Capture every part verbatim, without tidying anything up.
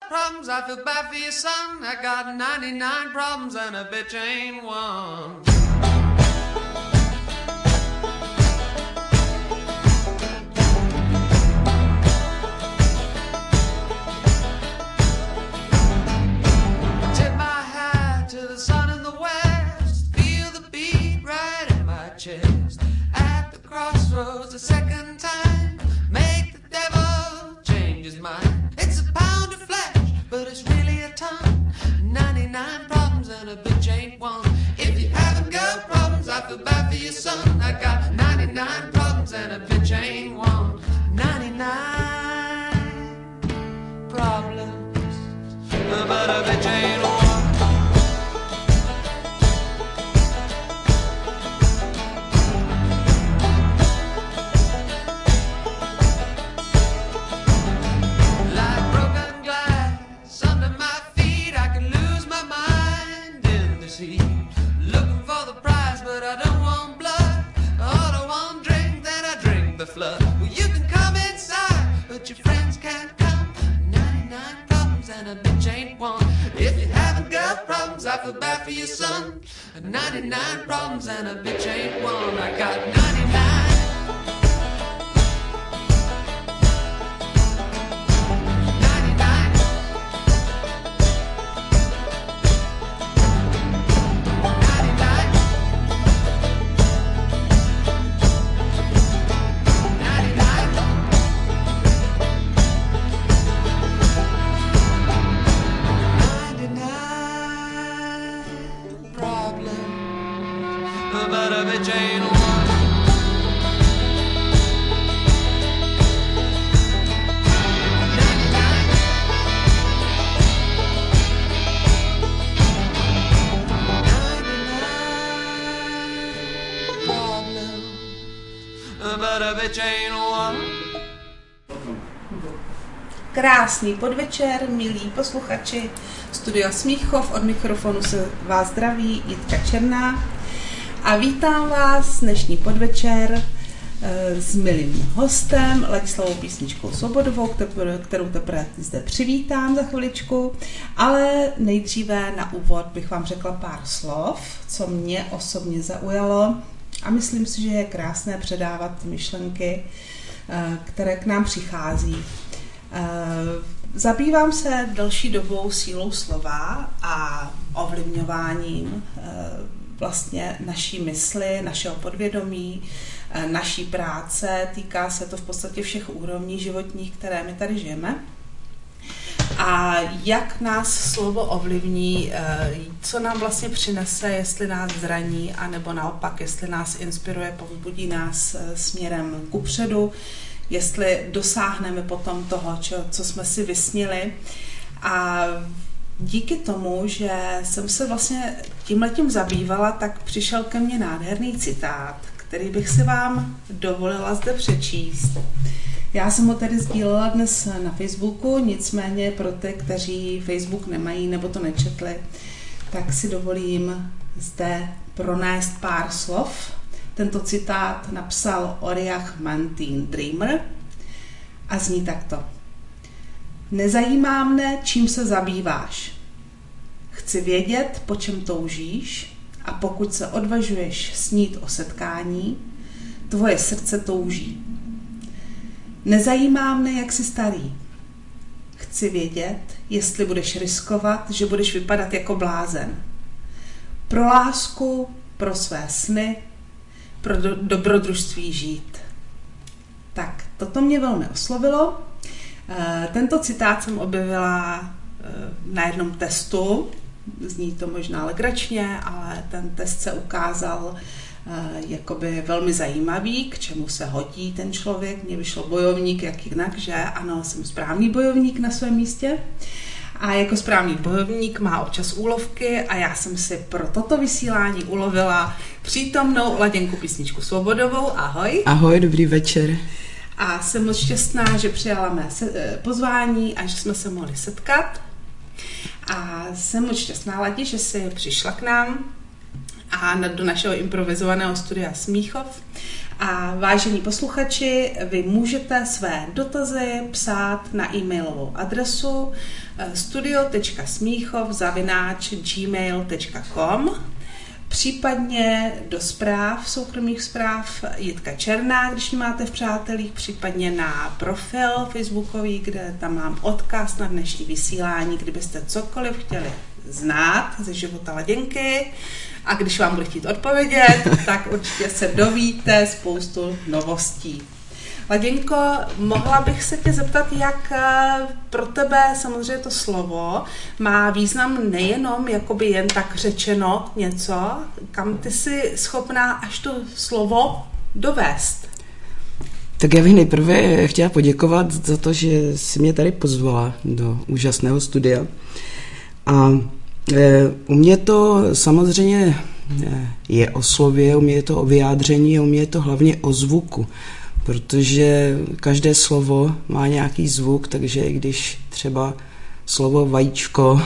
Problems, I feel bad for your son. I got ninety-nine problems and a bitch ain't one. Tip my hat to the sun in the west. Feel the beat right in my chest. At the crossroads a second time. Make the devil change his mind. It's a pound of flesh, but it's really a ton. ninety-nine problems and a bitch ain't one. If you haven't got problems, I feel bad for your son. I got ninety-nine problems and a bitch ain't one. ninety-nine problems, but a bitch ain't one. Looking for the prize, but I don't want blood. All I want drink, then I drink the flood. Well, you can come inside, but your friends can't come. ninety-nine problems and a bitch ain't one. If you haven't got problems, I feel bad for your son. ninety-nine problems and a bitch ain't one. I got ninety-nine. But a bitch ain't one. ninety-nine. ninety-nine problems, but a bitch ain't one. Krásný podvečer, milí posluchači. Studia Smíchov, od mikrofonu se vás zdraví Jitka Černá. A vítám vás dnešní podvečer e, s milým hostem, Ladislavou Písničkou Svobodovou, kterou teprve zde přivítám za chviličku. Ale nejdříve na úvod bych vám řekla pár slov, co mě osobně zaujalo. A myslím si, že je krásné předávat myšlenky, e, které k nám přichází. E, zabývám se delší dobou sílou slova a ovlivňováním e, vlastně naší mysli, našeho podvědomí, naší práce, týká se to v podstatě všech úrovní životních, které my tady žijeme. A jak nás slovo ovlivní, co nám vlastně přinese, jestli nás zraní, anebo naopak, jestli nás inspiruje, povzbudí nás směrem kupředu, jestli dosáhneme potom toho, co jsme si vysnili. A díky tomu, že jsem se vlastně tímhletím zabývala, tak přišel ke mně nádherný citát, který bych si vám dovolila zde přečíst. Já jsem ho tedy sdílela dnes na Facebooku, nicméně pro ty, kteří Facebook nemají nebo to nečetli, tak si dovolím zde pronést pár slov. Tento citát napsal Oriach Mantin Dreamer a zní takto. Nezajímá mne, čím se zabýváš. Chci vědět, po čem toužíš, a pokud se odvažuješ snít o setkání, tvoje srdce touží. Nezajímá mne, jak jsi starý. Chci vědět, jestli budeš riskovat, že budeš vypadat jako blázen. Pro lásku, pro své sny, pro do- dobrodružství žít. Tak, toto mě velmi oslovilo. Tento citát jsem objevila na jednom testu, zní to možná legračně, ale ten test se ukázal jakoby velmi zajímavý, k čemu se hodí ten člověk. Mně vyšlo bojovník, jak jinak, že ano, jsem správný bojovník na svém místě. A jako správný bojovník má občas úlovky a já jsem si pro toto vysílání ulovila přítomnou Laděnku Písničku Svobodovou. Ahoj. Ahoj, dobrý večer. A jsem moc šťastná, že přijala mé pozvání a že jsme se mohli setkat. A jsem moc šťastná, Ladi, že jsi přišla k nám a do našeho improvizovaného studia Smíchov. A vážení posluchači, vy můžete své dotazy psát na e-mailovou adresu studio tečka smíchov zavináč gmail tečka com, případně do zpráv, soukromých zpráv Jitka Černá, když ji máte v přátelích, případně na profil facebookový, kde tam mám odkaz na dnešní vysílání, kdybyste cokoliv chtěli znát ze života Laděnky a když vám bude chtít odpovědět, tak určitě se dovíte spoustu novostí. Laděnko, mohla bych se tě zeptat, jak pro tebe samozřejmě to slovo má význam nejenom jakoby jen tak řečeno něco, kam ty jsi schopná až to slovo dovést? Tak já bych nejprve chtěla poděkovat za to, že jsi mě tady pozvala do úžasného studia. A e, u mě to samozřejmě je o slově, u mě je to o vyjádření, u mě je to hlavně o zvuku. Protože každé slovo má nějaký zvuk, takže i když třeba slovo vajíčko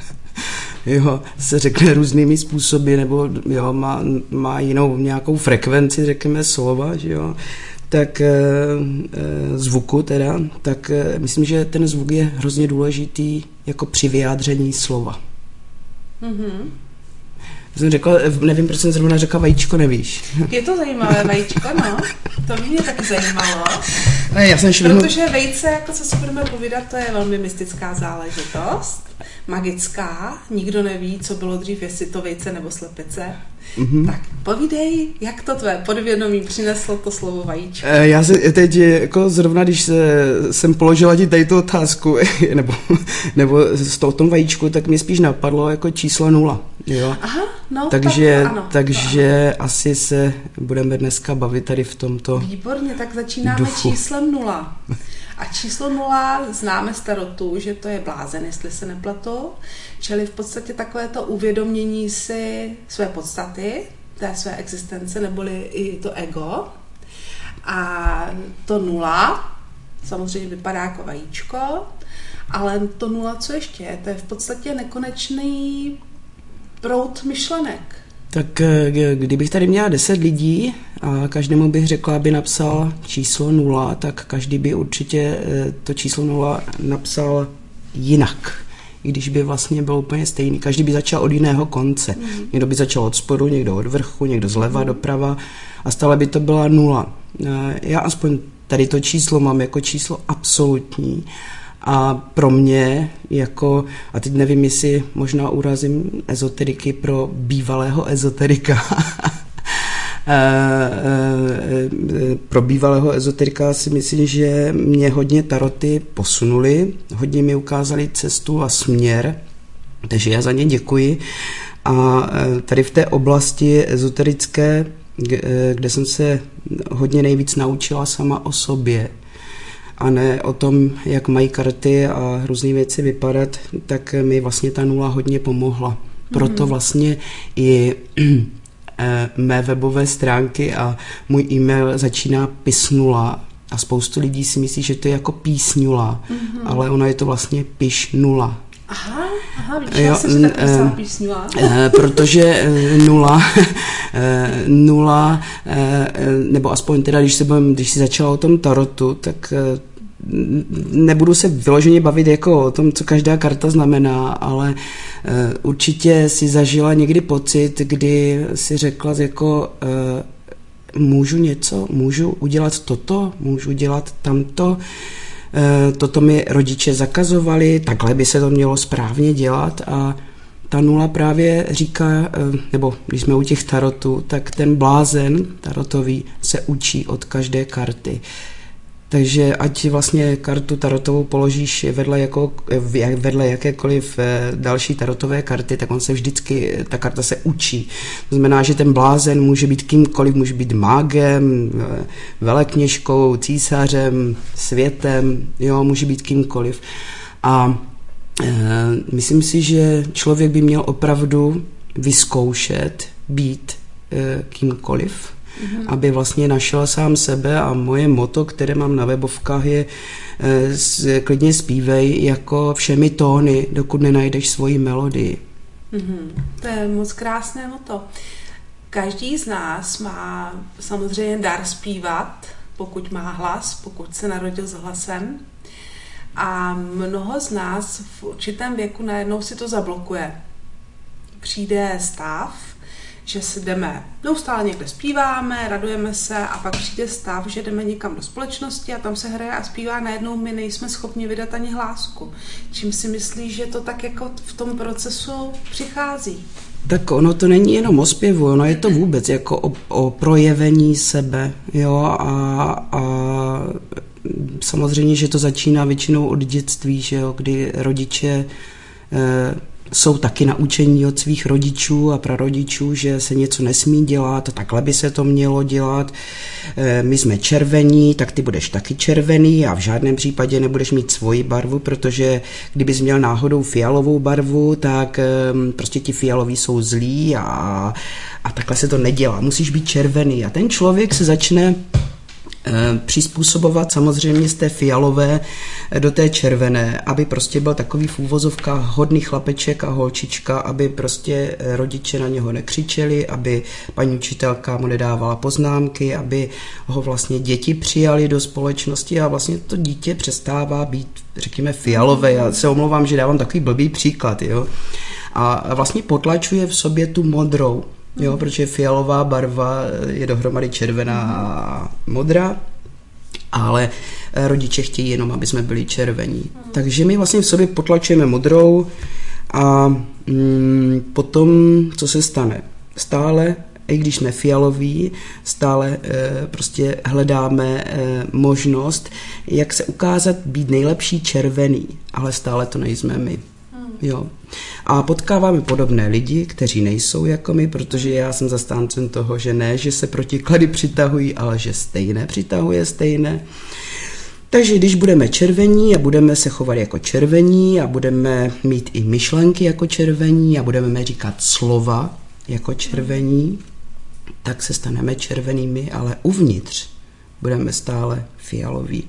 jo, se řekne různými způsoby, nebo jo, má, má jinou nějakou frekvenci, řekněme, slova, že jo, tak e, e, zvuku teda, tak e, myslím, že ten zvuk je hrozně důležitý jako při vyjádření slova. Mm-hmm. Jsem řekla, nevím, proč jsem zrovna řekla vajíčko, nevíš. Je to zajímavé vajíčko, no. To by mě taky zajímalo. Ne, já jsem švihnu... Protože vejce, jako co si budeme povídat, to je velmi mystická záležitost. Magická. Nikdo neví, co bylo dřív, jestli to vejce nebo slepice. Mm-hmm. Tak povídej, jak to tvé podvědomí přineslo to slovo vajíčko. Já se teď, jako zrovna, když se, jsem položila ti tady tu otázku, nebo, nebo o tom vajíčku, tak mě spíš napadlo jako číslo nula. Jo? Aha, no, takže tak, ano, takže ano. Asi se budeme dneska bavit tady v tomto Výborně, tak začínáme duchu. Číslem nula. A číslo nula známe z tarotu, že to je blázen, jestli se nepletu, čili v podstatě takové to uvědomění si své podstaty, té své existence, neboli i to ego. A to nula samozřejmě vypadá jako vajíčko, ale to nula, co ještě je, to je v podstatě nekonečný proud myšlenek. Tak kdybych tady měla deset lidí a každému bych řekla, aby napsal číslo nula, tak každý by určitě to číslo nula napsal jinak. I když by vlastně byl úplně stejný. Každý by začal od jiného konce. Mm. Někdo by začal od spodu, někdo od vrchu, někdo zleva, mm. doprava a stále by to byla nula. Já aspoň tady to číslo mám jako číslo absolutní. A pro mě, jako, a teď nevím, jestli možná urazím ezoteriky pro bývalého ezoterika, pro bývalého ezoterika si myslím, že mě hodně taroty posunuli, hodně mi ukázali cestu a směr, takže já za ně děkuji. A tady v té oblasti ezoterické, kde jsem se hodně nejvíc naučila sama o sobě, a ne o tom, jak mají karty a různé věci vypadat, tak mi vlastně ta nula hodně pomohla. Proto vlastně i mé webové stránky a můj e-mail začíná pis nula a spoustu lidí si myslí, že to je jako písňula, mm-hmm. ale ona je to vlastně piš nula. Aha, aha, víš, já jsem si tak písala písňula. Protože nula, nula, nebo aspoň teda, když, se budem, když si začala o tom tarotu, tak nebudu se vyloženě bavit jako o tom, co každá karta znamená, ale určitě si zažila někdy pocit, kdy si řekla jako můžu něco, můžu udělat toto, můžu udělat tamto, toto mi rodiče zakazovali, takhle by se to mělo správně dělat a ta nula právě říká, nebo když jsme u těch tarotů, tak ten blázen tarotový se učí od každé karty. Takže ať vlastně kartu tarotovou položíš vedle, jako, vedle jakékoliv další tarotové karty, tak on se vždycky, ta karta se učí. To znamená, že ten blázen může být kýmkoliv, může být mágem, velekněžkou, císařem, světem, jo, může být kýmkoliv. A e, myslím si, že člověk by měl opravdu vyzkoušet být e, kýmkoliv, mm-hmm. aby vlastně našel sám sebe a moje motto, které mám na webovkách je e, klidně zpívej jako všemi tóny, dokud nenajdeš svoji melodii. Mm-hmm. To je moc krásné motto. Každý z nás má samozřejmě dar zpívat, pokud má hlas, pokud se narodil s hlasem. A mnoho z nás v určitém věku najednou si to zablokuje. Přijde stav, že si jdeme, neustále někde zpíváme, radujeme se a pak přijde stav, že jdeme někam do společnosti a tam se hraje a zpívá, najednou my nejsme schopni vydat ani hlásku. Čím si myslíš, že to tak jako v tom procesu přichází? Tak ono to není jenom o zpěvu, ono je to vůbec jako o, o projevení sebe, jo, a, a samozřejmě, že to začíná většinou od dětství, že jo, kdy rodiče e, jsou taky naučení od svých rodičů a prarodičů, že se něco nesmí dělat, takhle by se to mělo dělat. E, my jsme červení, tak ty budeš taky červený a v žádném případě nebudeš mít svoji barvu, protože kdybys měl náhodou fialovou barvu, tak e, prostě ti fialoví jsou zlí a, a takhle se to nedělá. Musíš být červený a ten člověk se začne přizpůsobovat samozřejmě z té fialové do té červené, aby prostě byl takový v úvozovkách hodný chlapeček a holčička, aby prostě rodiče na něho nekřičeli, aby paní učitelka mu nedávala poznámky, aby ho vlastně děti přijali do společnosti a vlastně to dítě přestává být, řekněme, fialové. Já se omlouvám, že dávám takový blbý příklad, jo. A vlastně potlačuje v sobě tu modrou. Jo, protože fialová barva je dohromady červená a modrá, ale rodiče chtějí jenom, aby jsme byli červení. Takže my vlastně v sobě potlačujeme modrou a mm, potom, co se stane? Stále, i když jsme fialoví, stále e, prostě hledáme e, možnost, jak se ukázat být nejlepší červený, ale stále to nejsme my. Jo. A potkáváme podobné lidi, kteří nejsou jako my, protože já jsem zastáncem toho, že ne, že se protiklady přitahují, ale že stejné přitahuje stejné. Takže když budeme červení a budeme se chovat jako červení a budeme mít i myšlenky jako červení a budeme říkat slova jako červení, tak se staneme červenými, ale uvnitř budeme stále fialoví.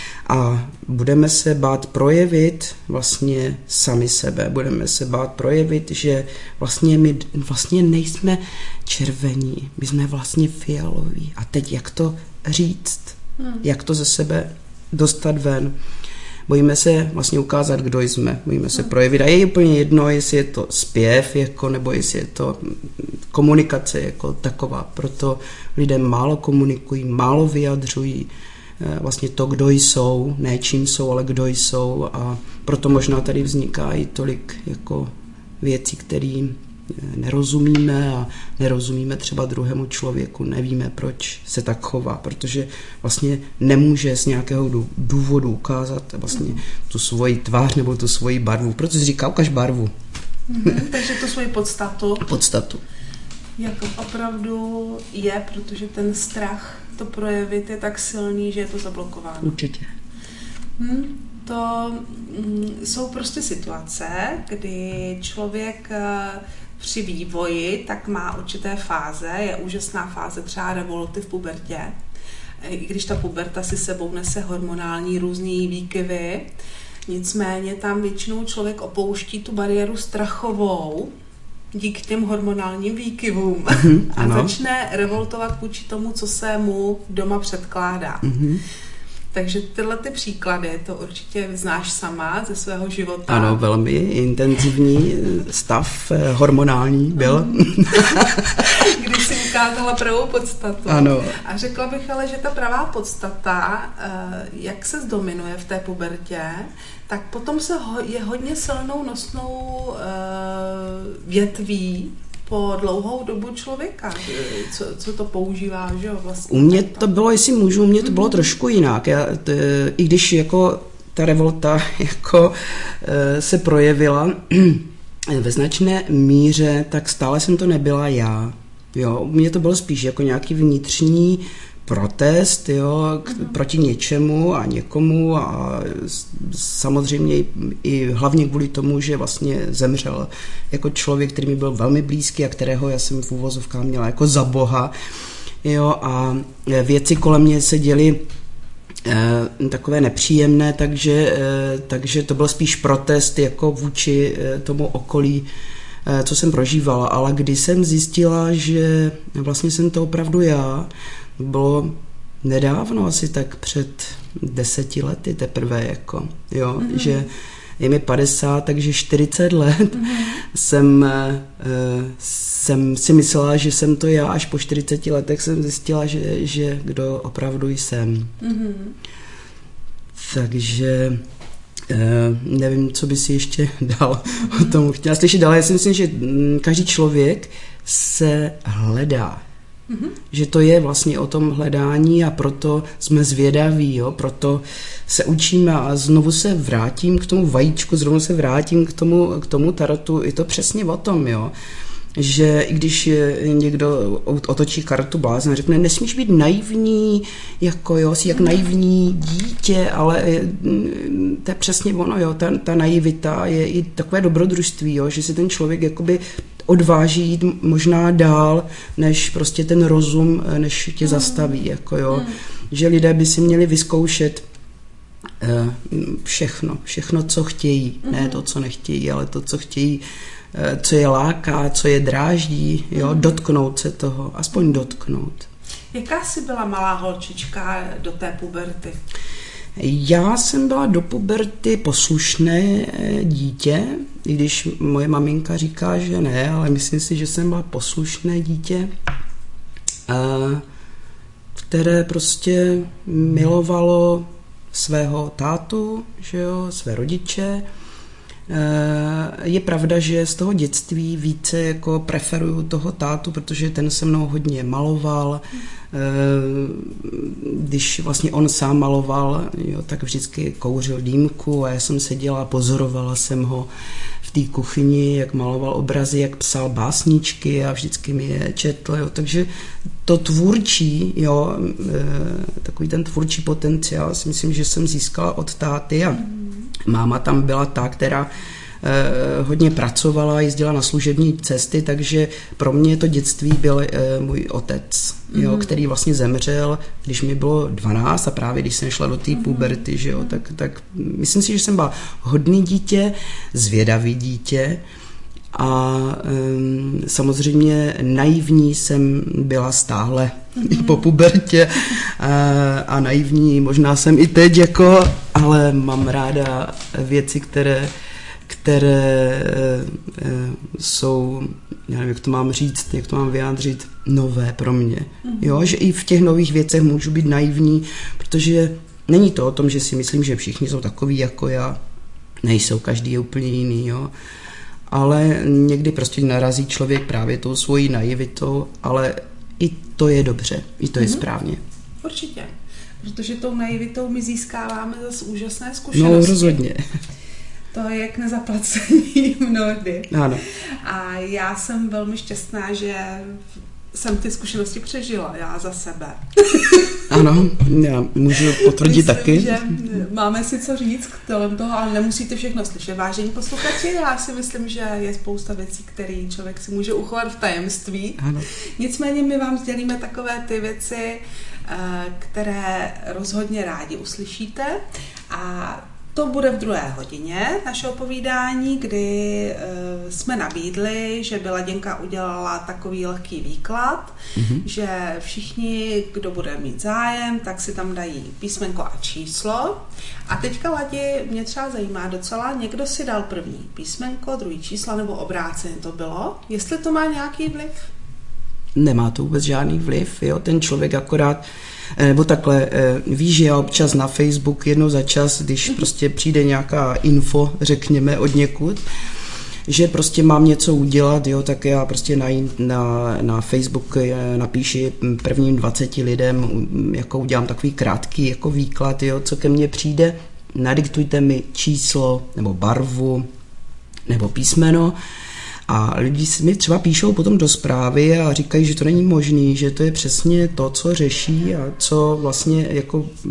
A budeme se bát projevit vlastně sami sebe. Budeme se bát projevit, že vlastně my vlastně nejsme červení, my jsme vlastně fialoví. A teď jak to říct? Hmm. Jak to ze sebe dostat ven? Bojíme se vlastně ukázat, kdo jsme. Bojíme se hmm. projevit. A je úplně jedno, jestli je to zpěv, jako, nebo jestli je to komunikace jako taková. Proto lidé málo komunikují, málo vyjadřují vlastně to, kdo jsou, ne čím jsou, ale kdo jsou a proto možná tady vzniká i tolik jako věcí, které nerozumíme a nerozumíme třeba druhému člověku, nevíme, proč se tak chová, protože vlastně nemůže z nějakého důvodu ukázat vlastně tu svoji tvář nebo tu svoji barvu, protože říká, ukaž barvu. Mm-hmm, takže tu svoji podstatu. Podstatu. Jako opravdu je, protože ten strach to projevit je tak silný, že je to zablokováno. Určitě. Hmm, to mm, jsou prostě situace, kdy člověk při vývoji tak má určité fáze, je úžasná fáze třeba revolty v pubertě, i když ta puberta si sebou nese hormonální různý výkyvy, nicméně tam většinou člověk opouští tu bariéru strachovou, díky těm hormonálním výkyvům mm-hmm, a ano. začne revoltovat vůči tomu, co se mu doma předkládá. Mm-hmm. Takže tyhle ty příklady, to určitě znáš sama ze svého života. Ano, velmi intenzivní stav hormonální byl. Když si ukázala pravou podstatu. Ano. A řekla bych ale, že ta pravá podstata, jak se zdominuje v té pubertě, tak potom se ho, je hodně silnou nosnou uh, větví po dlouhou dobu člověka, co, co to používá, že jo, vlastně. U mě to bylo, jestli můžu, u mě to bylo mm-hmm. trošku jinak. Já, t, i když jako ta revolta jako e, se projevila ve značné míře, tak stále jsem to nebyla já. Jo, u mě to bylo spíš jako nějaký vnitřní protest, jo, k, mm-hmm. proti něčemu a někomu a samozřejmě i hlavně kvůli tomu, že vlastně zemřel jako člověk, který mi byl velmi blízký a kterého já jsem v uvozovkách měla jako za boha, jo, a věci kolem mě se děly eh, takové nepříjemné, takže, eh, takže to byl spíš protest jako vůči eh, tomu okolí co jsem prožívala, ale když jsem zjistila, že vlastně jsem to opravdu já, bylo nedávno, asi tak před deseti lety teprve, jako, jo, mm-hmm. že je mi padesát, takže čtyřicet let mm-hmm. jsem, jsem si myslela, že jsem to já, až po čtyřiceti letech jsem zjistila, že, že kdo opravdu jsem. Mm-hmm. Takže nevím, co by si ještě dal o tom chtěla slyšet, ale já si myslím, že každý člověk se hledá. Mm-hmm. Že to je vlastně o tom hledání a proto jsme zvědaví, jo? Proto se učíme a znovu se vrátím k tomu vajíčku, znovu se vrátím k tomu, k tomu tarotu, je to přesně o tom, jo? Že i když někdo otočí kartu blázna, řekne, nesmíš být naivní, jako jo, jsi jak naivní dítě, ale to je přesně ono, jo, ta, ta naivita je i takové dobrodružství, jo, že si ten člověk jakoby odváží jít možná dál, než prostě ten rozum, než tě zastaví, jako jo, že lidé by si měli vyzkoušet všechno, všechno, co chtějí, ne to, co nechtějí, ale to, co chtějí, co je láká, co je dráždí, jo, dotknout se toho, aspoň dotknout. Jaká jsi byla malá holčička do té puberty? Já jsem byla do puberty poslušné dítě, i když moje maminka říká, že ne, ale myslím si, že jsem byla poslušné dítě, které prostě milovalo svého tátu, že jo, své rodiče. Je pravda, že z toho dětství více jako preferuju toho tátu, protože ten se mnou hodně maloval. Když vlastně on sám maloval, jo, tak vždycky kouřil dýmku a já jsem seděla a pozorovala jsem ho v té kuchyni, jak maloval obrazy, jak psal básničky a vždycky mi je četl. Jo. Takže to tvůrčí, jo, takový ten tvůrčí potenciál si myslím, že jsem získala od táty a máma tam byla ta, která eh, hodně pracovala, jezdila na služební cesty, takže pro mě to dětství byl eh, můj otec, mm-hmm. jo, který vlastně zemřel, když mi bylo dvanáct a právě když jsem šla do té mm-hmm. puberty, že jo, tak, tak myslím si, že jsem byla hodný dítě, zvědavý dítě a eh, samozřejmě naivní jsem byla stále mm-hmm. i po pubertě a, a naivní možná jsem i teď, jako, ale mám ráda věci, které, které e, jsou, já nevím, jak to mám říct, jak to mám vyjádřit, nové pro mě. Mm-hmm. Jo, že i v těch nových věcech můžu být naivní, protože není to o tom, že si myslím, že všichni jsou takový jako já, nejsou, každý je úplně jiný, jo. Ale někdy prostě narazí člověk právě tou svojí naivitou, ale i to je dobře, i to je mm-hmm. správně. Určitě, protože tou naivitou my získáváme zase úžasné zkušenosti. No, rozhodně. To je jak nezaplacení mnohdy. Ano. A já jsem velmi šťastná, že jsem ty zkušenosti přežila, já za sebe. Ano, já můžu potvrdit Myslím, taky. Že máme si co říct k toho, ale nemusíte všechno slyšet. Vážení posluchači, já si myslím, že je spousta věcí, které člověk si může uchovat v tajemství. Ano. Nicméně my vám sdělíme takové ty věci, které rozhodně rádi uslyšíte, a to bude v druhé hodině našeho povídání, kdy e, jsme nabídli, že by Laděnka udělala takový lehký výklad, mm-hmm. že všichni, kdo bude mít zájem, tak si tam dají písmenko a číslo. A teďka, Ladi, mě třeba zajímá docela, někdo si dal první písmenko, druhý číslo, nebo obráceně to bylo. Jestli to má nějaký vliv? Nemá to vůbec žádný vliv, jo, ten člověk akorát, nebo takhle, víš, že já občas na Facebook jednou za čas, když prostě přijde nějaká info, řekněme, od někud, že prostě mám něco udělat, jo, tak já prostě na, na, na Facebook napíši prvním dvaceti lidem, jako udělám takový krátký jako výklad, jo, co ke mně přijde, nadiktujte mi číslo, nebo barvu, nebo písmeno. A lidi mi třeba píšou potom do zprávy a říkají, že to není možný, že to je přesně to, co řeší a co vlastně jako e,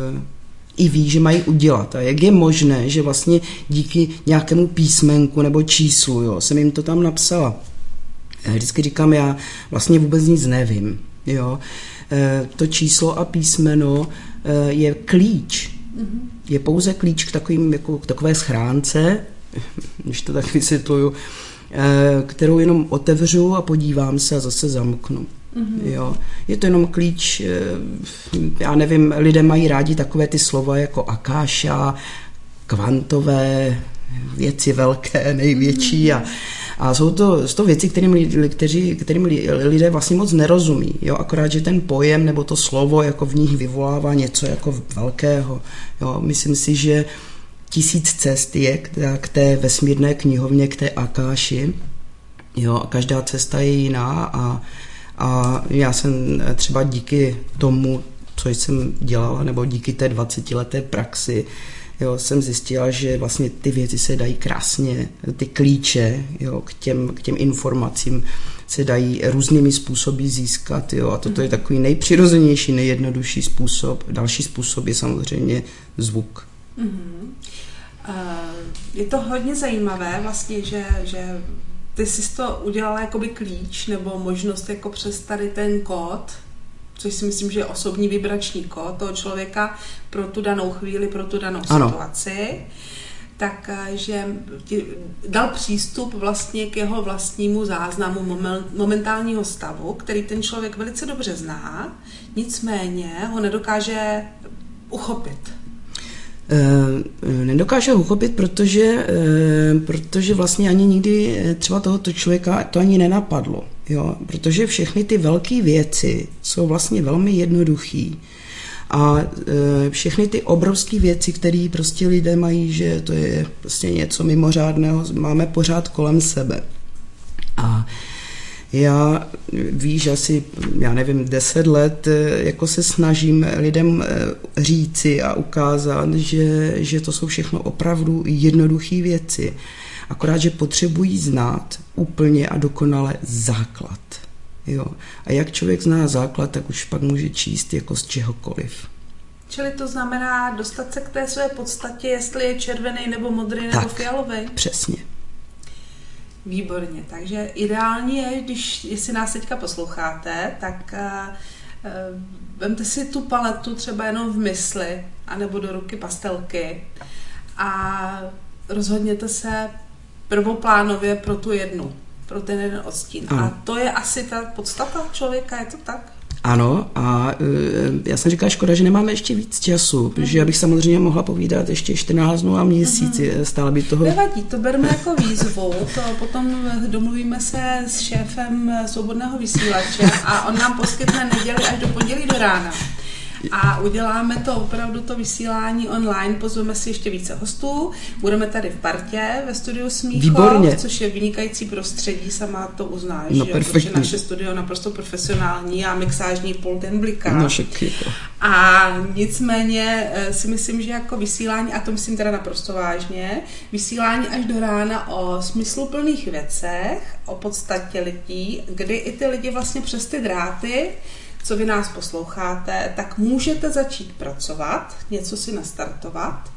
i ví, že mají udělat. A jak je možné, že vlastně díky nějakému písmenku nebo číslu, jo, jsem jim to tam napsala. E, vždycky říkám, já vlastně vůbec nic nevím. Jo. E, to číslo a písmeno e, je klíč. Je pouze klíč k, takovým, jako, k takové schránce, když to tak vysvětluju, kterou jenom otevřu a podívám se a zase zamknu. Mm-hmm. Jo. Je to jenom klíč, já nevím, lidé mají rádi takové ty slova jako akáša, kvantové, věci velké, největší mm-hmm. a, a jsou to, jsou to věci, kterým, kteří, kterým lidé vlastně moc nerozumí, jo. Akorát, že ten pojem nebo to slovo jako v nich vyvolává něco jako velkého. Jo. Myslím si, že tisíc cest je k, k té vesmírné knihovně, k té akáši, jo, a každá cesta je jiná a A já jsem třeba díky tomu, co jsem dělala, nebo díky té dvacetileté praxi, jo, jsem zjistila, že vlastně ty věci se dají krásně, ty klíče, jo, k těm, k těm informacím se dají různými způsoby získat. Jo, a toto je takový nejpřirozenější, nejjednodušší způsob. Další způsob je samozřejmě zvuk. Mm-hmm. Uh, je to hodně zajímavé vlastně, že, že ty jsi to udělala jakoby klíč nebo možnost jako přes tady ten kód, což si myslím, že je osobní vibrační kód toho člověka pro tu danou chvíli, pro tu danou ano. situaci, tak že ti dal přístup vlastně k jeho vlastnímu záznamu momentálního stavu, který ten člověk velice dobře zná, nicméně ho nedokáže uchopit. E, nedokáže uchopit, protože, e, protože vlastně ani nikdy třeba tohoto člověka to ani nenapadlo. Jo? Protože všechny ty velké věci jsou vlastně velmi jednoduchý. A e, všechny ty obrovské věci, které prostě lidé mají, že to je prostě něco mimořádného, máme pořád kolem sebe. A já víš, asi, já nevím, deset let jako se snažím lidem říci a ukázat, že, že to jsou všechno opravdu jednoduché věci. Akorát, že potřebují znát úplně a dokonale základ. Jo. A jak člověk zná základ, tak už pak může číst jako z čehokoliv. Čili to znamená dostat se k té své podstatě, jestli je červený nebo modrý nebo fialový? Přesně. Výborně, takže ideální je, když, jestli nás teďka posloucháte, tak uh, uh, vemte si tu paletu třeba jenom v mysli, anebo do ruky pastelky a rozhodněte se prvoplánově pro tu jednu, pro ten jeden odstín. Ano. A to je asi ta podstata člověka, je to tak? Ano, a e, já jsem říkala, škoda, že nemáme ještě víc času, mm. protože já bych samozřejmě mohla povídat ještě čtrnáct dnů a měsíc, mm. stále by toho... Nevadí, to bereme jako výzvu, to potom domluvíme se s šéfem Svobodného vysílače a on nám poskytne neděli až do pondělí do rána. A uděláme to opravdu to vysílání online, pozveme si ještě více hostů, budeme tady v partě ve studiu Smíchov, Výborně. Což je vynikající prostředí, sama to uznáš, no, že? Protože naše studio naprosto profesionální a mixážní pult jen bliká. No, šeky, a nicméně si myslím, že jako vysílání, a to myslím teda naprosto vážně, vysílání až do rána o smysluplných věcech, o podstatě lidí, kdy i ty lidi vlastně přes ty dráty, co vy nás posloucháte, tak můžete začít pracovat, něco si nastartovat.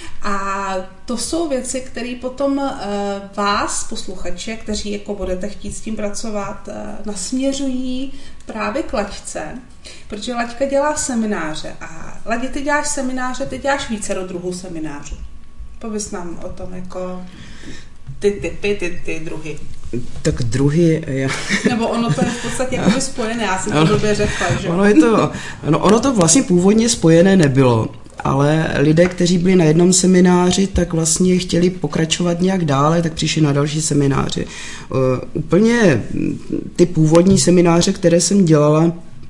A to jsou věci, které potom uh, vás, posluchače, kteří jako budete chtít s tím pracovat, uh, nasměřují právě k Laďce, protože Laďka dělá semináře a Laďi, ty děláš semináře, ty děláš více do druhů seminářů. Pověz nám o tom jako ty typy, ty, ty druhy. Tak druhy... Já... Nebo ono to je v podstatě jako spojené, já jsem to dobře řekla, že? Ono, je to, no, ono to vlastně původně spojené nebylo, ale lidé, kteří byli na jednom semináři, tak vlastně chtěli pokračovat nějak dále, tak přišli na další semináři. Uh, úplně ty původní semináře, které jsem dělala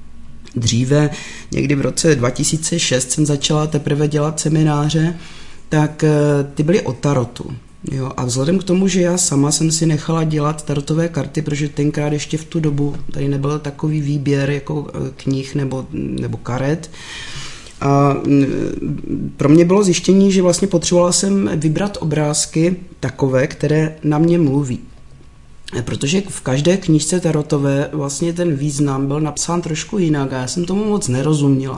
dříve, někdy v roce dva tisíce šest jsem začala teprve dělat semináře, tak uh, ty byly o tarotu. Jo, a vzhledem k tomu, že já sama jsem si nechala dělat tarotové karty, protože tenkrát ještě v tu dobu tady nebyl takový výběr jako knih nebo, nebo karet. A pro mě bylo zjištění, že vlastně potřebovala jsem vybrat obrázky takové, které na mě mluví. Protože v každé knížce tarotové vlastně ten význam byl napsán trošku jinak a já jsem tomu moc nerozuměla.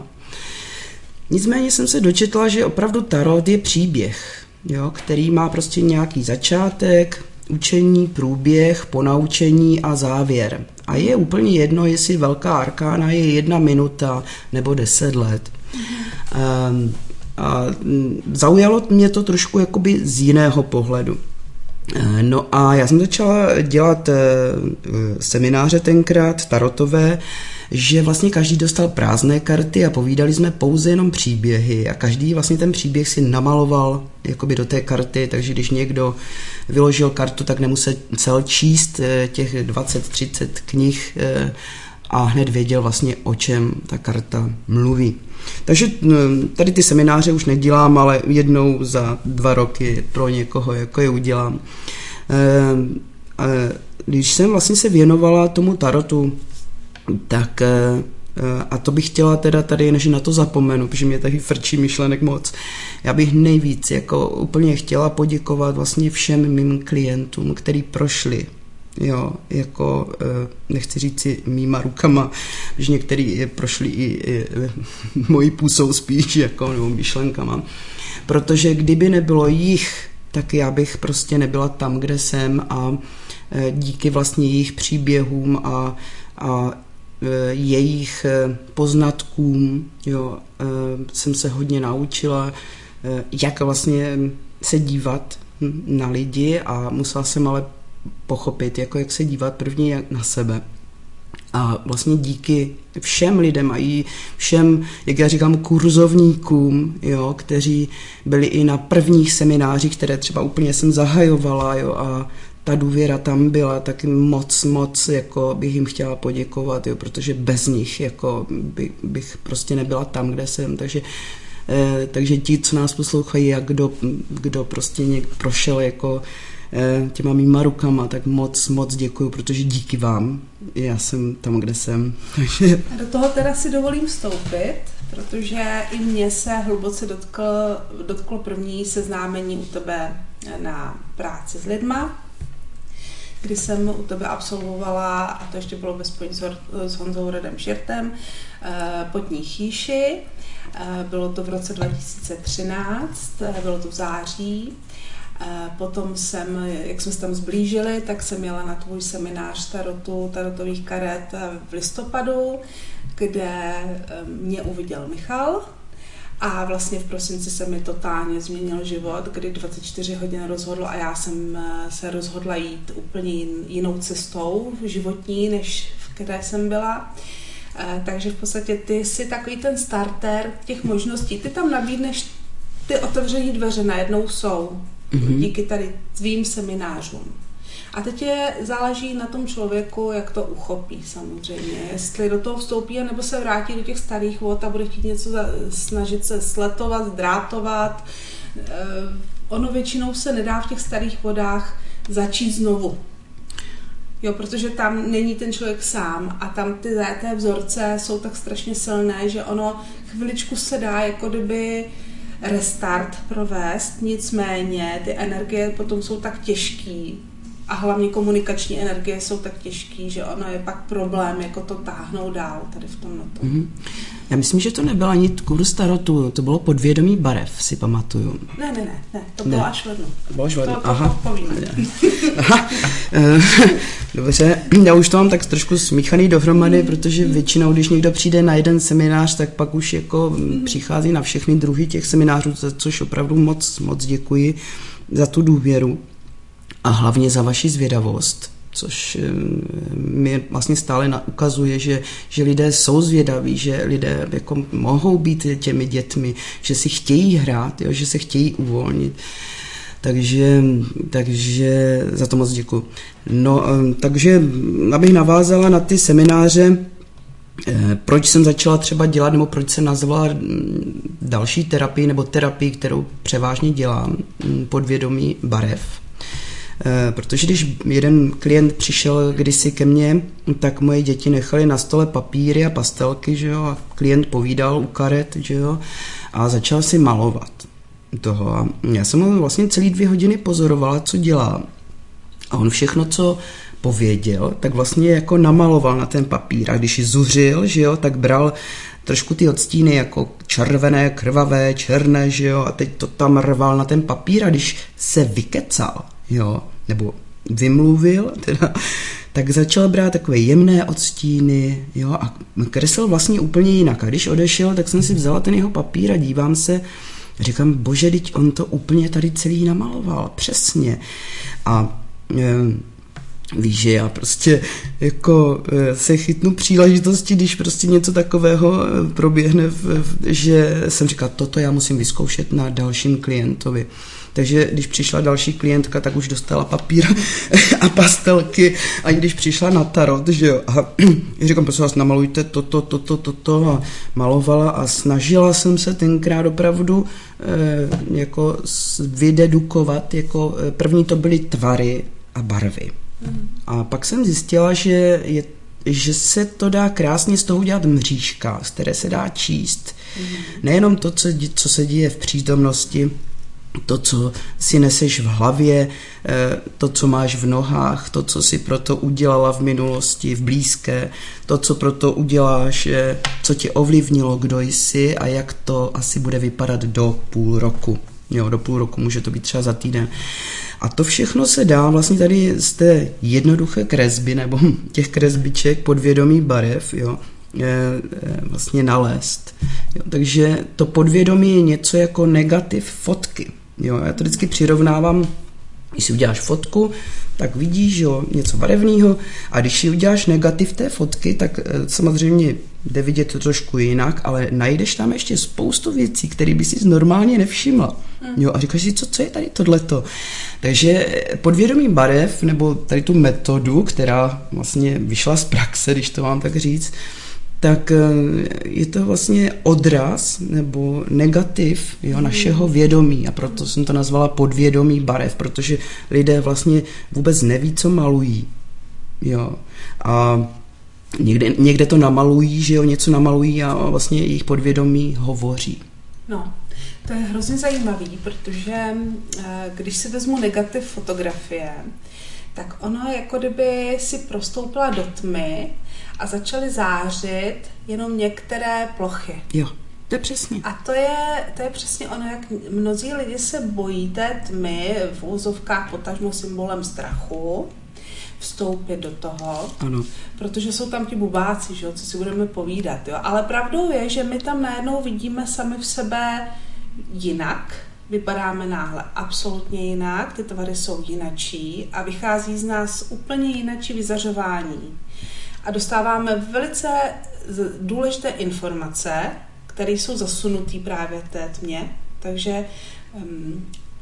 Nicméně jsem se dočetla, že opravdu tarot je příběh, jo, který má prostě nějaký začátek, učení, průběh, ponaučení a závěr. A je úplně jedno, jestli velká arkána je jedna minuta nebo deset let. Um, a zaujalo mě to trošku jakoby z jiného pohledu. No a já jsem začala dělat semináře tenkrát, tarotové, že vlastně každý dostal prázdné karty a povídali jsme pouze jenom příběhy a každý vlastně ten příběh si namaloval jakoby do té karty, takže když někdo vyložil kartu, tak nemusel číst těch dvacet třicet knih a hned věděl vlastně, o čem ta karta mluví. Takže tady ty semináře už nedělám, ale jednou za dva roky pro někoho jako je udělám. Když jsem vlastně se věnovala tomu tarotu, tak a to bych chtěla teda tady, než na to zapomenu, protože mě tady frčí myšlenek moc. Já bych nejvíc jako úplně chtěla poděkovat vlastně všem mým klientům, kteří prošli, jo, jako nechci říct si mýma rukama, že některý prošli i, i mojí pusou spíš, jako, nebo myšlenkama. Protože kdyby nebylo jich, tak já bych prostě nebyla tam, kde jsem a díky vlastně jejich příběhům a, a jejich poznatkům, jo, jsem se hodně naučila, jak vlastně se dívat na lidi a musela jsem ale pochopit, jako jak se dívat první na sebe. A vlastně díky všem lidem a i všem, jak já říkám, kurzovníkům, jo, kteří byli i na prvních seminářích, které třeba úplně jsem zahajovala, jo, a ta důvěra tam byla, tak moc, moc jako bych jim chtěla poděkovat, jo, protože bez nich jako by, bych prostě nebyla tam, kde jsem, takže, eh, takže ti, co nás poslouchají a kdo, kdo prostě něk prošel jako eh, těma mýma rukama, tak moc, moc děkuju, protože díky vám já jsem tam, kde jsem. Takže... A do toho teda si dovolím vstoupit, protože i mě se hluboce dotkl, dotklo první seznámení u tebe na práci s lidma, kdy jsem u tebe absolvovala, a to ještě bylo ve spojení s Honzou Radem Širtem, Potní chýši. Bylo to v roce dva tisíce třináct, bylo to v září. Potom jsem, jak jsme se tam zblížili, tak jsem jela na tvůj seminář tarotu, tarotových karet v listopadu, kde mě uviděl Michal. A vlastně v prosinci se mi totálně změnil život, kdy dvacet čtyři hodin rozhodlo a já jsem se rozhodla jít úplně jinou cestou životní, než v které jsem byla. Takže v podstatě ty jsi takový ten starter těch možností. Ty tam nabídneš, ty otevřené dveře najednou jsou, mm-hmm. díky tady tvým seminářům. A teď je, záleží na tom člověku, jak to uchopí samozřejmě. Jestli do toho vstoupí, nebo se vrátí do těch starých vod a bude chtít něco za, snažit se sletovat, drátovat. E, ono většinou se nedá v těch starých vodách začít znovu. Jo, protože tam není ten člověk sám a tam ty té vzorce jsou tak strašně silné, že ono chviličku se dá jako kdyby restart provést, nicméně ty energie potom jsou tak těžký, a hlavně komunikační energie jsou tak těžký, že ono je pak problém, jako to táhnout dál tady v tomhle. Mm-hmm. Já myslím, že to nebyla ani kurz tarotu, to bylo podvědomí barev, si pamatuju. Ne, ne, ne, ne to bylo ne. až v lednu. Bylo až v lednu, to, to aha. povíme. Aha. Dobře, já už to mám tak trošku smíchaný dohromady, mm. protože většinou, když někdo přijde na jeden seminář, tak pak už jako mm. přichází na všechny druhy těch seminářů, za což opravdu moc, moc děkuji za tu důvěru. A hlavně za vaši zvědavost, což mi vlastně stále ukazuje, že, že lidé jsou zvědaví, že lidé jako mohou být těmi dětmi, že si chtějí hrát, jo, že se chtějí uvolnit. Takže, takže za to moc děkuji. No, takže abych navázala na ty semináře, proč jsem začala třeba dělat, nebo proč jsem nazvala další terapii, nebo terapii, kterou převážně dělám, podvědomí barev. Protože když jeden klient přišel kdysi ke mně, tak moje děti nechali na stole papíry a pastelky, že jo, a klient povídal u karet, že jo, a začal si malovat toho. A já jsem ho vlastně celý dvě hodiny pozorovala, co dělá. A on všechno, co pověděl, tak vlastně jako namaloval na ten papír. A když ji zuřil, že jo, tak bral trošku ty odstíny jako červené, krvavé, černé, že jo, a teď to tam rval na ten papír a když se vykecal, jo, nebo vymluvil, teda, tak začal brát takové jemné odstíny, jo, a kreslil vlastně úplně jinak. A když odešel, tak jsem si vzala ten jeho papír a dívám se, Říkám, bože, teď on to úplně tady celý namaloval, přesně. A e, víš, že já prostě jako se chytnu příležitosti, když prostě něco takového proběhne, že jsem říkal, toto já musím vyzkoušet na dalším klientovi. Takže když přišla další klientka, tak už dostala papír a pastelky, a když přišla na tarot, že jo, a říkám, prosím vás, namalujte toto, toto, toto, a malovala a snažila jsem se tenkrát opravdu eh, jako vydedukovat, jako první to byly tvary a barvy. A pak jsem zjistila, že, je, že se to dá krásně z toho udělat mřížka, z které se dá číst. Nejenom to, co, co se děje v přítomnosti, to, co si neseš v hlavě, to, co máš v nohách, to, co si proto udělala v minulosti, v blízké, to, co proto uděláš, co tě ovlivnilo, kdo jsi a jak to asi bude vypadat do půl roku. Jo, do půl roku, může to být třeba za týden. A to všechno se dá vlastně tady z té jednoduché kresby nebo těch kresbiček podvědomí barev, jo, vlastně nalézt. Jo, takže to podvědomí je něco jako negativ fotky. Jo, já to vždycky přirovnávám, když si uděláš fotku, tak vidíš, jo, něco barevného, a když si uděláš negativ té fotky, tak samozřejmě jde vidět to trošku jinak, ale najdeš tam ještě spoustu věcí, které by si normálně nevšimla. Jo, a říkáš si, co, co je tady tohleto. Takže podvědomí barev, nebo tady tu metodu, která vlastně vyšla z praxe, když to mám tak říct, tak je to vlastně odraz nebo negativ, jo, našeho vědomí, a proto jsem to nazvala podvědomí barev, protože lidé vlastně vůbec neví, co malují. Jo. A někde, někde to namalují, že jo, něco namalují a vlastně jejich podvědomí hovoří. No, to je hrozně zajímavý, protože když si vezmu negativ fotografie, tak ono jako kdyby si prostoupila do tmy a začaly zářit jenom některé plochy. Jo, to je přesně. A to je, to je přesně ono, jak mnozí lidi se bojí té tmy, v úzovkách potažmo symbolem strachu, vstoupit do toho, ano. Protože jsou tam ti bubáci, že jo, co si budeme povídat. Jo? Ale pravdou je, že my tam najednou vidíme sami v sebe jinak, vypadáme náhle absolutně jinak, ty tvary jsou jinačí a vychází z nás úplně jinačí vyzařování. A dostáváme velice důležité informace, které jsou zasunutý právě v té tmě. Takže um,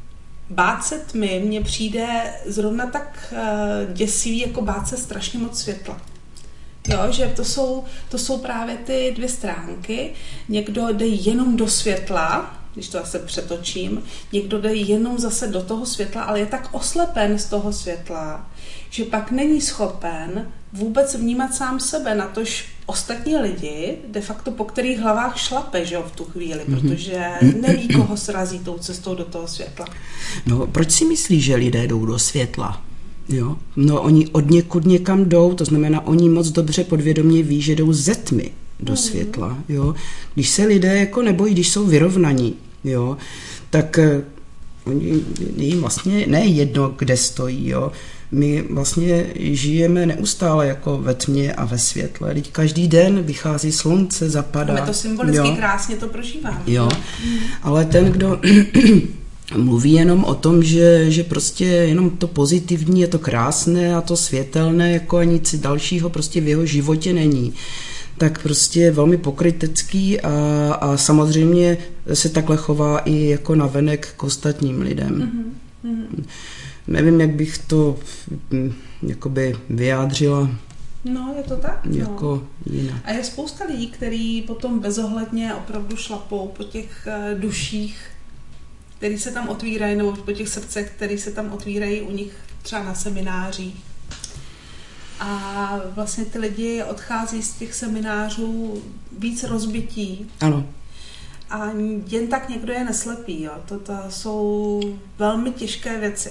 bát se tmy mně přijde zrovna tak uh, děsivý, jako bát se strašně moc světla. Jo, že to jsou, to jsou právě ty dvě stránky. Někdo jde jenom do světla, když to zase přetočím, někdo jde jenom zase do toho světla, ale je tak oslepen z toho světla, že pak není schopen vůbec vnímat sám sebe, natož ostatní lidi, de facto po kterých hlavách šlape, že jo, v tu chvíli, protože neví, koho srazí tou cestou do toho světla. No, proč si myslíš, že lidé jdou do světla? Jo? No, oni od někud někam jdou, to znamená, oni moc dobře podvědomě ví, že jdou ze tmy do mm. světla, jo. Když se lidé jako nebojí, když jsou vyrovnaní, jo, tak oni jim vlastně ne jedno, kde stojí, jo. My vlastně žijeme neustále jako ve tmě a ve světle. Teď každý den vychází slunce, zapadá. My to symbolicky jo. krásně to prožíváme. Jo, ale ten, kdo mluví jenom o tom, že, že prostě jenom to pozitivní je to krásné a to světelné, jako ani nic dalšího prostě v jeho životě není, tak prostě je velmi pokrytecký a, a samozřejmě se takhle chová i jako navenek k ostatním lidem. Mm-hmm. Nevím, jak bych to jakoby vyjádřila. No, je to tak. Jako no. jinak. A je spousta lidí, kteří potom bezohledně opravdu šlapou po těch duších, který se tam otvírají, nebo po těch srdcech, který se tam otvírají u nich třeba na seminářích. A vlastně ty lidi odchází z těch seminářů víc rozbití. Ano. A jen tak někdo je neslepý. Jo. To, to jsou velmi těžké věci.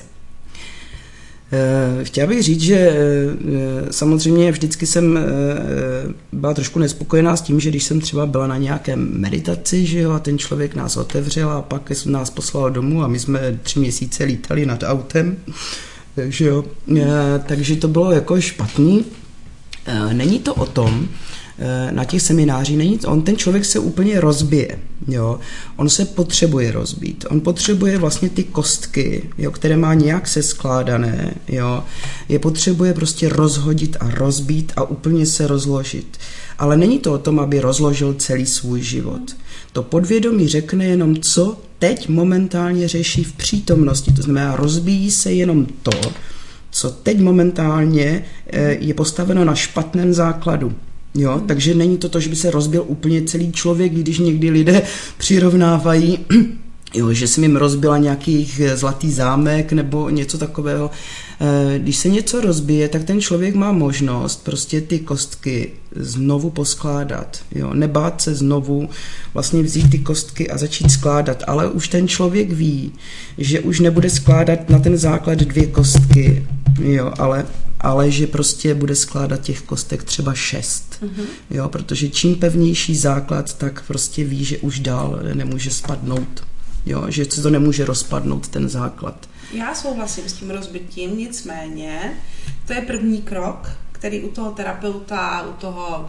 Chtěla bych říct, že samozřejmě vždycky jsem byla trošku nespokojená s tím, že když jsem třeba byla na nějaké meditaci, že jo, a ten člověk nás otevřel a pak nás poslal domů a my jsme tři měsíce lítali nad autem, že jo, takže to bylo jako špatný. Není to o tom, na těch seminářích, není to, on ten člověk se úplně rozbije, jo, on se potřebuje rozbít, on potřebuje vlastně ty kostky, jo, které má nějak seskládané, jo, je potřebuje prostě rozhodit a rozbít a úplně se rozložit. Ale není to o tom, aby rozložil celý svůj život. To podvědomí řekne jenom, co teď momentálně řeší v přítomnosti, to znamená, rozbíjí se jenom to, co teď momentálně je postaveno na špatném základu. Jo, hmm. takže není to to, že by se rozbil úplně celý člověk, když někdy lidé přirovnávají, jo, že jsem jim rozbila nějaký zlatý zámek nebo něco takového. Když se něco rozbije, tak ten člověk má možnost prostě ty kostky znovu poskládat. Jo, nebát se znovu vlastně vzít ty kostky a začít skládat, ale už ten člověk ví, že už nebude skládat na ten základ dvě kostky, jo, ale ale že prostě bude skládat těch kostek třeba šest. Mm-hmm. Jo, protože čím pevnější základ, tak prostě ví, že už dál nemůže spadnout. Jo, že se to nemůže rozpadnout, ten základ. Já souhlasím s tím rozbitím, nicméně to je první krok, který u toho terapeuta, u toho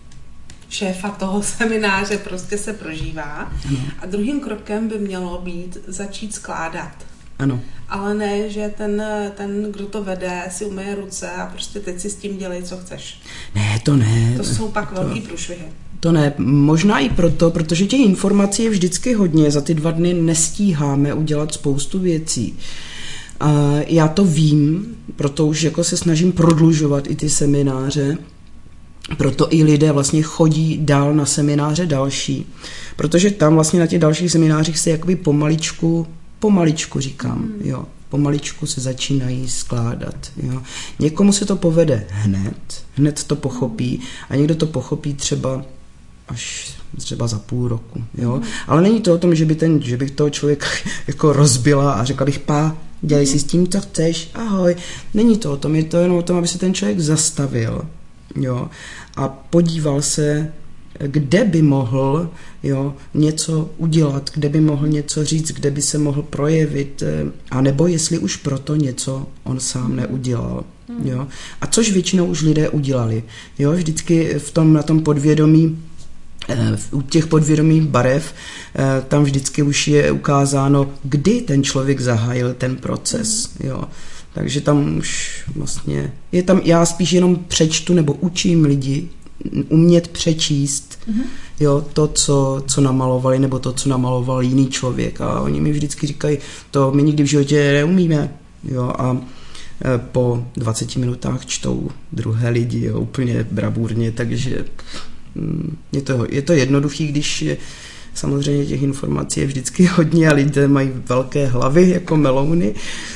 šéfa toho semináře prostě se prožívá. Ano. A druhým krokem by mělo být začít skládat. Ano. Ale ne, že ten, ten, kdo to vede, si umyje ruce a prostě teď si s tím dělej, co chceš. Ne, to ne. To jsou pak to, velký průšvihy. To ne, možná i proto, protože těch informací je vždycky hodně, za ty dva dny nestíháme udělat spoustu věcí. A já to vím, proto už jako se snažím prodlužovat i ty semináře, proto i lidé vlastně chodí dál na semináře další, protože tam vlastně na těch dalších seminářích se jakoby pomaličku Pomaličku říkám, mm. jo, pomaličku se začínají skládat, jo. Někomu se to povede hned, hned to pochopí a někdo to pochopí třeba až třeba za půl roku, jo. Mm. Ale není to o tom, že by ten, že bych toho člověka jako rozbila a řekla bych, pá, dělej mm. si s tím, co chceš, ahoj. Není to o tom, je to jenom o tom, aby se ten člověk zastavil, jo, a podíval se, kde by mohl, jo, něco udělat, kde by mohl něco říct, kde by se mohl projevit, a nebo jestli už proto něco on sám neudělal. Jo. A což většinou už lidé udělali. Jo, vždycky v tom, na tom podvědomí, u těch podvědomých barev, tam vždycky už je ukázáno, kdy ten člověk zahájil ten proces. Jo. Takže tam už vlastně, je tam, já spíš jenom přečtu nebo učím lidi umět přečíst, mm-hmm. jo, to, co, co namalovali, nebo to, co namaloval jiný člověk. A oni mi vždycky říkají, to my nikdy v životě neumíme. Jo, a po dvaceti minutách čtou druhé lidi, jo, úplně bravurně, takže je to, je to jednoduchý, když je, samozřejmě těch informací je vždycky hodně a lidé mají velké hlavy jako melouny,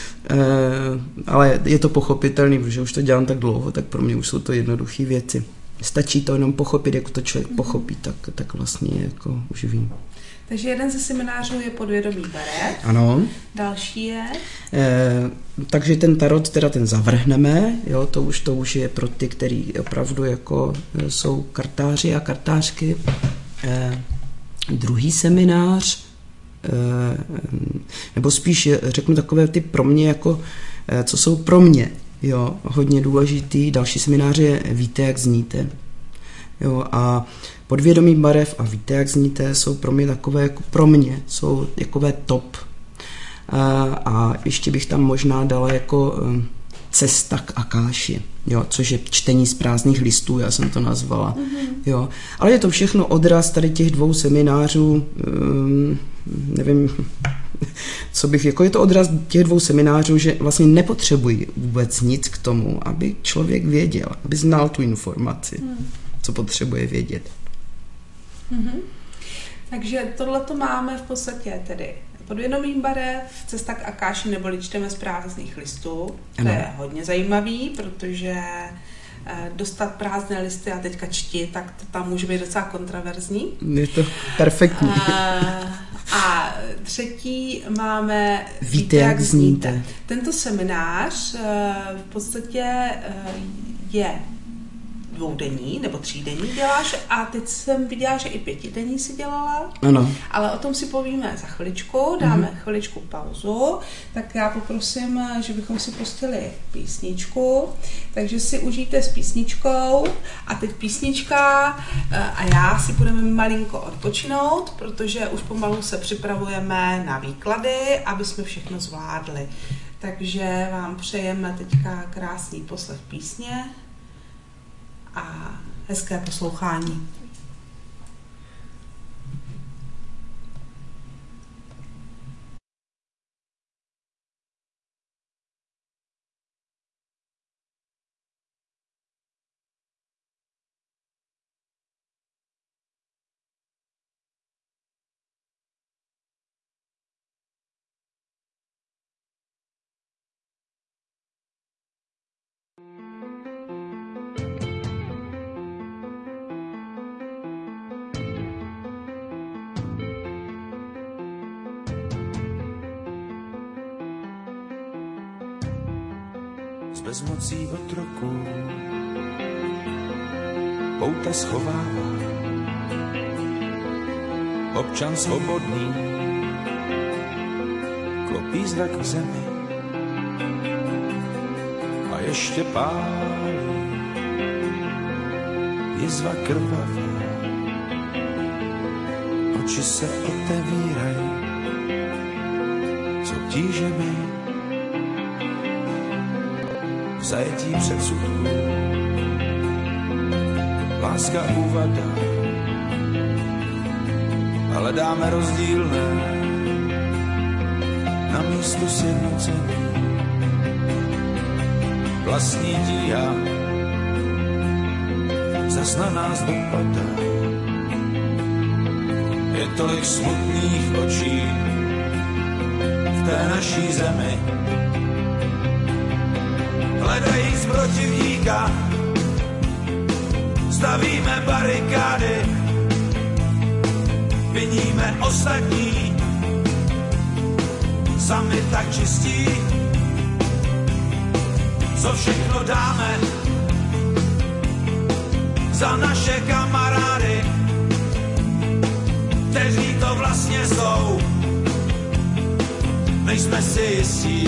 ale je to pochopitelný, protože už to dělám tak dlouho, tak pro mě už jsou to jednoduché věci. Stačí to jenom pochopit, jak to člověk pochopí, tak, tak vlastně jako už vím. Takže jeden ze seminářů je podvědomí barev. Ano. Další je? E, takže ten tarot teda ten zavrhneme, jo, to už, to už je pro ty, který opravdu jako jsou kartáři a kartářky. E, druhý seminář, e, nebo spíš řeknu takové ty pro mě jako, e, co jsou pro mě, jo, hodně důležitý. Další seminář je Víte, jak zníte. Jo, a podvědomí barev a Víte, jak zníte jsou pro mě takové, jako pro mě, jsou takové top. A, a ještě bych tam možná dala jako Cesta k Akáši, jo, což je čtení z prázdných listů, já jsem to nazvala. Mm-hmm. Jo. Ale je to všechno odraz tady těch dvou seminářů, um, nevím, co bych, jako je to odraz těch dvou seminářů, že vlastně nepotřebují vůbec nic k tomu, aby člověk věděl, aby znal tu informaci, mm. co potřebuje vědět. Mm-hmm. Takže tohleto máme v podstatě tedy podvědomí barev, Cesta k Akáši, neboli čteme z prázdných listů. To je hodně zajímavý, protože dostat prázdné listy a teďka čti, tak to tam může být docela kontraverzní. Je to perfektní. A, a třetí máme Víte, Víte jak zníte. Tento seminář v podstatě je dvoudenní nebo třídenní děláš a teď jsem viděla, že i pětidenní si dělala. Ano. Ale o tom si povíme za chviličku, dáme mm-hmm. chviličku pauzu, tak já poprosím, že bychom si pustili písničku, takže si užijte s písničkou a teď písnička a já si budeme malinko odpočinout, protože už pomalu se připravujeme na výklady, aby jsme všechno zvládli. Takže vám přejeme teďka krásný poslech písně a hezké poslouchání. Bezmocí otroků pouta schovává občan svobodný, klopí zrak v zemi a ještě pálí jizva krvavá. Oči se otevírají, co tíže mi v zajetí předsudků. Láska uvada, ale dáme rozdílné na místo sjednocení. Vlastní tíha zas na nás dopadá. Je tolik smutných očí v té naší zemi. Hledají protivníka, stavíme barikády, viníme ostatní, sami tak čistí, co všechno dáme za naše kamarády, kteří to vlastně jsou, nejsme si jistí.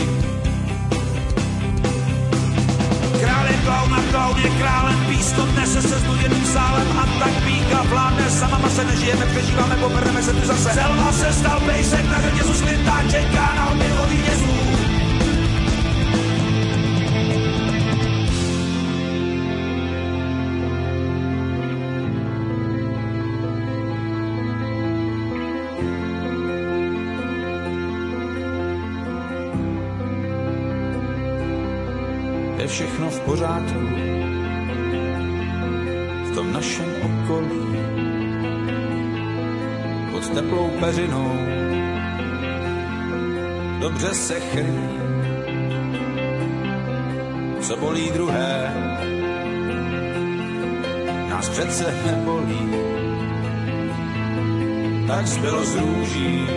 Král je klaun a klaun je králem, pískot nese se znuděným sálem a tak píka vládne, sama se nežijeme, přežíváme, poprveme se tu zase. Selva se stal pejsek, na řadě susklitá, čeká na odměnu od vítězů. Je všechno v pořádku v tom našem okolí. Pod teplou peřinou dobře se chrlí, co bolí druhé, nás přece nebolí. Tak zbylo z růží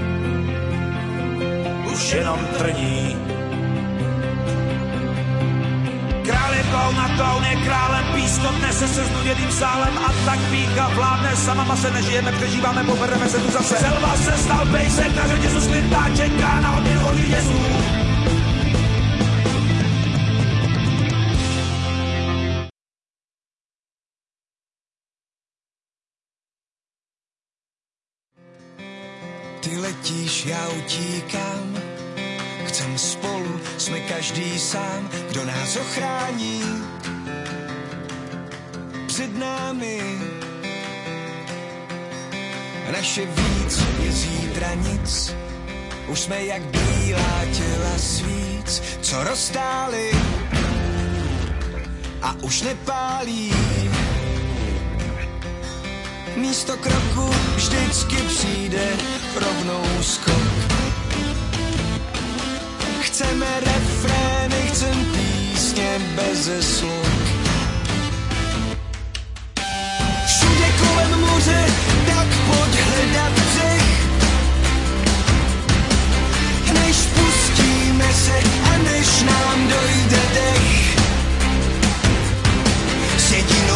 už jenom trní. Klaun a klaun je králem, pískot nese se znuděným sálem a tak píka vládne, sama se nežijeme, přežíváme, pobereme se tu zase. Selva se stal pejsek, na řadě susklitá, čeká na odměnu od vítězů. Ty letíš, já utíkám, chcem spolu, jsme každý sám, kdo nás ochrání. Před námi naše víc je zítra nic, už jsme jak bílá těla svíc, co roztály a už nepálí. Místo kroku vždycky přijde rovnou skok. Chceme refrény, chcem písně beze slov. Všude kolem moře, tak pojď hledat břeh. Než pustíme se a než nám dojde dech. Sedí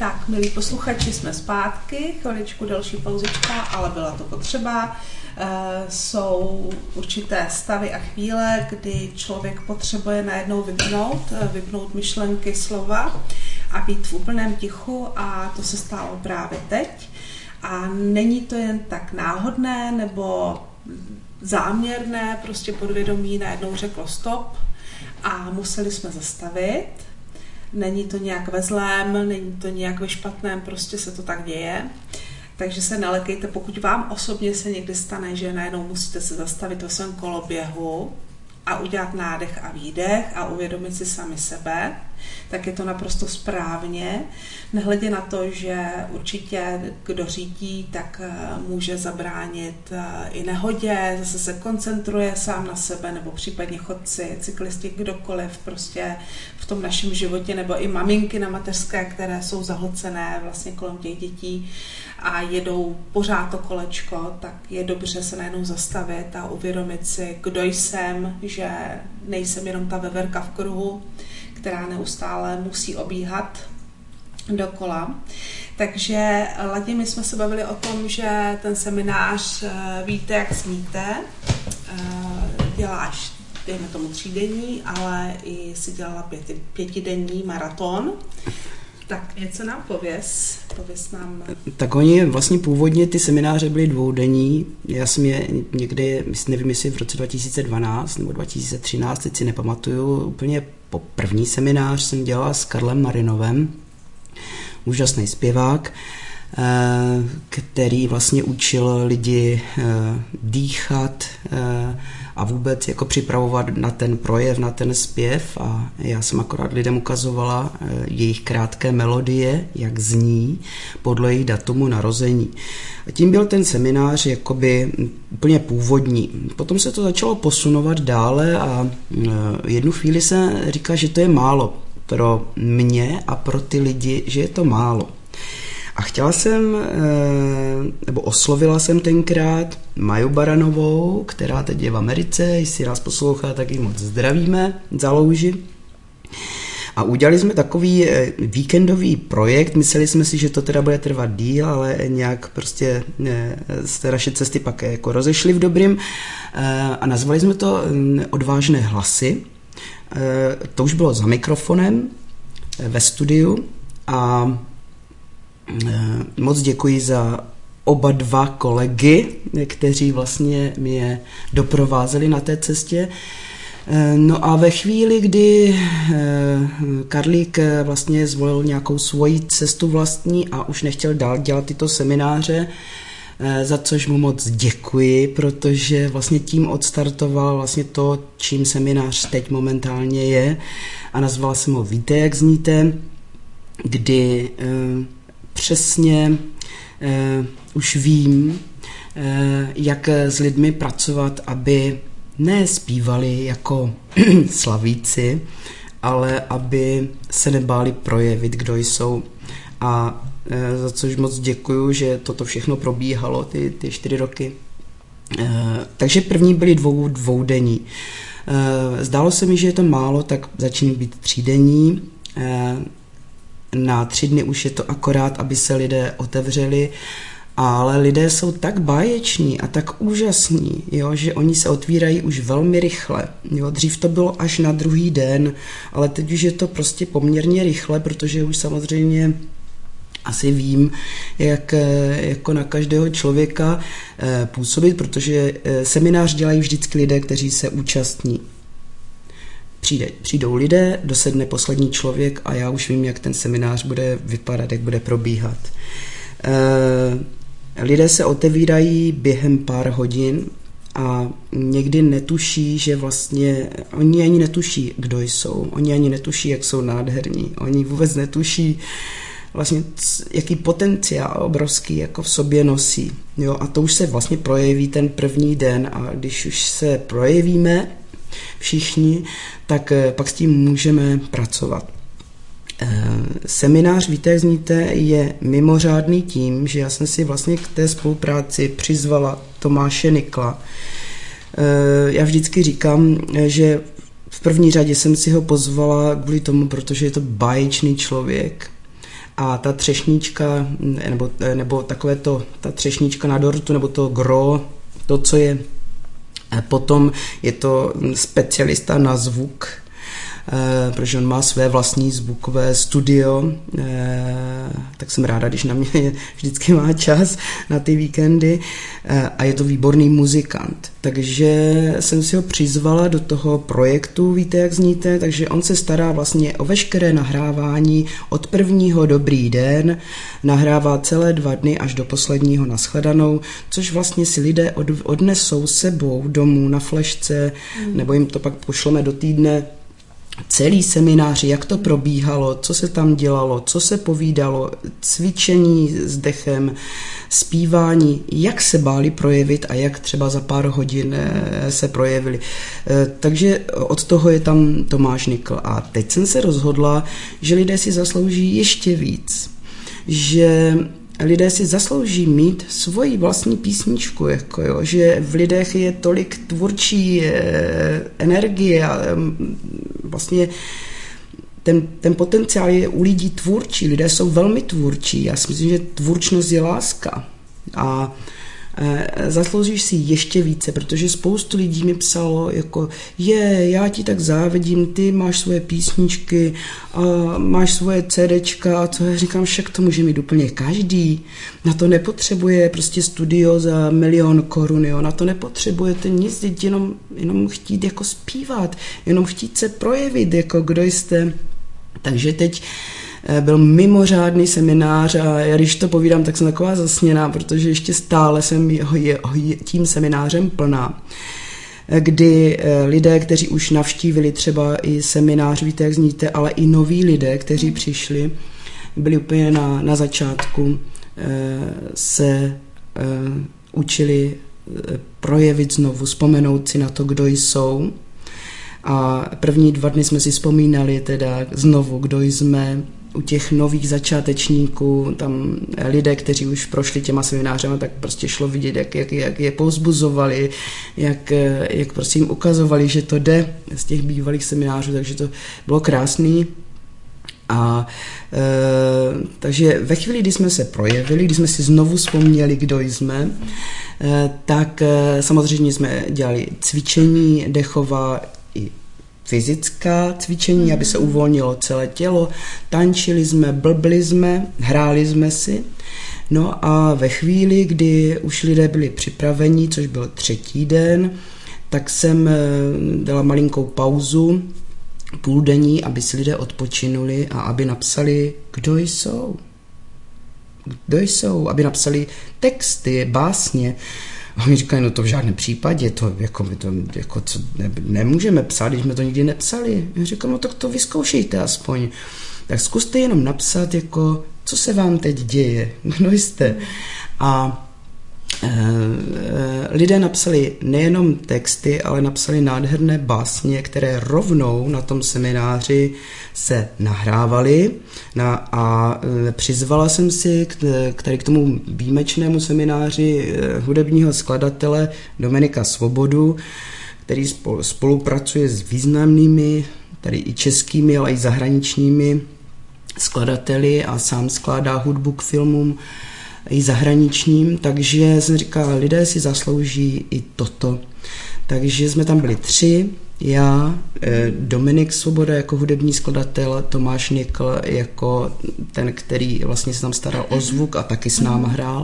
Tak, milí posluchači, jsme zpátky, chviličku delší pauzička, ale byla to potřeba. E, jsou určité stavy a chvíle, kdy člověk potřebuje najednou vypnout, vypnout myšlenky, slova a být v úplném tichu a to se stalo právě teď. A není to jen tak náhodné nebo záměrné, prostě podvědomí najednou řeklo stop a museli jsme zastavit. Není to nějak ve zlém, není to nějak ve špatném, prostě se to tak děje. Takže se nelekejte, pokud vám osobně se někdy stane, že najednou musíte se zastavit ve svém koloběhu a udělat nádech a výdech a uvědomit si sami sebe, tak je to naprosto správně. Nehledě na to, že určitě kdo řídí, tak může zabránit i nehodě, zase se koncentruje sám na sebe, nebo případně chodci, cyklisti, kdokoliv prostě v tom našem životě, nebo i maminky na mateřské, které jsou zahlcené vlastně kolem těch dětí a jedou pořád to kolečko, tak je dobře se najednou zastavit a uvědomit si, kdo jsem, že nejsem jenom ta veverka v kruhu, která neustále musí obíhat dokola. Takže Ladi, my jsme se bavili o tom, že ten seminář Víte, jak smíte, děláš, dejme tomu třídenní, ale i si dělala pěti, pětidenní maraton. Tak něco nám pověz, pověz nám. Tak oni vlastně původně ty semináře byly dvoudenní, já jsem je někdy, nevím jestli v roce dva tisíce dvanáct nebo dva tisíce třináct, teď si nepamatuju, úplně po první seminář jsem dělala s Karlem Marinovem, úžasný zpěvák, který vlastně učil lidi dýchat a vůbec jako připravovat na ten projev, na ten zpěv a já jsem akorát lidem ukazovala jejich krátké melodie, jak zní podle jejich datumu narození. A tím byl ten seminář jakoby úplně původní. Potom se to začalo posunovat dále a jednu chvíli se říká, že to je málo pro mě a pro ty lidi, že je to málo. A chtěla jsem, nebo oslovila jsem tenkrát Maju Baranovou, která teď je v Americe, jestli nás poslouchá, tak ji moc zdravíme za louži. A udělali jsme takový víkendový projekt, mysleli jsme si, že to teda bude trvat díl, ale nějak prostě z naše cesty pak jako rozešly v dobrým a nazvali jsme to Odvážné hlasy. To už bylo za mikrofonem ve studiu a moc děkuji za oba dva kolegy, kteří vlastně mě doprovázeli na té cestě. No a ve chvíli, kdy Karlík vlastně zvolil nějakou svoji cestu vlastní a už nechtěl dál dělat tyto semináře, za což mu moc děkuji, protože vlastně tím odstartoval vlastně to, čím seminář teď momentálně je a nazvala jsem ho Víte, jak zníte, kdy přesně uh, už vím, uh, jak s lidmi pracovat, aby ne zpívali jako slavíci, ale aby se nebáli projevit, kdo jsou. A uh, za což moc děkuju, že toto všechno probíhalo, ty, ty čtyři roky. Uh, takže první byly dvou, dvoudenní. Uh, zdálo se mi, že je to málo, tak začíná být třídenní. Uh, Na tři dny už je to akorát, aby se lidé otevřeli, ale lidé jsou tak báječní a tak úžasní, jo, že oni se otvírají už velmi rychle. Jo. Dřív to bylo až na druhý den, ale teď už je to prostě poměrně rychle, protože už samozřejmě asi vím, jak jako na každého člověka působit, protože seminář dělají vždycky lidé, kteří se účastní. Přijde, přijdou lidé, dosedne poslední člověk a já už vím, jak ten seminář bude vypadat, jak bude probíhat. E, lidé se otevírají během pár hodin a někdy netuší, že vlastně, oni ani netuší, kdo jsou, oni ani netuší, jak jsou nádherní, oni vůbec netuší vlastně, jaký potenciál obrovský jako v sobě nosí. Jo? A to už se vlastně projeví ten první den a když už se projevíme, všichni, tak pak s tím můžeme pracovat. Seminář Víte, jak zníte je mimořádný tím, že já jsem si vlastně k té spolupráci přizvala Tomáše Nikla. Já vždycky říkám, že v první řadě jsem si ho pozvala kvůli tomu, protože je to báječný člověk a ta třešnička, nebo, nebo takové to, ta třešnička na dortu, nebo to gro, to, co je potom, je to specialista na zvuk, protože on má své vlastní zvukové studio, tak jsem ráda, když na mě vždycky má čas na ty víkendy a je to výborný muzikant. Takže jsem si ho přizvala do toho projektu, víte, jak zníte, takže on se stará vlastně o veškeré nahrávání od prvního dobrý den, nahrává celé dva dny až do posledního nashledanou, což vlastně si lidé odnesou sebou domů na flešce, mm. nebo jim to pak pošleme do týdne, celý seminář, jak to probíhalo, co se tam dělalo, co se povídalo, cvičení s dechem, zpívání, jak se báli projevit a jak třeba za pár hodin se projevili. Takže od toho je tam Tomáš Nikl. A teď jsem se rozhodla, že lidé si zaslouží ještě víc. Že lidé si zaslouží mít svoji vlastní písničku, jako jo, že v lidech je tolik tvůrčí eh, energie a eh, vlastně ten, ten potenciál je u lidí tvůrčí, lidé jsou velmi tvůrčí, já si myslím, že tvůrčnost je láska a eh, zasloužíš si ještě více, protože spoustu lidí mi psalo jako je, já ti tak závidím, ty máš svoje písničky a máš svoje CDčka a co já říkám, však to může mít úplně každý, na to nepotřebuje prostě studio za milion korun, jo, na to nepotřebujete nic, jenom, jenom chtít jako zpívat, jenom chtít se projevit, jako kdo jste. Takže teď byl mimořádný seminář a já když to povídám, tak jsem taková zasněná, protože ještě stále jsem tím seminářem plná, kdy lidé, kteří už navštívili třeba i seminář, víte, jak zníte, ale i noví lidé, kteří přišli, byli úplně na, na začátku, se učili projevit znovu, vzpomenout si na to, kdo jsou. A první dva dny jsme si vzpomínali teda znovu, kdo jsme, u těch nových začátečníků, tam lidé, kteří už prošli těma seminářema, tak prostě šlo vidět, jak, jak, jak je povzbuzovali, jak, jak prostě jim ukazovali, že to jde z těch bývalých seminářů, takže to bylo krásný. A e, takže ve chvíli, kdy jsme se projevili, kdy jsme si znovu vzpomněli, kdo jsme, e, tak e, samozřejmě jsme dělali cvičení dechová i fyzická cvičení, aby se uvolnilo celé tělo, tančili jsme, blbli jsme, hráli jsme si. No a ve chvíli, kdy už lidé byli připraveni, což byl třetí den, tak jsem dala malinkou pauzu, půldenní, aby si lidé odpočinuli a aby napsali, kdo jsou. Kdo jsou, aby napsali texty, básně. A oni říkají, no to v žádném případě, to jako, my to jako co, ne, nemůžeme psát, když jsme to nikdy nepsali. Já říkám, no tak to vyzkoušejte aspoň. Tak zkuste jenom napsat, jako, co se vám teď děje, kdo jste. A e, e, lidé napsali nejenom texty, ale napsali nádherné básně, které rovnou na tom semináři se nahrávaly. Na, a e, přizvala jsem si k, k, tady k tomu výjimečnému semináři e, hudebního skladatele Dominika Svobodu, který spol, spolupracuje s významnými, tady i českými, ale i zahraničními skladateli a sám skládá hudbu k filmům i zahraničním, takže jsem říkala, lidé si zaslouží i toto. Takže jsme tam byli tři, já, Dominik Svoboda jako hudební skladatel, Tomáš Nikl jako ten, který vlastně se tam staral o zvuk a taky s náma hrál.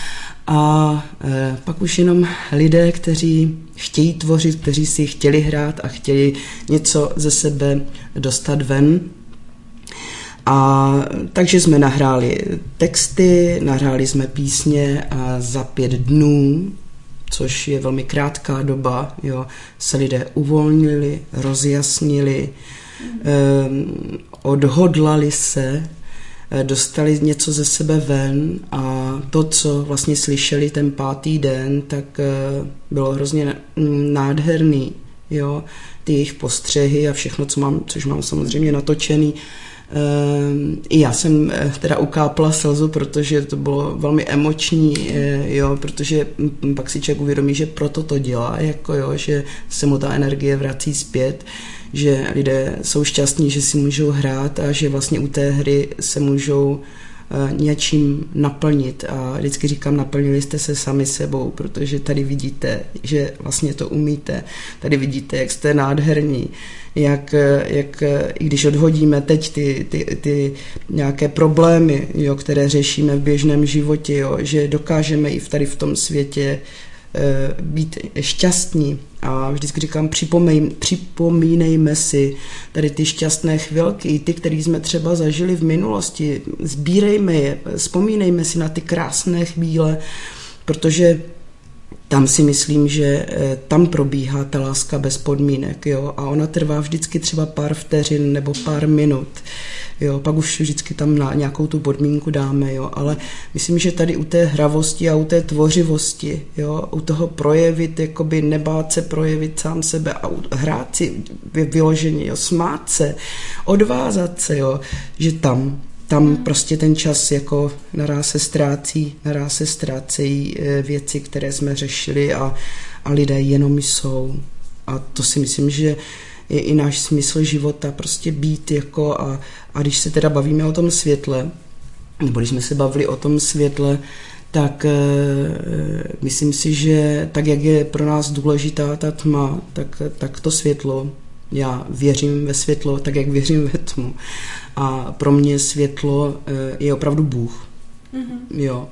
A e, pak už jenom lidé, kteří chtějí tvořit, kteří si chtěli hrát a chtěli něco ze sebe dostat ven. A takže jsme nahráli texty, nahráli jsme písně a za pět dnů, což je velmi krátká doba, jo, se lidé uvolnili, rozjasnili, eh, odhodlali se, eh, dostali něco ze sebe ven a to, co vlastně slyšeli ten pátý den, tak eh, bylo hrozně nádherný, jo, ty jejich postřehy a všechno, co mám, což mám samozřejmě natočený. I já jsem teda ukápla slzu, protože to bylo velmi emoční, jo, protože pak si člověk uvědomí, že proto to dělá, jako jo, že se mu ta energie vrací zpět, že lidé jsou šťastní, že si můžou hrát a že vlastně u té hry se můžou něčím naplnit a vždycky říkám, naplnili jste se sami sebou, protože tady vidíte, že vlastně to umíte, tady vidíte, jak jste nádherní, jak, jak i když odhodíme teď ty, ty, ty nějaké problémy, jo, které řešíme v běžném životě, jo, že dokážeme i v tady v tom světě být šťastní a vždycky říkám, připomínej, připomínejme si tady ty šťastné chvilky, i ty, které jsme třeba zažili v minulosti, sbírejme je, vzpomínejme si na ty krásné chvíle, protože tam si myslím, že tam probíhá ta láska bez podmínek, jo, a ona trvá vždycky třeba pár vteřin nebo pár minut, jo, pak už vždycky tam na nějakou tu podmínku dáme, jo, ale myslím, že tady u té hravosti a u té tvořivosti, jo, u toho projevit, jakoby nebát se projevit sám sebe a hrát si vyloženě, jo, smát se, odvázat se, jo, že tam Tam prostě ten čas jako naráz se ztrácí, naráz se ztrácejí věci, které jsme řešili a, a lidé jenom jsou. A to si myslím, že je i náš smysl života, prostě být jako a, a když se teda bavíme o tom světle, nebo když jsme se bavili o tom světle, tak e, myslím si, že tak, jak je pro nás důležitá ta tma, tak, tak to světlo, já věřím ve světlo, tak jak věřím ve tmu. A pro mě světlo je opravdu Bůh. Mm-hmm. Jo.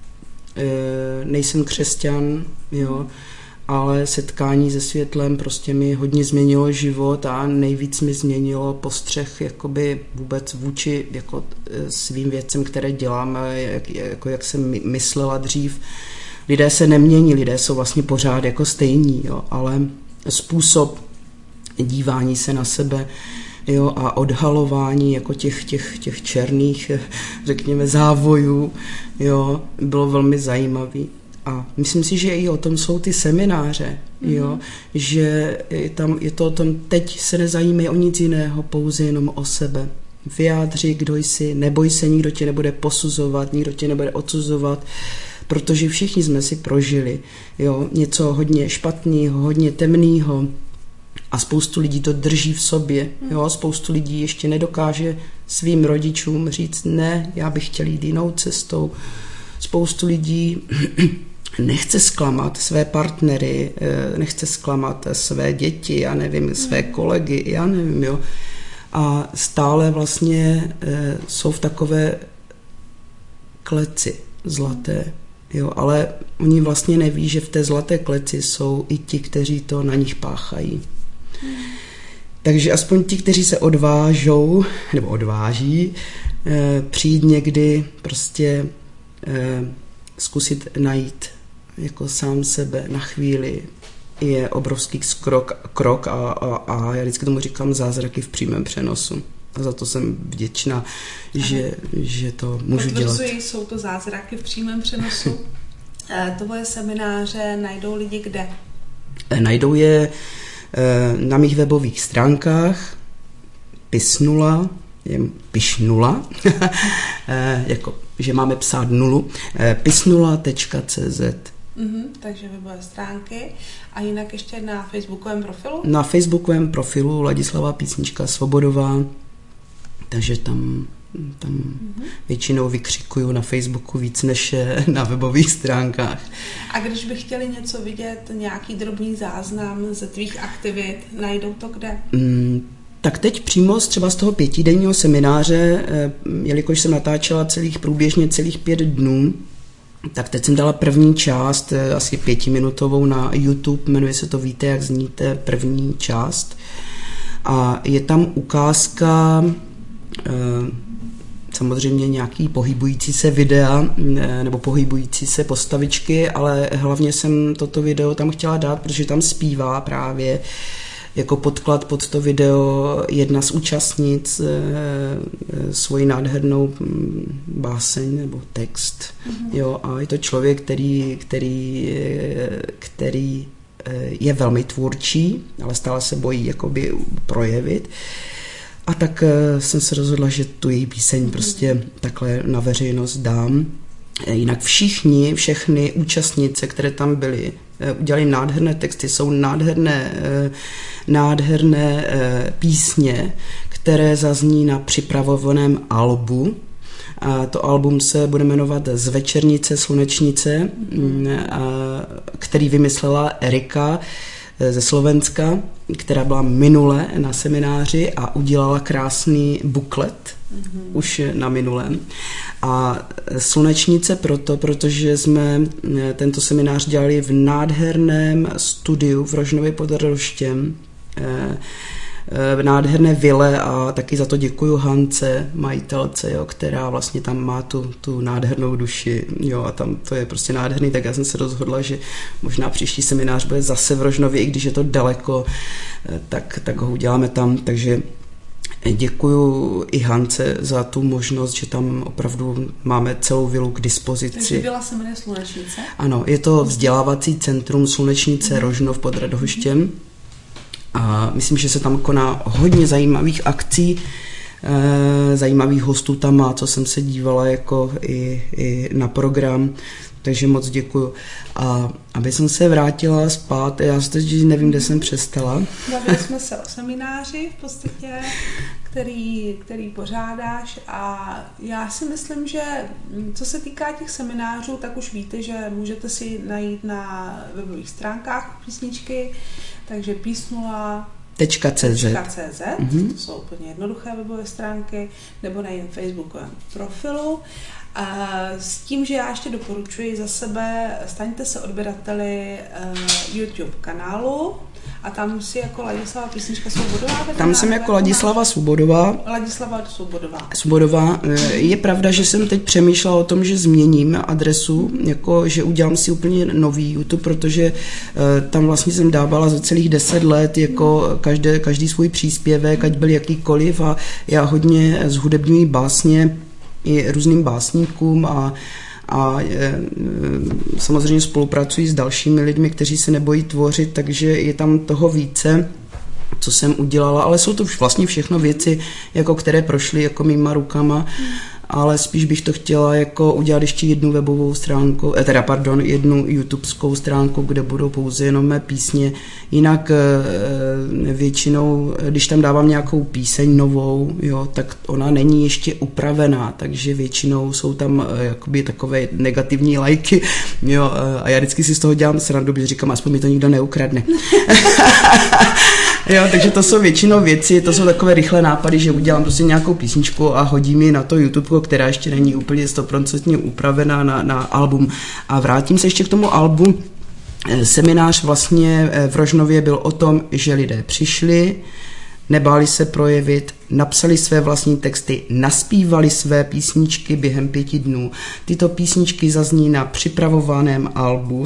Nejsem křesťan, jo, ale setkání se světlem prostě mi hodně změnilo život a nejvíc mi změnilo postřeh jakoby vůbec vůči jako svým věcem, které dělám, jak, jako jak jsem myslela dřív. Lidé se nemění, lidé jsou vlastně pořád jako stejní, jo, ale způsob dívání se na sebe, jo, a odhalování jako těch, těch, těch černých, řekněme, závojů, jo, bylo velmi zajímavý. A myslím si, že i o tom jsou ty semináře, jo, mm-hmm. že je, tam, je to o tom, teď se nezajímej o nic jiného, pouze jenom o sebe. Vyjádři, kdo jsi, neboj se, nikdo tě nebude posuzovat, nikdo tě nebude odsuzovat, protože všichni jsme si prožili, jo, něco hodně špatného, hodně temného, a spoustu lidí to drží v sobě. Jo? Spoustu lidí ještě nedokáže svým rodičům říct ne, já bych chtěl jít jinou cestou. Spoustu lidí nechce zklamat své partnery, nechce zklamat své děti, já nevím, své kolegy, já nevím, jo. A stále vlastně jsou v takové kleci zlaté. Jo, ale oni vlastně neví, že v té zlaté kleci jsou i ti, kteří to na nich páchají. Hmm. Takže aspoň ti, kteří se odvážou, nebo odváží, eh, přijít někdy prostě eh, zkusit najít jako sám sebe na chvíli, je obrovský krok, krok a, a, a já vždycky tomu říkám zázraky v přímém přenosu. A za to jsem vděčná, že, že to můžu dělat. Potvrzuji, jsou to zázraky v přímém přenosu. Tvoje semináře najdou lidi kde? Najdou je na mých webových stránkách Pisnula, je Pišnula, jako, že máme psát nulu, pisnula tečka cé zet. Mm-hmm, takže webové stránky. A jinak ještě na facebookovém profilu? Na facebookovém profilu Ladislava Písnička Svobodová, takže tam, tam mm-hmm. většinou vykřikuju na Facebooku víc než na webových stránkách. A když by chtěli něco vidět, nějaký drobný záznam ze tvých aktivit, najdou to kde? Mm, tak teď přímo třeba z toho pětidenního semináře, jelikož jsem natáčela celých průběžně celých pět dnů, tak teď jsem dala první část, asi pětiminutovou na YouTube, jmenuje se to Víte, jak zníte, první část. A je tam ukázka, samozřejmě nějaký pohybující se videa, nebo pohybující se postavičky, ale hlavně jsem toto video tam chtěla dát, protože tam zpívá právě jako podklad pod to video jedna z účastnic e, e, svoji nádhernou báseň nebo text. Mm-hmm. Jo, a je to člověk, který, který, který je velmi tvůrčí, ale stále se bojí jakoby projevit. A tak e, jsem se rozhodla, že tu její píseň mm-hmm. prostě takhle na veřejnost dám. Jinak všichni, všechny účastnice, které tam byly, udělali nádherné texty, jsou nádherné, nádherné písně, které zazní na připravovaném albu. A to album se bude jmenovat Z večernice slunečnice, který vymyslela Erika ze Slovenska, která byla minule na semináři a udělala krásný buklet mm-hmm. už na minulém. A Slunečnice proto, protože jsme tento seminář dělali v nádherném studiu v Rožnově pod Radhoštěm, v nádherné vile a taky za to děkuju Hance, majitelce, jo, která vlastně tam má tu, tu nádhernou duši, jo, a tam to je prostě nádherný, tak já jsem se rozhodla, že možná příští seminář bude zase v Rožnově, i když je to daleko, tak, tak ho uděláme tam, takže děkuju i Hance za tu možnost, že tam opravdu máme celou vilu k dispozici. Takže vila se jmenuje Slunečnice? Ano, je to vzdělávací centrum Slunečnice Rožnov pod Radhoštěm. A myslím, že se tam koná hodně zajímavých akcí, e, zajímavých hostů tam má, co jsem se dívala jako i, i na program, takže moc děkuju. A aby jsem se vrátila zpát, já se teď nevím, kde jsem přestala. Bavili jsme se o semináři v podstatě, který, který pořádáš a já si myslím, že co se týká těch seminářů, tak už víte, že můžete si najít na webových stránkách písničky, takže písnula tečka cé zet mm-hmm. To jsou úplně jednoduché webové stránky, nebo na jejím facebookovém profilu. A s tím, že já ještě doporučuji za sebe, staňte se odběrateli uh, YouTube kanálu a tam si jako Ladislava Písnička Svobodová. Tam jsem jako Ladislava Svobodová. Ladislava Svobodová. Svobodová. Je pravda, že jsem teď přemýšlela o tom, že změním adresu, jako že udělám si úplně nový YouTube, protože uh, tam vlastně jsem dávala za celých deset let jako každé, každý svůj příspěvek, ať byl jakýkoliv a já hodně zhudebňuji básně i různým básníkům a, a e, samozřejmě spolupracuji s dalšími lidmi, kteří se nebojí tvořit, takže je tam toho více, co jsem udělala, ale jsou to vlastně všechno věci, jako které prošly jako mýma rukama, ale spíš bych to chtěla jako udělat ještě jednu webovou stránku, eh, teda pardon, jednu youtubeskou stránku, kde budou pouze jenom mé písně. Jinak eh, většinou, když tam dávám nějakou píseň novou, jo, tak ona není ještě upravená, takže většinou jsou tam eh, jakoby takové negativní lajky, jo, eh, a já vždycky si z toho dělám srandu, protože říkám, aspoň mi to nikdo neukradne. Jo, takže to jsou většinou věci, to jsou takové rychlé nápady, že udělám prostě nějakou písničku a hodím ji na to YouTube, která ještě není úplně stoprocentně upravená na, na album. A vrátím se ještě k tomu albu. Seminář vlastně v Rožnově byl o tom, že lidé přišli, nebáli se projevit, napsali své vlastní texty, naspívali své písničky během pěti dnů. Tyto písničky zazní na připravovaném albu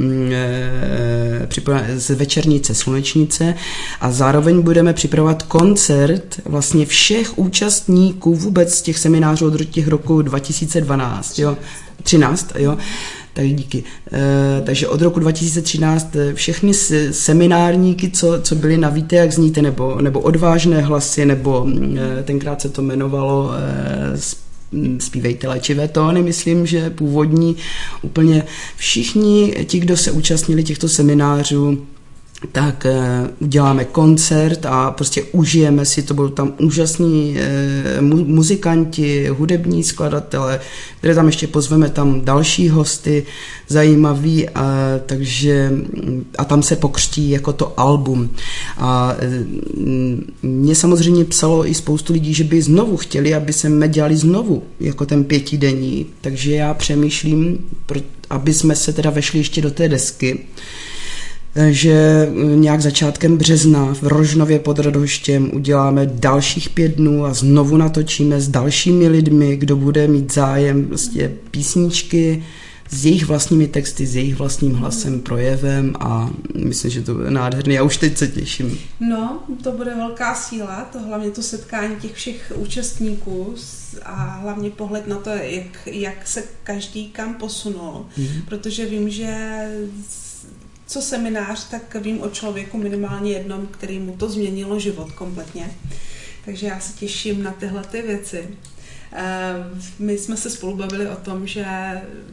z večernice Slunečnice a zároveň budeme připravovat koncert vlastně všech účastníků vůbec z těch seminářů od těch roku dva tisíce dvanáct, jo, třináct, jo. Tak díky. E, takže od roku dva tisíce třináct všechny seminárníky, co, co byli na Víte, jak zníte, nebo, nebo Odvážné hlasy, nebo e, tenkrát se to jmenovalo e, Zpívejte léčivé tóny, myslím, že původní, úplně všichni ti, kdo se účastnili těchto seminářů, tak e, uděláme koncert a prostě užijeme si, to budou tam úžasní e, mu, muzikanti, hudební skladatelé, které tam ještě pozveme tam další hosty zajímavý, a, takže a tam se pokřtí jako to album. A e, mě samozřejmě psalo i spoustu lidí, že by znovu chtěli, aby jsme dělali znovu jako ten pětidenní, takže já přemýšlím, aby jsme se teda vešli ještě do té desky, že nějak začátkem března v Rožnově pod Radhoštěm uděláme dalších pět dnů a znovu natočíme s dalšími lidmi, kdo bude mít zájem vlastně písničky s jejich vlastními texty, s jejich vlastním hlasem, projevem a myslím, že to bude nádherný. Já už teď se těším. No, to bude velká síla, to hlavně to setkání těch všech účastníků a hlavně pohled na to, jak, jak se každý kam posunul, mm-hmm. protože vím, že co seminář, tak vím o člověku minimálně jednom, který mu to změnilo život kompletně. Takže já se těším na tyhle ty věci. My jsme se spolu bavili o tom, že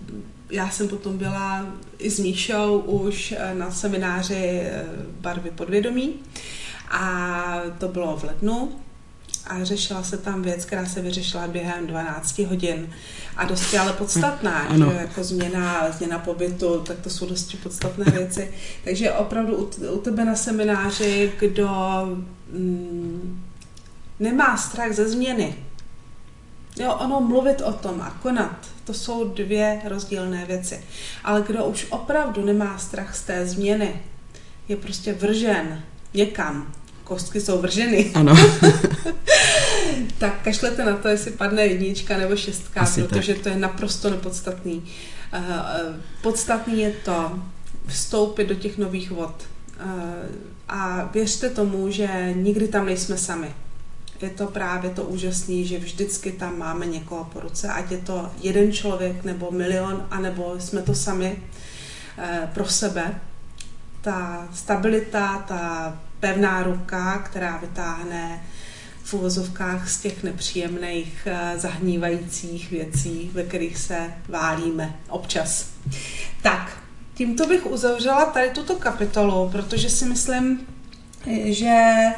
já jsem potom byla i s Míšou už na semináři Barvy podvědomí a to bylo v lednu a řešila se tam věc, která se vyřešila během dvanácti hodin a dosti ale podstatná, ano. že jako změna, změna pobytu, tak to jsou dosti podstatné věci. Takže opravdu u tebe na semináři, kdo mm, nemá strach ze změny, jo, ono mluvit o tom a konat, to jsou dvě rozdílné věci. Ale kdo už opravdu nemá strach z té změny, je prostě vržen někam, kostky jsou vrženy. Ano. Tak kašlete na to, jestli padne jednička nebo šestka, Asi protože tak. to je naprosto nepodstatný. Podstatný je to vstoupit do těch nových vod. A věřte tomu, že nikdy tam nejsme sami. Je to právě to úžasné, že vždycky tam máme někoho po ruce, ať je to jeden člověk nebo milion, anebo jsme to sami pro sebe. Ta stabilita, ta pevná ruka, která vytáhne v uvozovkách z těch nepříjemných, zahnívajících věcí, ve kterých se válíme občas. Tak, tímto bych uzavřela tady tuto kapitolu, protože si myslím, že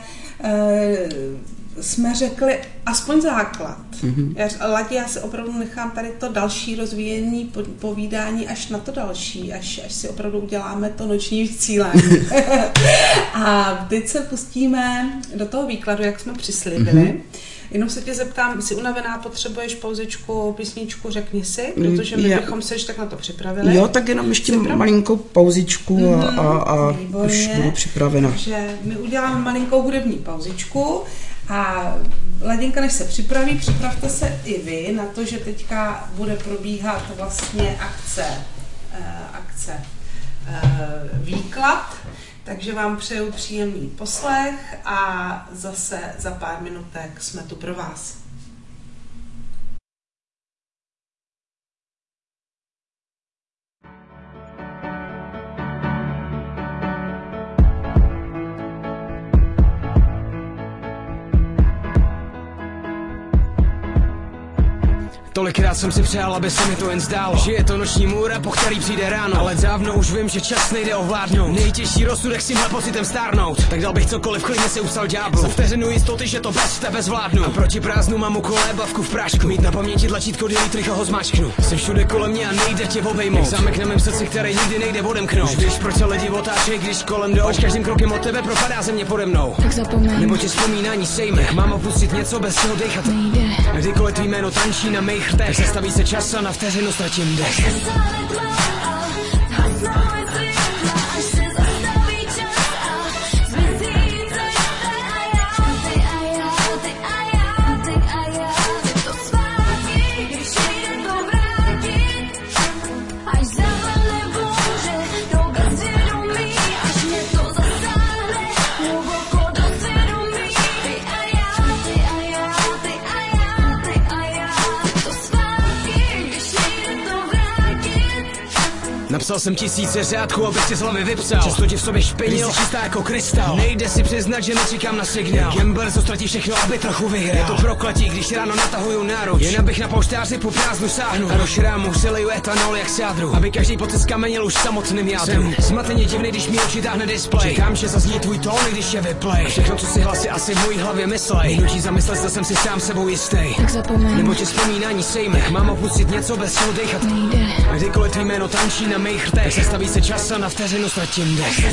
jsme řekli aspoň základ. Mm-hmm. Já, Ladě, já si opravdu nechám tady to další rozvíjení povídání až na to další, až, až si opravdu uděláme to noční vysílání. A teď se pustíme do toho výkladu, jak jsme přislíbili. Mm-hmm. Jenom se tě zeptám, jsi unavená, potřebuješ pauzičku, písničku, řekni si, protože my Já. bychom se ještě tak na to připravili. Jo, tak jenom ještě Připrav... malinkou pauzičku mm-hmm. a, a už budu připravena. Takže my uděláme malinkou hudební pauzičku a Laděnka, než se připraví, připravte se i vy na to, že teďka bude probíhat vlastně akce, uh, akce uh, výklad, takže vám přeju příjemný poslech a zase za pár minutek jsme tu pro vás. Tolikrát jsem si přál, aby se mi to jen zdálo, že je to noční můra, po který přijde ráno. Ale dávno už vím, že čas nejde ovládnout. Nejtěžší rozsudek s tímhle pocitem stárnout. Tak dal bych cokoliv, klidně se ustal ďáblu. Za vteřinu jistoty, že to bez tebe zvládnu. A proti prázdnu mám úkolé bavku v prášku. Mít na paměti tlačítko delete, rychle ho zmáčknu. Jsem všude kolem mě a nejde tě obejmout. Zámek na mém srdci, který nikdy nejde odemknout. Už víš, proč se lidi otáčej, když kolem jdou. Až každým krokem od tebe propadá země pode mnou. Tak zapomeň. Nebo tě vzpomínání sejme. Mám opustit něco, bez čeho dechat nejde. Kdykoliv tvý jméno tančí na mých chrtech, zastaví se čas a na vteřinu ztratím dech. Napsal jsem tisíce řádků, abych si z hlavy vypsal. Často ti v sobě špinil, čistá jako krystal. Nejde si přiznat, že nečekám na signál. Gambler, co ztratí všechno, aby trochu vyhrál. Je to prokletí, když ráno natahuju náruč. Jen abych na polštáři po prázdnu sáhnu. A do šrámu si leju etanol jak sádru. Aby každý pocit skamenil už samotným jádru. Jsem zmateně divný, když mi oči táhne display. Čekám, že zazní tvůj tón, když je vyplay. Všechno, co si hlasy asi v mojí hlavě myslej. Nutí zamyslet, zda jsem si sám sebou jistý. Tak zapomeň. Nebo tě vzpomínání sejme. Mám opustit něco, bez čeho dechat nejde. A kdykoliv tvý jméno tančí na mých chrtech, zastaví se čas a na vteřinu ztratím dech.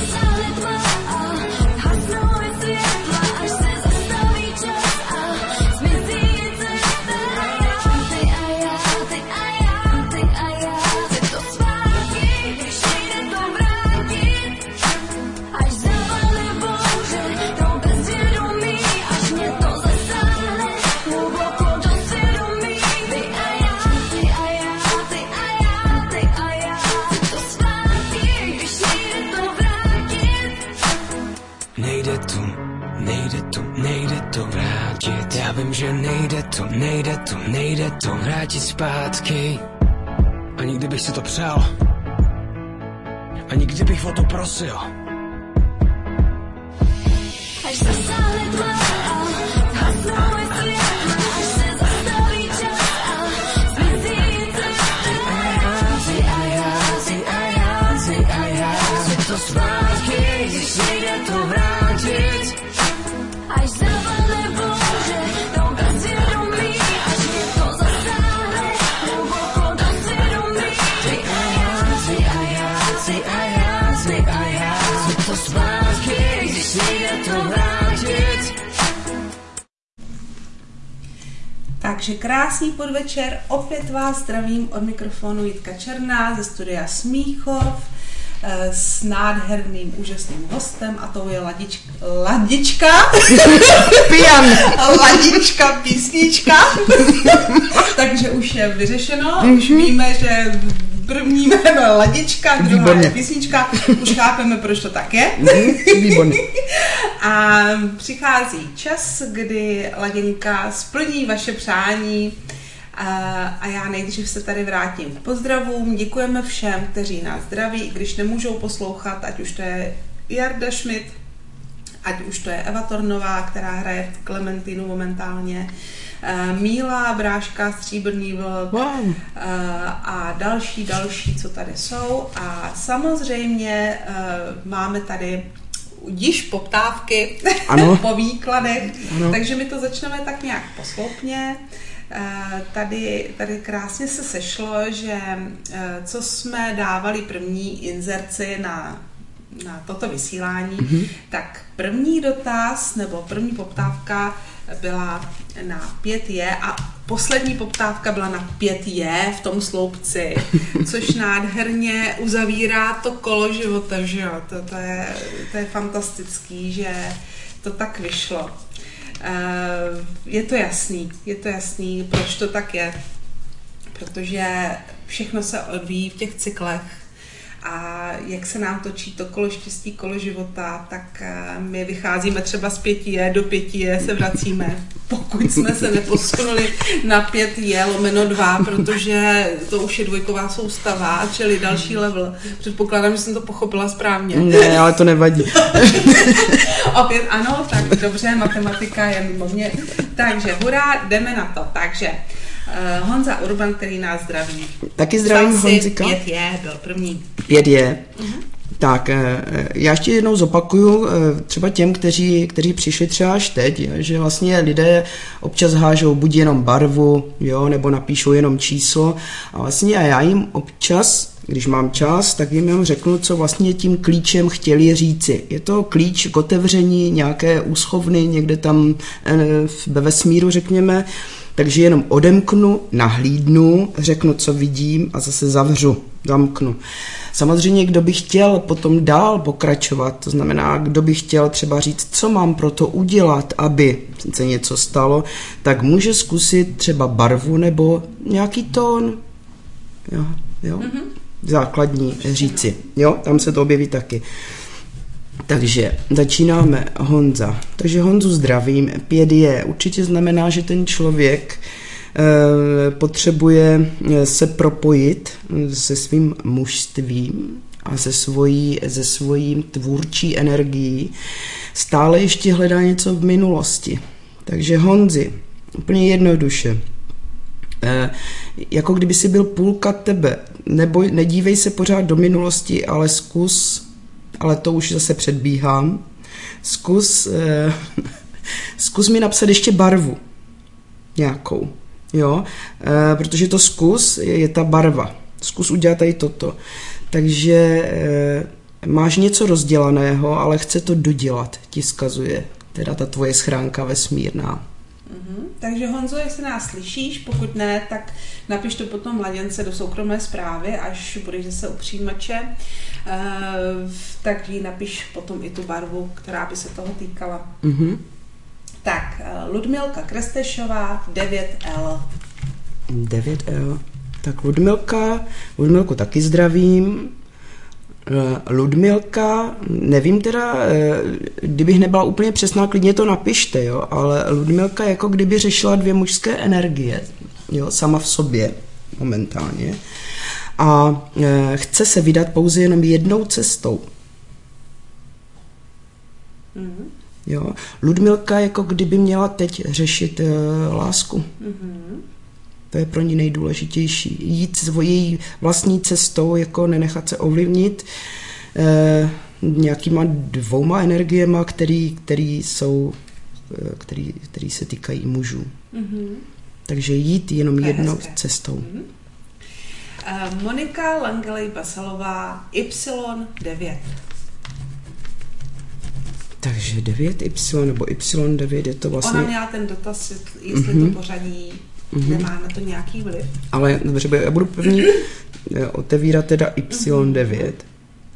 Já vím, že nejde to, nejde to, nejde to vrátit zpátky. Ani kdybych si to přál, ani kdybych o to prosil. Až zasáhne tma a hasnou je světla, až se zastaví čas a zmizí cesta. Ty a já, ty a já. Takže krásný podvečer, opět vás zdravím od mikrofonu Jitka Černá ze studia Smíchov s nádherným, úžasným hostem a to je Ladička. Ladička? Pijan. Ladička, písnička. Takže už je vyřešeno, mm-hmm. už víme, že první jméno je Ladička, druhá Výborně. Je písnička, už chápeme, proč to tak je. Výborně. A přichází čas, kdy Laděnka splní vaše přání a já nejdřív se tady vrátím k pozdravům. Děkujeme všem, kteří nás zdraví, i když nemůžou poslouchat, ať už to je Jarda Schmidt, ať už to je Eva Tornová, která hraje v Klementínu momentálně, Míla Bráška, Stříbrný vlk wow. a další, další, co tady jsou. A samozřejmě máme tady již poptávky po výkladech, ano. Takže my to začneme tak nějak posloupně. Tady, tady krásně se sešlo, že co jsme dávali první inzerci na, na toto vysílání, mm-hmm. tak první dotaz nebo první poptávka byla na pět je a poslední poptávka byla na pět je v tom sloupci, což nádherně uzavírá to kolo života, že jo? To, to, je, to je fantastický, že to tak vyšlo. Je to jasný, je to jasný, proč to tak je, protože všechno se odvíjí v těch cyklech a jak se nám točí to kolo štěstí, kolo života, tak my vycházíme třeba z pěti je, do pěti je se vracíme, pokud jsme se neposunuli na pět je lomeno dva, protože to už je dvojková soustava, čili další level. Předpokládám, že jsem to pochopila správně. Ne, ale to nevadí. Opět ano, tak dobře, matematika je mimo mě. Takže hurá, jdeme na to. Takže uh, Honza Urban, který nás zdraví. Taky zdravím Honzika. Pět je, byl první. Pět je. Uh-huh. Tak, já ještě jednou zopakuju třeba těm, kteří, kteří přišli třeba až teď, že vlastně lidé občas hážou buď jenom barvu, jo, nebo napíšou jenom číslo a vlastně já jim občas, když mám čas, tak jim jenom řeknu, co vlastně tím klíčem chtěli říci. Je to klíč k otevření nějaké úschovny někde tam ve vesmíru, řekněme, takže jenom odemknu, nahlídnu, řeknu, co vidím a zase zavřu, zamknu. Samozřejmě, kdo by chtěl potom dál pokračovat, to znamená, kdo by chtěl třeba říct, co mám pro to udělat, aby se něco stalo, tak může zkusit třeba barvu nebo nějaký tón, jo, jo? Mm-hmm. základní říci, jo, tam se to objeví taky. Takže začínáme Honza. Takže Honzu zdravím. Pět je určitě znamená, že ten člověk e, potřebuje se propojit se svým mužstvím a se svojí, se svojí tvůrčí energií. Stále ještě hledá něco v minulosti. Takže Honzi, úplně jednoduše. E, jako kdyby si byl půlka tebe. Neboj, nedívej se pořád do minulosti, ale zkus, ale to už zase předbíhám, zkus, eh, zkus mi napsat ještě barvu nějakou, jo, eh, protože to zkus je, je ta barva, zkus udělat tady toto, takže eh, máš něco rozdělaného, ale chce to dodělat, ti zkazuje, teda ta tvoje schránka vesmírná. Mm-hmm. Takže Honzo, jestli nás slyšíš, pokud ne, tak napiš to potom Laděnce do soukromé zprávy, až budeš zase u přijímače, uh, tak jí napiš potom i tu barvu, která by se toho týkala. Mm-hmm. Tak, uh, Ludmilka Krestešová, devět L. devět L. Tak Ludmilka, Ludmilku taky zdravím. Ludmilka, nevím teda, kdybych nebyla úplně přesná, klidně to napište, jo, ale Ludmilka jako kdyby řešila dvě mužské energie, jo, sama v sobě momentálně a chce se vydat pouze jenom jednou cestou. Mm-hmm. Jo, Ludmilka jako kdyby měla teď řešit uh, lásku. Mm-hmm. To je pro ní nejdůležitější. Jít svojí vlastní cestou, jako nenechat se ovlivnit eh, nějakýma dvouma energiema, který, který jsou, který, který se týkají mužů. Mm-hmm. Takže jít jenom jednou hezké. Cestou. Mm-hmm. Uh, Monika Langelej Basalová, Y devět. Takže devět Y nebo Y devět je to vlastně... Ona měla ten dotaz, jestli mm-hmm. to pořadí Mm-hmm. Nemá na to nějaký vliv. Ale dobře, já budu první otevírat teda Y devět. Mm-hmm.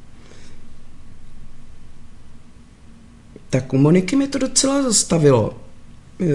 Tak u Moniky mě to docela zastavilo. E,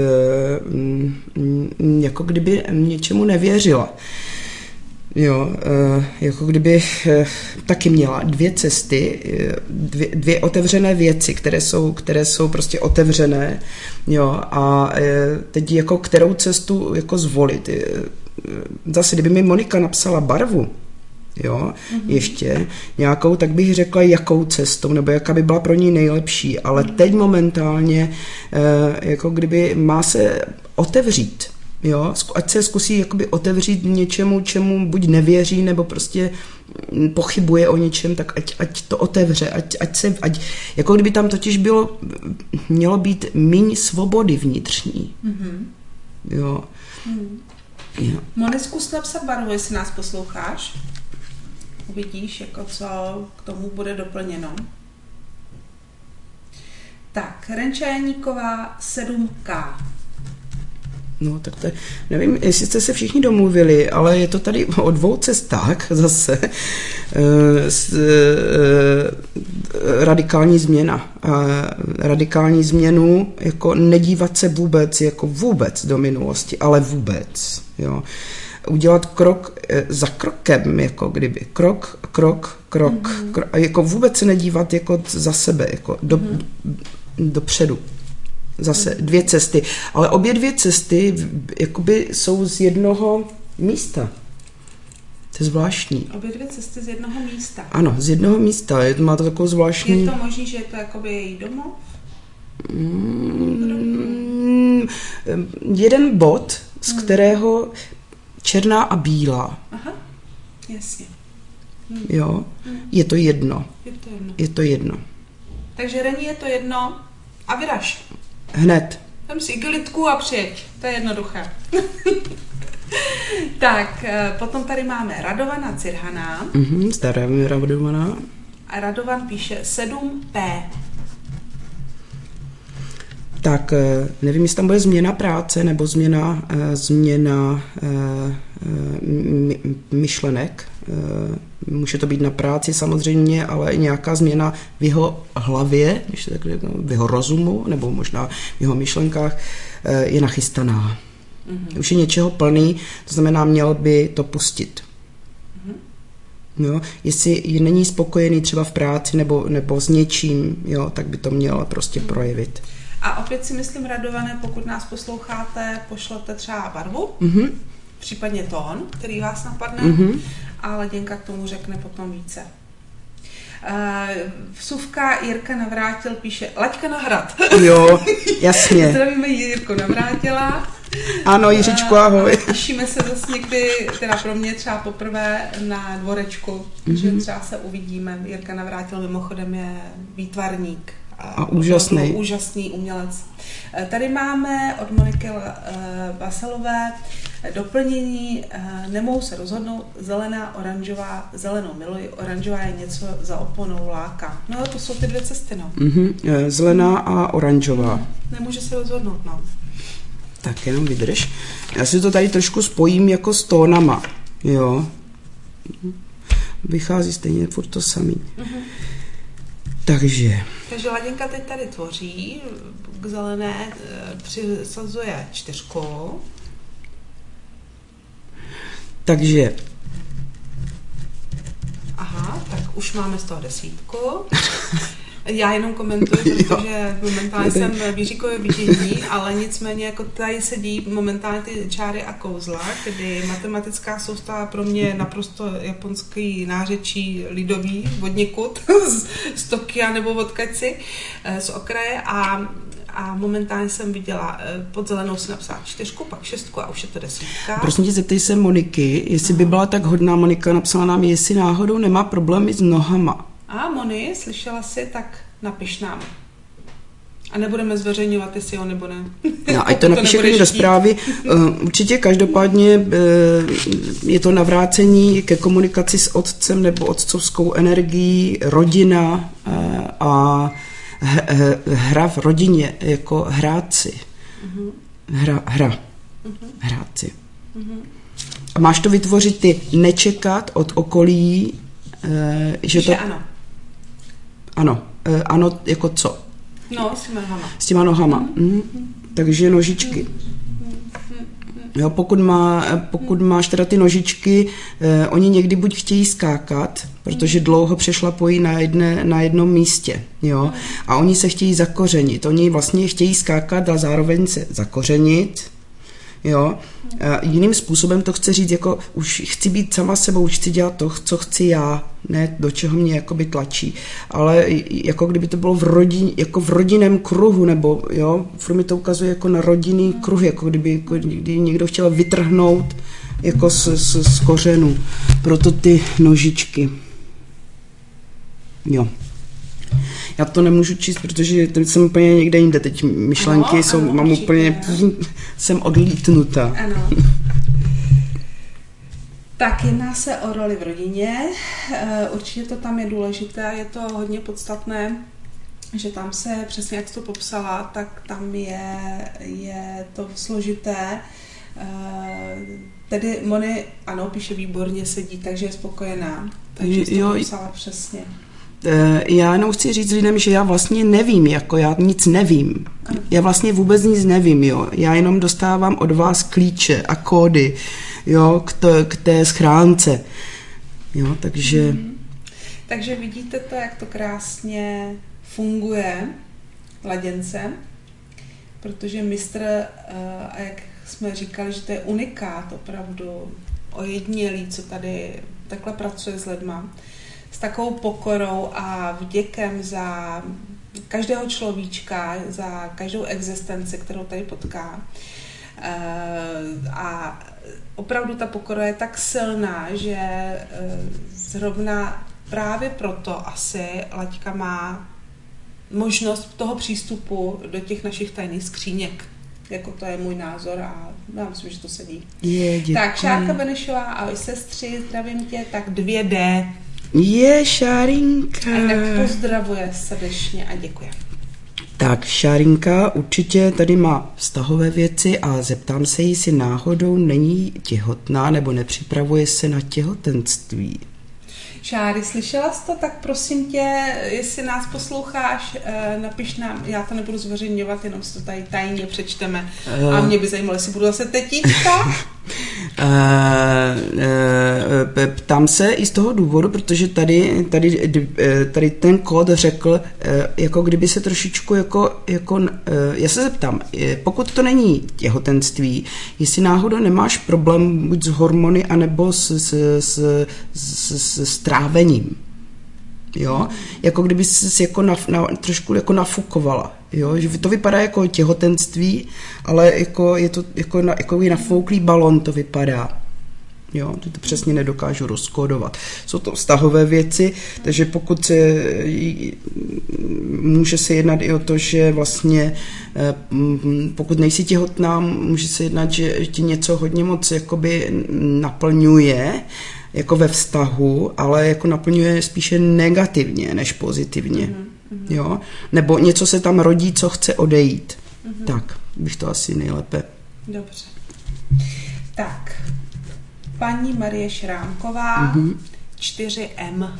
m, jako kdyby něčemu nevěřila. Jo, e, jako kdyby e, taky měla dvě cesty, dvě, dvě otevřené věci, které jsou, které jsou prostě otevřené. Jo, a e, teď jako kterou cestu jako zvolit. E, zase, kdyby mi Monika napsala barvu, jo, mm-hmm. ještě nějakou, tak bych řekla, jakou cestou, nebo jaká by byla pro ní nejlepší, ale mm-hmm. teď momentálně e, jako kdyby má se otevřít, jo, ať se zkusí jakoby otevřít něčemu, čemu buď nevěří, nebo prostě pochybuje o něčem, tak ať, ať to otevře, ať, ať se, ať, jako kdyby tam totiž bylo, mělo být míň svobody vnitřní, mm-hmm. jo. Mm. jo. Moni, zkus napsat barvu, jestli nás posloucháš. Uvidíš, jako co k tomu bude doplněno. Tak, Renčáníková sedm ká. No, tak to je, nevím, jestli jste se všichni domluvili, ale je to tady o dvou cestách zase. E, s, e, radikální změna. E, radikální změnu, jako nedívat se vůbec, jako vůbec do minulosti, ale vůbec, jo. Udělat krok e, za krokem, jako kdyby. Krok, krok, krok. Mm-hmm. krok a jako vůbec se nedívat jako za sebe, jako do, mm-hmm. dopředu. Zase dvě cesty. Ale obě dvě cesty jakoby jsou z jednoho místa. To je zvláštní. Obě dvě cesty z jednoho místa. Ano, z jednoho místa. Je to, má to takovou zvláštní... Je to možný, že je to jakoby její domov? Mm, jeden bod, z hmm. kterého černá a bílá. Aha, jasně. Hmm. Jo, hmm. je to jedno. Je to jedno. Je to jedno. Takže Reni je to jedno a vyraž. Hned. Tam si igelitku a přijeď. To je jednoduché. Tak, potom tady máme Radovana Cirhaná. Mhm, zdravím Radovana. A Radovan píše sedm pé. Tak nevím, jestli tam bude změna práce nebo změna, změna myšlenek. Může to být na práci samozřejmě, ale i nějaká změna v jeho hlavě, když se takhle, v jeho rozumu nebo možná v jeho myšlenkách je nachystaná. Mm-hmm. Už je něčeho plný, to znamená, měl by to pustit. Mm-hmm. Jo? Jestli není spokojený třeba v práci nebo, nebo s něčím, jo, tak by to měl prostě mm-hmm. projevit. A opět si myslím, Radované, pokud nás posloucháte, pošlete třeba barvu, mm-hmm. případně tón, který vás napadne, mm-hmm. a Laděnka k tomu řekne potom více. Uh, vsuvka Jirka Navrátil píše Laďka na hrad. Jo, jasně. Zdravíme Jirko Navrátila. Ano, Jiřičku, ahoj. Uh, těšíme se zase někdy, teda pro mě třeba poprvé na dvorečku, mm-hmm. že třeba se uvidíme. Jirka Navrátil mimochodem je výtvarník. A úžasný. Úžasný umělec. Tady máme od Moniky Vaselové doplnění, nemohu se rozhodnout, zelená, oranžová, zelenou miluji, oranžová je něco za oponou láka. No to jsou ty dvě cesty, no. Mm-hmm. Zelená a oranžová. Nemůže se rozhodnout, no. Tak jenom vydrž. Já si to tady trošku spojím jako s tónama, jo. Vychází stejně furt to samý. Mm-hmm. Takže... Takže Laděnka teď tady tvoří, k zelené přisazuje čtyřku. Takže... Aha, tak už máme z toho desítku. Já jenom komentuji, protože momentálně jsem v Jiříkově vidění, ale nicméně jako tady se dějí momentálně ty čáry a kouzla, kdy matematická soustava pro mě je naprosto japonský nářečí lidový, odněkud, z Tokia nebo odkud si, z okraje a a momentálně jsem viděla, pod zelenou si napsala čtyřku, pak šestku a už je to desítka. Prosím tě, zeptej se Moniky, jestli by byla tak hodná, Monika napsala nám, jestli náhodou nemá problémy s nohama. A Moni, slyšela jsi, tak napiš nám. A nebudeme zveřejňovat, jestli jo nebo ne. No, ať to napíše klidně do zprávy. Určitě každopádně je to navrácení ke komunikaci s otcem nebo otcovskou energií, rodina a hra v rodině, jako hrát si. Hra, hra. Hrát si. A máš to vytvořit ty nečekat od okolí, eh, že Že to... ano. Ano, eh, ano, jako co? No, s těma nohama. S těma nohama. Mm. Takže nožičky. Jo, pokud, má, pokud máš teda ty nožičky, eh, oni někdy buď chtějí skákat, protože dlouho přešlapují na, jedné, na jednom místě, jo, a oni se chtějí zakořenit. Oni vlastně chtějí skákat a zároveň se zakořenit, jo. A jiným způsobem to chce říct, jako už chci být sama sebou, už chci dělat to, co chci já, ne do čeho mě jakoby tlačí, ale jako kdyby to bylo v, rodin, jako v rodinném kruhu, nebo jo, furt mi to ukazuje jako na rodinný kruh, jako kdyby, jako kdyby někdo chtěl vytrhnout jako z, z, z kořenu, proto ty nožičky. Jo. Já to nemůžu číst, protože teď jsem úplně někde jinde, teď myšlenky ano, jsou, ano, mám určitě. úplně, jsem odlítnuta. Ano. Tak jedná se o roli v rodině. E, Určitě to tam je důležité, je to hodně podstatné, že tam se, přesně jak jsi to popsala, tak tam je, je to složité. E, Tedy Moni, ano, píše výborně, sedí, takže je spokojená. Takže jsi to Jo, popsala přesně. Já jenom chci říct lidem, že já vlastně nevím, jako já nic nevím. Já vlastně vůbec nic nevím, jo. Já jenom dostávám od vás klíče a kódy, jo, k, to, k té schránce. Jo, takže... Mm. Takže vidíte to, jak to krásně funguje laděnce, protože mistr, a jak jsme říkali, že to je unikát, opravdu ojedinělý, co tady takhle pracuje s lidma, s takovou pokorou a vděkem za každého človíčka, za každou existenci, kterou tady potká. A opravdu ta pokora je tak silná, že zrovna právě proto asi Laďka má možnost toho přístupu do těch našich tajných skříněk. Jako to je můj názor a já myslím, že to sedí. Je, tak, Šárka Benešová, ahoj sestři, zdravím tě, tak dvě dé. Je, Šárinka. A jinak pozdravuje srdečně a děkuji. Tak, Šárinka určitě tady má vztahové věci a zeptám se jí, jestli náhodou není těhotná nebo nepřipravuje se na těhotenství. Šáry, slyšela jsi to? Tak prosím tě, jestli nás posloucháš, napiš nám, já to nebudu zveřejňovat, jenom si to tady tajně přečteme. Uh, a mě by zajímalo, jestli budu zase tetíčka. Uh, uh, ptám se i z toho důvodu, protože tady, tady, tady ten kód řekl, uh, jako kdyby se trošičku jako, jako uh, já se zeptám, pokud to není těhotenství, jestli náhodou nemáš problém buď s hormony, anebo s, s, s, s, s, s trávením. Jo? Jako kdyby jsi jako na, na, trošku jako nafukovala. Jo? Že to vypadá jako těhotenství, ale jako je to jako, na, jako nafouklý balon to vypadá. Jo? To, to přesně nedokážu rozkódovat. Jsou to vztahové věci, takže pokud se, může se jednat i o to, že vlastně pokud nejsi těhotná, může se jednat, že ti něco hodně moc jakoby naplňuje, jako ve vztahu, ale jako naplňuje spíše negativně než pozitivně. Mm-hmm. Jo? Nebo něco se tam rodí, co chce odejít. Mm-hmm. Tak, bych to asi nejlépe. Dobře. Tak, paní Marie Šrámková, mm-hmm. čtyři em.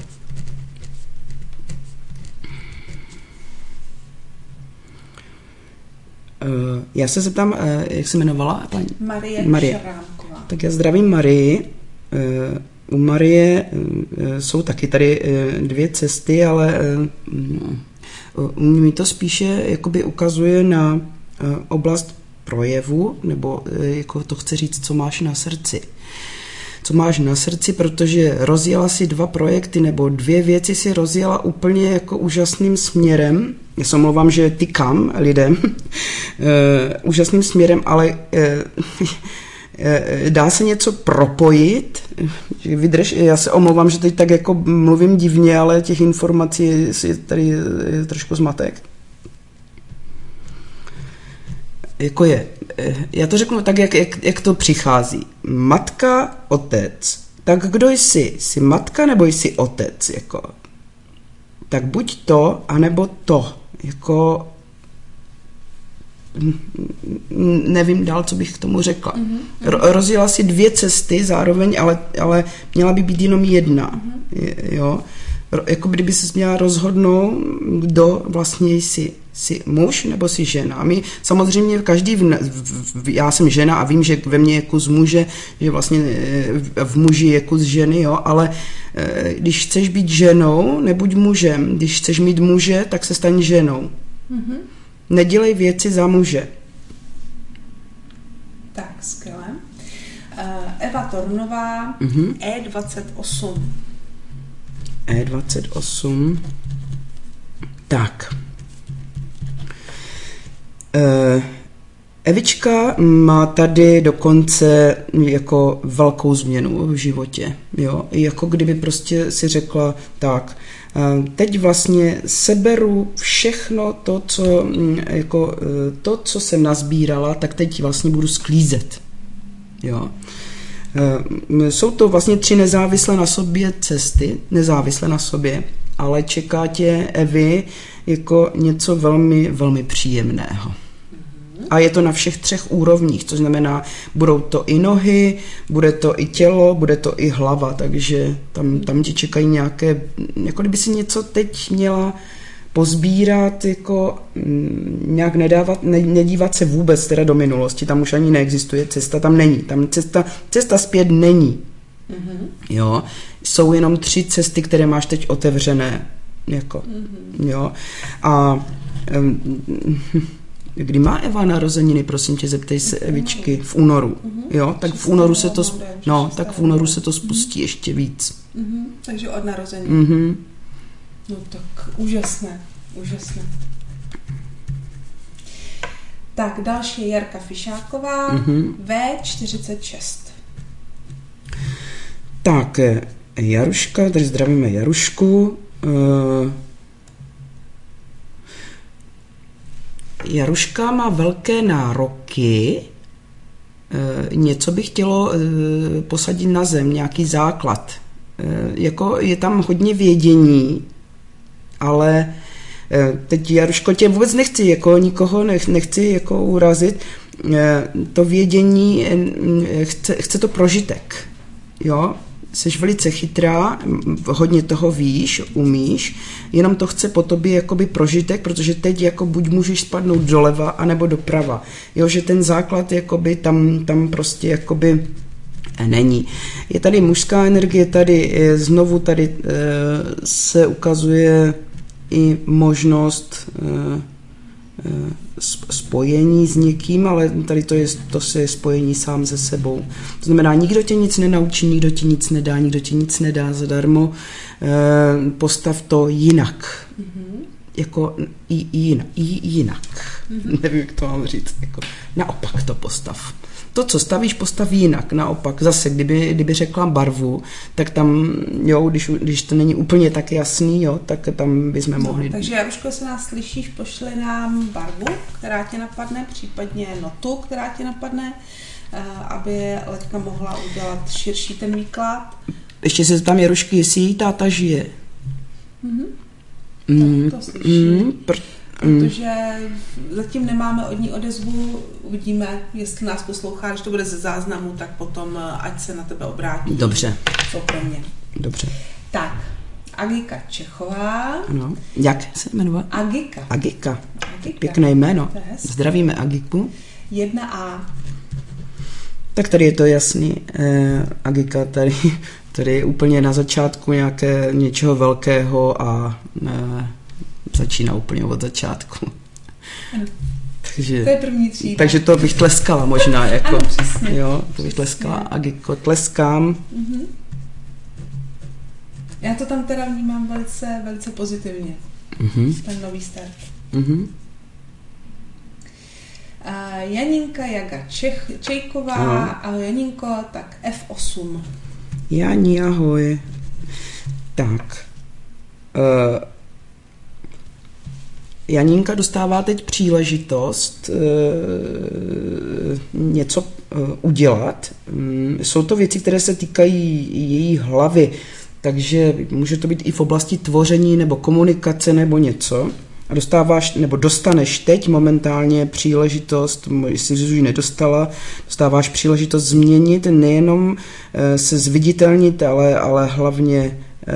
Uh, já se zeptám, uh, jak se jmenovala? Paní? Marie, Marie Šrámková. Tak já zdravím Marii. Uh, u Marie uh, jsou taky tady uh, dvě cesty, ale uh, uh, mi to spíše jakoby ukazuje na uh, oblast projevu, nebo uh, jako to chce říct, co máš na srdci. Co máš na srdci, protože rozjela si dva projekty, nebo dvě věci si rozjela úplně jako úžasným směrem. Já se omlouvám, že tykám lidem. uh, úžasným směrem, ale uh, dá se něco propojit, vydrž, já se omlouvám, že teď tak jako mluvím divně, ale těch informací je tady je trošku zmatek. Jako je, já to řeknu tak, jak, jak, jak to přichází. Matka, otec. Tak kdo jsi? Jsi matka nebo jsi otec? Jako? Tak buď to, anebo to. Jako nevím dál, co bych k tomu řekla. Ro- rozjela si dvě cesty zároveň, ale, ale měla by být jenom jedna. Jo? Jako kdyby se měla rozhodnout, kdo vlastně jsi, jsi muž nebo jsi žena. A my samozřejmě každý, v, v, já jsem žena a vím, že ve mně je kus muže, že vlastně v muži je kus ženy, jo, ale když chceš být ženou, nebuď mužem. Když chceš mít muže, tak se staň ženou. Mm-hmm. Nedělej věci za muže. Tak, skvěle. Uh, Eva Tornová, mm-hmm. E dvacet osm. E dvacet osm. Tak. Uh, Evička má tady dokonce jako velkou změnu v životě. Jo? Jako kdyby prostě si řekla, tak, teď vlastně seberu všechno to, co, jako, to, co jsem nazbírala, tak teď vlastně budu sklízet. Jo? Jsou to vlastně tři nezávislé na sobě cesty, nezávislé na sobě, ale čeká tě, Evi, jako něco velmi, velmi příjemného. A je to na všech třech úrovních, to znamená, budou to i nohy, bude to i tělo, bude to i hlava, takže tam, tam ti čekají nějaké, jako kdyby si něco teď měla pozbírat, jako nějak nedávat, ne, nedívat se vůbec teda do minulosti, tam už ani neexistuje cesta, tam není, tam cesta, cesta zpět není. Mm-hmm. Jo, jsou jenom tři cesty, které máš teď otevřené, jako, mm-hmm. jo, a um, kdy má Eva narozeniny, prosím tě, zeptej se Evičky, v únoru, jo, tak v únoru se to, no, tak v únoru se to spustí ještě víc. Mm-hmm. Takže od narození. Mm-hmm. No tak úžasné, úžasné. Tak další je Jarka Fišáková, mm-hmm. V čtyřicet šest. Tak, Jaruška, tady zdravíme Jarušku. Uh, Jaruška má velké nároky, uh, něco by chtělo uh, posadit na zem, nějaký základ. Uh, jako je tam hodně vědění, ale uh, teď Jaruško tě vůbec nechci, jako nikoho nech, nechci jako urazit, uh, to vědění uh, chce, chce to prožitek, jo. Jsi velice chytrá, hodně toho víš, umíš, jenom to chce po tobě jakoby prožitek, protože teď jako buď můžeš spadnout doleva, anebo doprava. Jo, že ten základ jakoby tam, tam prostě jakoby není. Je tady mužská energie, tady znovu tady se ukazuje i možnost spojení s někým, ale tady to je, to je spojení sám se sebou. To znamená, nikdo tě nic nenaučí, nikdo ti nic nedá, nikdo ti nic nedá zadarmo. E, postav to jinak. Mm-hmm. Jako i, jinak. I, jinak. Mm-hmm. Nevím, jak to mám říct. Jako, naopak to postav. To, co stavíš, postav jinak. Naopak, zase, kdyby, kdyby řekla barvu, tak tam, jo, když, když to není úplně tak jasný, jo, tak tam bychom no, mohli... Takže, Jaruško, se nás slyšíš, pošli nám barvu, která tě napadne, případně notu, která tě napadne, aby Leďka mohla udělat širší ten výklad. Ještě se tam, Jarušky, jestli její táta žije. Mhm. Mm, tak to slyším. Mm, pr- Protože zatím nemáme od ní odezvu, uvidíme, jestli nás poslouchá, když to bude ze záznamu, tak potom ať se na tebe obrátí. Dobře. Soukromně. Dobře. Tak, Agika Čechová. Ano. Jak se jmenuje? Agika. Agika. Agika. Pěkné jméno. Yes. Zdravíme Agiku. jedna A. Tak tady je to jasný. Eh, Agika tady, tady je úplně na začátku nějaké něčeho velkého a eh, začíná úplně od začátku. Ano. Takže, to je první třída. Takže to bych tleskala možná. Jako, ano, přesně. Jo, to bych tleskala. Agiko, tleskám. Mm-hmm. Já to tam teda vnímám velice, velice pozitivně. Mm-hmm. Ten nový start. Mm-hmm. Uh, Janinka Jaga Čech, Čejková, ano. Ahoj Janinko, tak F osm. Jani, ahoj. Tak. Uh, Janinka dostává teď příležitost uh, něco uh, udělat. Um, jsou to věci, které se týkají její hlavy, takže může to být i v oblasti tvoření nebo komunikace nebo něco. a dostáváš, nebo dostaneš teď momentálně příležitost, jestli jsi už nedostala, dostáváš příležitost změnit, nejenom se zviditelnit, ale, ale hlavně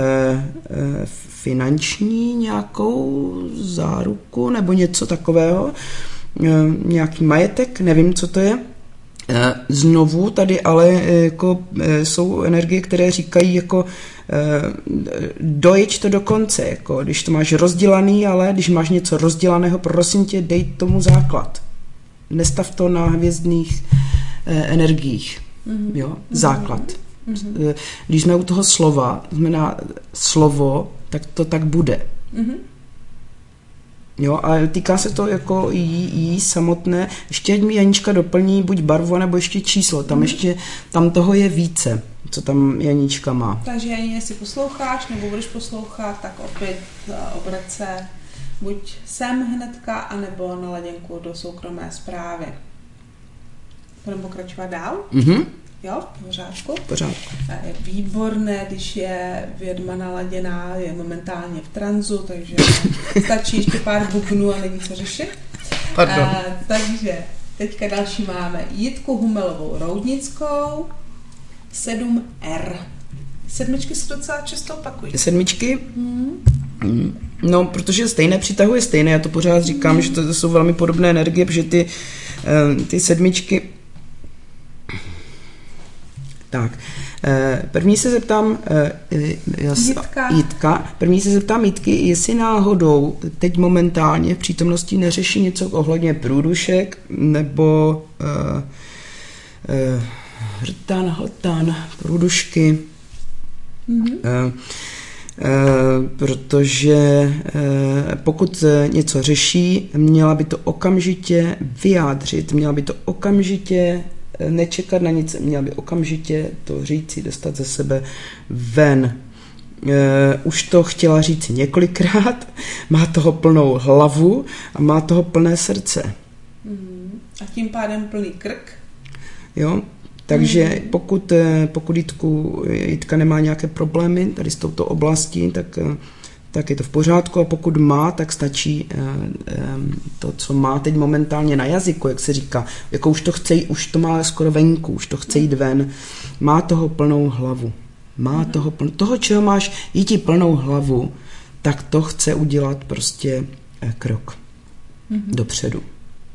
finanční nějakou záruku nebo něco takového, nějaký majetek, nevím, co to je. Znovu tady ale jako jsou energie, které říkají jako dojeď to do konce, jako když to máš rozdělaný, ale když máš něco rozdělaného, prosím tě, dej tomu základ. Nestav to na hvězdných energiích. Mm-hmm. Jo? Základ. Mm-hmm. Když jsme u toho slova, znamená slovo, tak to tak bude. Mm-hmm. Jo, a týká se to jako jí, jí samotné. Ještě ať mi Janička doplní buď barvu, nebo ještě číslo. Tam mm. ještě, tam toho je více, co tam Janička má. Takže Janí, jestli posloucháš, nebo budeš poslouchat, tak opět obrať se buď sem hnedka, anebo na laděnku do soukromé zprávy. Budeme pokračovat dál? Mhm. Jo, v pořádku. V pořádku. Je výborné, když je vědma naladěná, je momentálně v tranzu, takže stačí ještě pár bubnů a není co řešit. Pardon. A, takže teďka další máme Jitku Humelovou Roudnickou, sedm R. Sedmičky se docela často opakují. Sedmičky? Hmm. No, protože stejné přitahuje stejné, já to pořád říkám, hmm. že to, to jsou velmi podobné energie, protože ty, ty sedmičky. Tak, první se zeptám Jitka. Jitka, první se zeptám Jitky, jestli náhodou teď momentálně v přítomnosti neřeší něco ohledně průdušek nebo uh, uh, hrtan, hltan, průdušky, mm-hmm. uh, uh, protože uh, pokud něco řeší, měla by to okamžitě vyjádřit, měla by to okamžitě nečekat na nic, měla by okamžitě to říci, dostat ze sebe ven. E, už to chtěla říci několikrát, má toho plnou hlavu a má toho plné srdce. Mm. A tím pádem plný krk. Jo, takže mm. pokud, pokud Jitku, Jitka nemá nějaké problémy tady s touto oblastí, tak tak je to v pořádku, a pokud má, tak stačí to, co má teď momentálně na jazyku, jak se říká, jako už to chce, už to má skoro venku, už to chce jít ven, má toho plnou hlavu, má toho, pln, toho, čeho máš jít plnou hlavu, tak to chce udělat prostě krok mm-hmm. dopředu.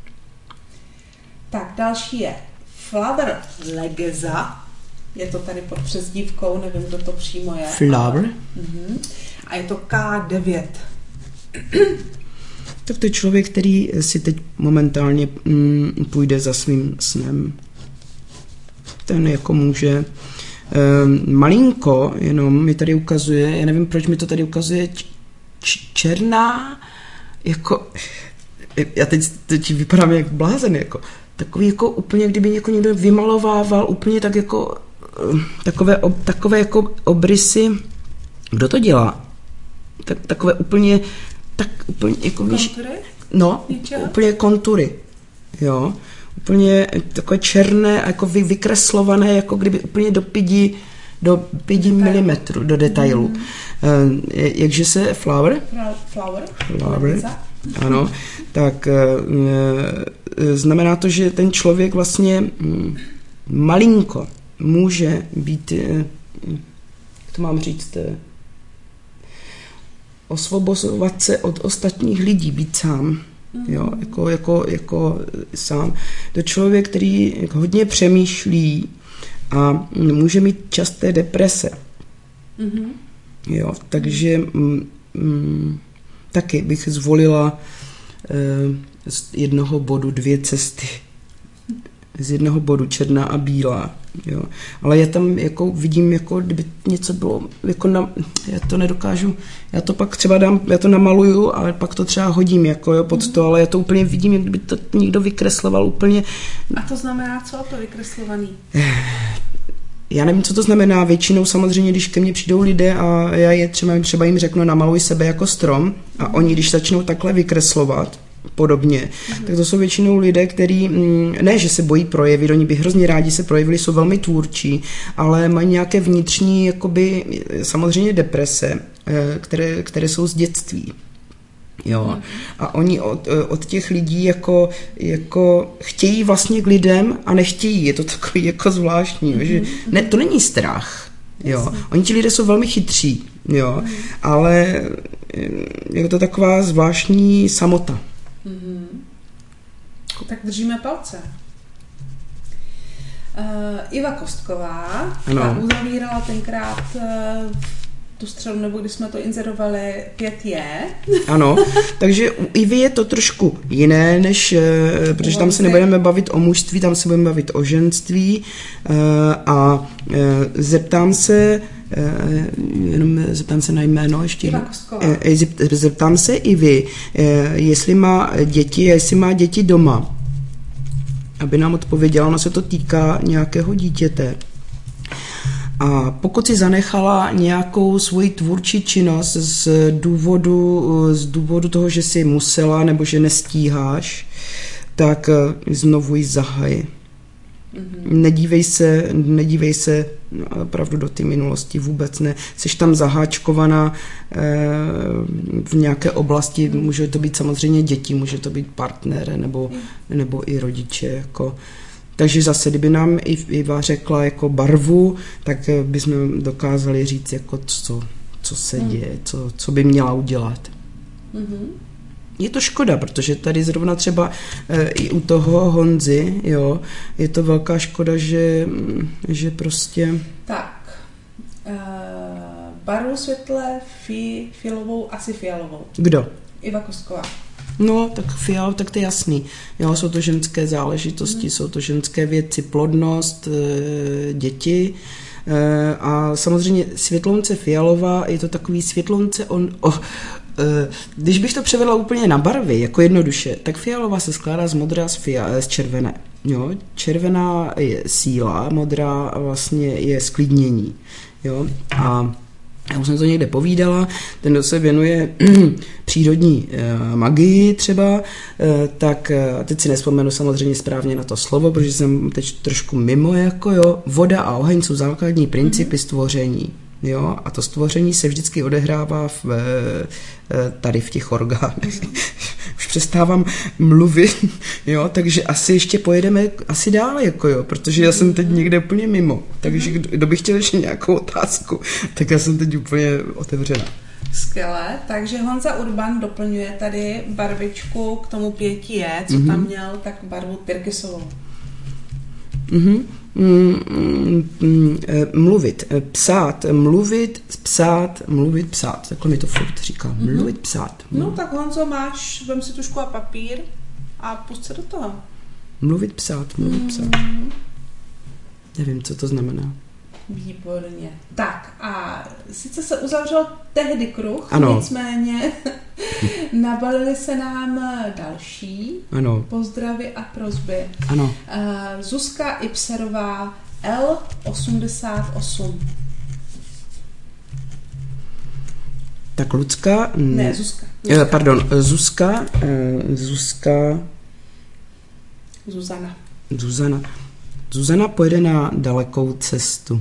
Tak další je Flower Legeza, je to tady pod přezdívkou, nevím, kdo to přímo je. Flower? Mhm. A je to K devět. Tak to je člověk, který si teď momentálně mm, půjde za svým snem. Ten jako může um, malinko, jenom mi tady ukazuje, já nevím, proč mi to tady ukazuje, č- č- černá, jako, já teď, teď vypadám jak blázen, jako, takový jako úplně, kdyby něko někdo vymalovával, úplně tak jako, takové, ob, takové jako obrysy, kdo to dělá? Tak, takové úplně, tak úplně, jako víš, no, Ničeho? úplně kontury, jo, úplně takové černé, jako vy, vykreslované, jako kdyby úplně do pidi, do pidi milimetru, do detailu. Mm. Uh, jakže se flower? Flower. Flower, ano, tak uh, znamená to, že ten člověk vlastně um, malinko může být, uh, jak to mám říct, uh, osvobozovat se od ostatních lidí, být sám, jo, jako, jako, jako sám. To je člověk, který hodně přemýšlí a může mít časté deprese. Mm-hmm. Jo, takže mm, mm, taky bych zvolila eh, z jednoho bodu dvě cesty. Z jednoho bodu černá a bílá. Jo. Ale já tam jako vidím, jako kdyby něco bylo, jako na, já to nedokážu, já to pak třeba dám, já to namaluju, ale pak to třeba hodím jako jo, pod to, ale já to úplně vidím, jak kdyby to někdo vykresloval úplně. A to znamená co, to vykreslovaný? Já nevím, co to znamená. Většinou samozřejmě, když ke mně přijdou lidé a já je třeba, třeba jim řeknu, namaluj sebe jako strom, a oni, když začnou takhle vykreslovat podobně, mm-hmm. tak to jsou většinou lidé, kteří, ne, že se bojí projevit, oni by hrozně rádi se projevili, jsou velmi tvůrčí, ale mají nějaké vnitřní, jakoby, samozřejmě deprese, které, které jsou z dětství. Jo. A oni od, od těch lidí jako, jako chtějí vlastně k lidem a nechtějí. Je to takový jako zvláštní, mm-hmm. že ne, to není strach. Jo. Oni ti lidé jsou velmi chytří, jo. Mm. Ale je to taková zvláštní samota. Mm-hmm. Tak držíme palce. Uh, Iva Kostková, ano. ta uzavírala tenkrát uh, tu střelu, nebo když jsme to inzerovali, pět je. Ano, takže u Ivy je to trošku jiné, než, protože tam se nebudeme bavit o mužství, tam se budeme bavit o ženství a zeptám se, jenom zeptám se na jméno ještě. Iva Kostková. Zeptám se Ivy, jestli má děti, jestli má děti doma, aby nám odpověděla, ono se to týká nějakého dítěte. A pokud si zanechala nějakou svoji tvůrčí činnost z důvodu, z důvodu toho, že si musela nebo že nestíháš, tak znovu ji zahaj. Mm-hmm. Nedívej se, nedívej se opravdu do té minulosti, vůbec ne. Jsi tam zaháčkovaná eh, v nějaké oblasti, může to být samozřejmě děti, může to být partner nebo, nebo i rodiče, jako. Takže zase, kdyby nám Iva řekla jako barvu, tak bychom dokázali říct, jako co, co se děje, co, co by měla udělat. Mm-hmm. Je to škoda, protože tady zrovna třeba e, i u toho Honzy, jo, je to velká škoda, že, že prostě... Tak, uh, barvu světle, fi, fialovou, asi fialovou. Kdo? Iva Kostková. No, tak fial, tak to je jasný. Jo, jsou to ženské záležitosti, mm. jsou to ženské věci, plodnost, e, děti e, a samozřejmě světlonce fialová, je to takový světlonce, on, o, e, když bych to převedla úplně na barvy, jako jednoduše, tak fialová se skládá z modré a z, fia, z červené. Jo, červená je síla, modrá vlastně je sklidnění. Jo, a já už jsem to někde povídala, ten, kdo se věnuje přírodní e, magii třeba, e, tak e, teď si nespomenu samozřejmě správně na to slovo, protože jsem teď trošku mimo, jako jo, voda a oheň jsou základní principy mm-hmm. stvoření. Jo, a to stvoření se vždycky odehrává v, e, tady v těch orgánech. Už přestávám mluvit, jo, takže asi ještě pojedeme asi dál, jako jo, protože já jsem teď někde úplně mimo, takže kdo by chtěl ještě nějakou otázku, tak já jsem teď úplně otevřena. Skvěle, takže Honza Urban doplňuje tady barvičku k tomu pěti je, co mm-hmm. tam měl, tak barvu tyrkysovou. Mhm. Mm, mm, mm, mluvit, psát, mluvit, psát, mluvit, psát. Takhle mi to furt říká. Mm-hmm. Mluvit, psát. No tak Honzo, máš, vem si tušku a papír a pust se do toho. Mluvit, psát, mluvit, psát. Mm. Nevím, co to znamená. Výborně. Tak a sice se uzavřel tehdy kruh, ano. Nicméně nabalily se nám další ano. pozdravy a prosby. Ano. Uh, Zuzka Ipserová L osmdesát osm. Tak Lucka... Ne, Zuzka. Zuzka. Pardon, Zuzka, Zuzka... Zuzana. Zuzana. Zuzana pojede na dalekou cestu.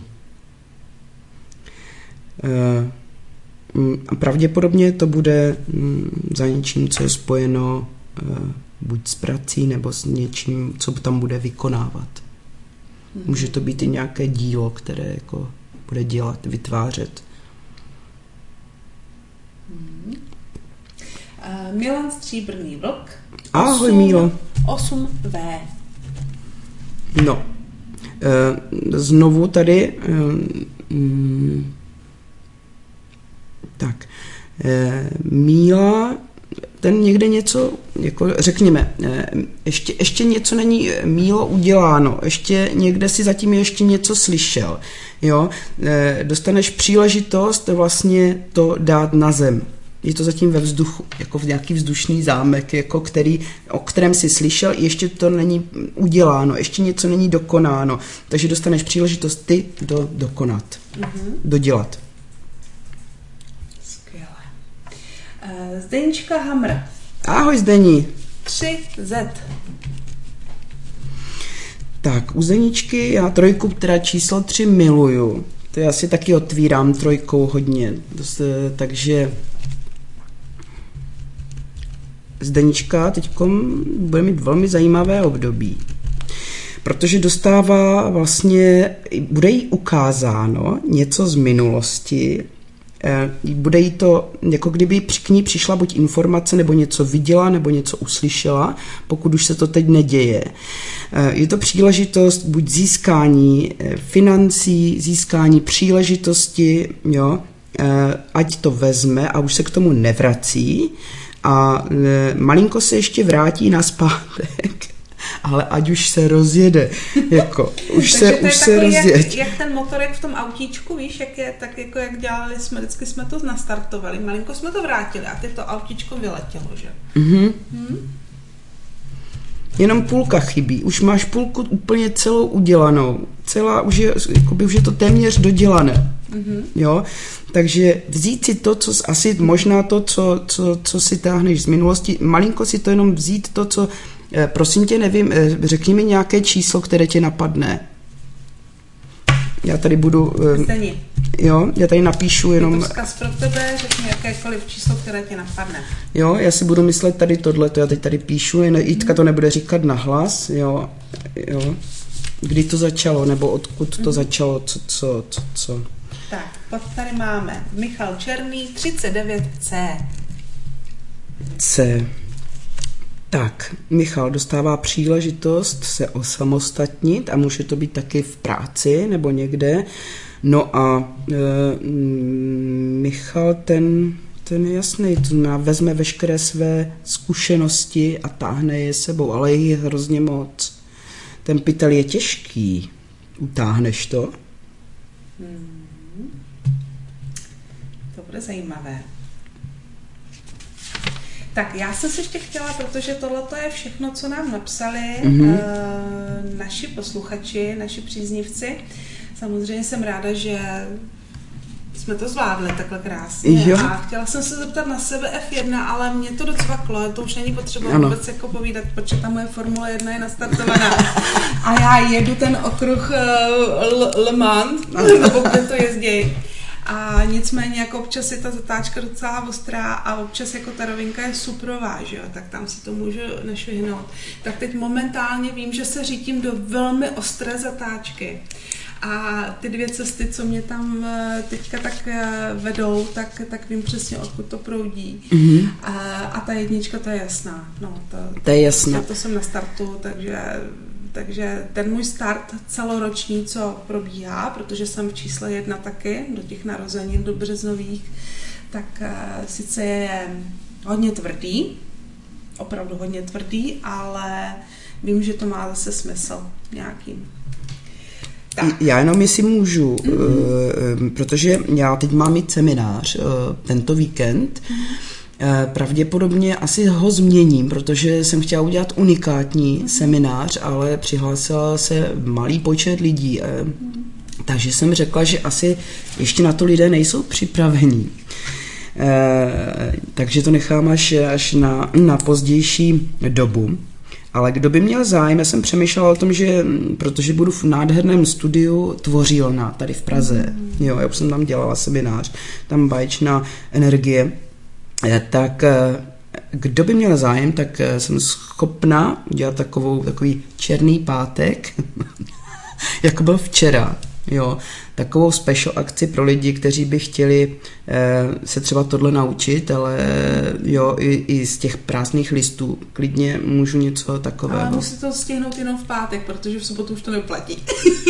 A pravděpodobně to bude za něčím, co je spojeno buď s prací, nebo s něčím, co tam bude vykonávat. Může to být i nějaké dílo, které jako bude dělat, vytvářet. Hmm. Uh, Milan Stříbrný vlk. Ahoj, Mílo. osm vé. No. Uh, znovu tady uh, mm, tak uh, Míla, ten někde něco, jako řekněme, uh, ještě, ještě něco není Mílo uděláno, ještě někde si zatím ještě něco slyšel, jo, uh, dostaneš příležitost vlastně to dát na zem. Je to zatím ve vzduchu, jako v nějaký vzdušný zámek, jako který, o kterém jsi slyšel, ještě to není uděláno, ještě něco není dokonáno, takže dostaneš příležitost ty do, dokonat, mm-hmm. dodělat. Skvěle. Uh, Zdenička Hamr. Ahoj, Zdení. tři zet. Tak, u Zeničky já trojku, teda číslo tři miluju. To já si taky otvírám trojkou hodně, dost, takže... Zdenička teďkom bude mít velmi zajímavé období, protože dostává vlastně, bude jí ukázáno něco z minulosti, bude jí to, jako kdyby k ní přišla buď informace, nebo něco viděla, nebo něco uslyšela, pokud už se to teď neděje. Je to příležitost buď získání financí, získání příležitosti, jo, ať to vezme a už se k tomu nevrací a malinko se ještě vrátí nazpátek, ale ať už se rozjede, jako, už se, už se rozjede. Jak, jak ten motorek v tom autíčku, víš, jak je, tak jako jak dělali jsme, vždycky jsme to nastartovali, malinko jsme to vrátili a teď to autíčko vyletělo, že? Mhm. Hmm? Jenom půlka chybí, už máš půlku úplně celou udělanou, celá, už je, jakoby už je to téměř dodělané, mm-hmm. jo, takže vzít si to, co asi možná to, co, co, co si táhneš z minulosti, malinko si to jenom vzít to, co, eh, prosím tě, nevím, eh, řekni mi nějaké číslo, které tě napadne. Já tady budu... Eh, Zdeni. Jo, já tady napíšu jenom... Je to vzkaz pro tebe, řekni jakékoliv číslo, které tě napadne. Jo, já si budu myslet tady tohleto, já teď tady píšu, jen Jitka to nebude říkat nahlas, jo, jo. Kdy to začalo, nebo odkud to začalo, co, co, co, co. Tak, pak tady máme Michal Černý, třicet devět C. C. Tak, Michal dostává příležitost se osamostatnit a může to být taky v práci nebo někde. No a e, Michal ten, ten je jasný, to znamená, vezme veškeré své zkušenosti a táhne je sebou, ale je hrozně moc. Ten pytel je těžký. Utáhneš to? Hmm. To bude zajímavé. Tak já jsem se ještě chtěla, protože tohleto je všechno, co nám napsali mm-hmm. uh, naši posluchači, naši příznivci. Samozřejmě jsem ráda, že jsme to zvládli takhle krásně. Jo. A chtěla jsem se zeptat na sebe F jedna, ale mě to docvaklo, to už není potřeba vůbec jako povídat, protože ta moje Formule jedna je nastartovaná. A já jedu ten okruh uh, Le Mans, nebo kde to jezdí. A nicméně jako občas je ta zatáčka docela ostrá a občas jako ta rovinka je suprová, že jo, tak tam si to můžu nešvihnout. Tak teď momentálně vím, že se řítím do velmi ostré zatáčky. A ty dvě cesty, co mě tam teďka tak vedou, tak, tak vím přesně, odkud to proudí. Mm-hmm. A, a ta jednička, to je jasná. No, to, to je jasná. To jsem na startu, takže... Takže ten můj start celoroční, co probíhá, protože jsem v čísle jedna taky, do těch narozenin, do březnových, tak uh, sice je hodně tvrdý, opravdu hodně tvrdý, ale vím, že to má zase smysl nějaký. Tak. Já jenom jestli můžu, mm-hmm. uh, protože já teď mám mít seminář uh, tento víkend, mm-hmm. Pravděpodobně asi ho změním, protože jsem chtěla udělat unikátní mm. seminář, ale přihlásila se malý počet lidí. Mm. Takže jsem řekla, že asi ještě na to lidé nejsou připravení. E, takže to nechám až, až na, na pozdější dobu. Ale kdo by měl zájem, já jsem přemýšlela o tom, že protože budu v nádherném studiu Tvořilna tady v Praze, mm. jo, já už jsem tam dělala seminář, tam báječná energie, tak kdo by měl zájem, tak jsem schopna udělat takovou, takový černý pátek, jako byl včera, jo, takovou special akci pro lidi, kteří by chtěli eh, se třeba tohle naučit, ale jo, i, i z těch prázdných listů klidně můžu něco takového. Ale musí to stihnout jenom v pátek, protože v sobotu už to neplatí.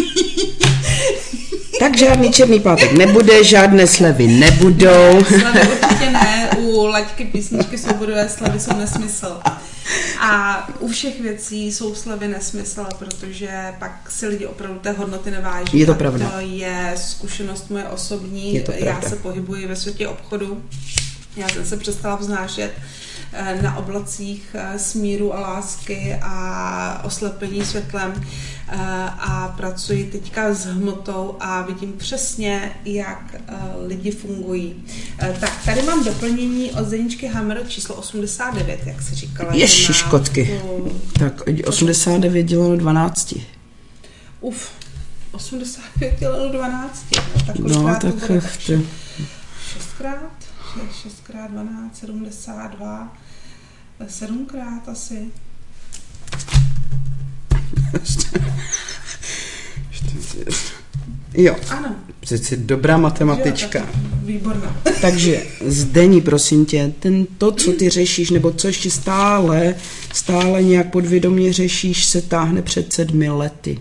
Tak žádný černý pátek nebude, žádné slevy nebudou. Ne, slevy určitě ne, u laťky písničky Svobodové slevy jsou nesmysl. A u všech věcí jsou slevy nesmysl, protože pak si lidi opravdu té hodnoty neváží. Je to pravda. To je zkušenost moje osobní, je to já se pohybuji ve světě obchodu, já jsem se přestala vznášet na oblacích smíru a lásky a oslepení světlem a pracuji teďka s hmotou a vidím přesně, jak lidi fungují. Tak tady mám doplnění od Zeničky Hammer číslo osmdesát devět, jak se říkala. Ježiš, kotky. Tu... Tak osmdesát devět děleno dvanácti. Uf, osmdesát devět děleno dvanácti. Tak no, tak šestkrát, šestkrát dvanáct, sedmdesát dva. Sedmkrát asi. Jo. Ano. Přeci dobrá matematička. Jo, výborná. Takže Zdeni, prosím tě, ten, to, co ty řešíš, nebo co ještě stále, stále nějak podvědomě řešíš, se táhne před sedmi lety.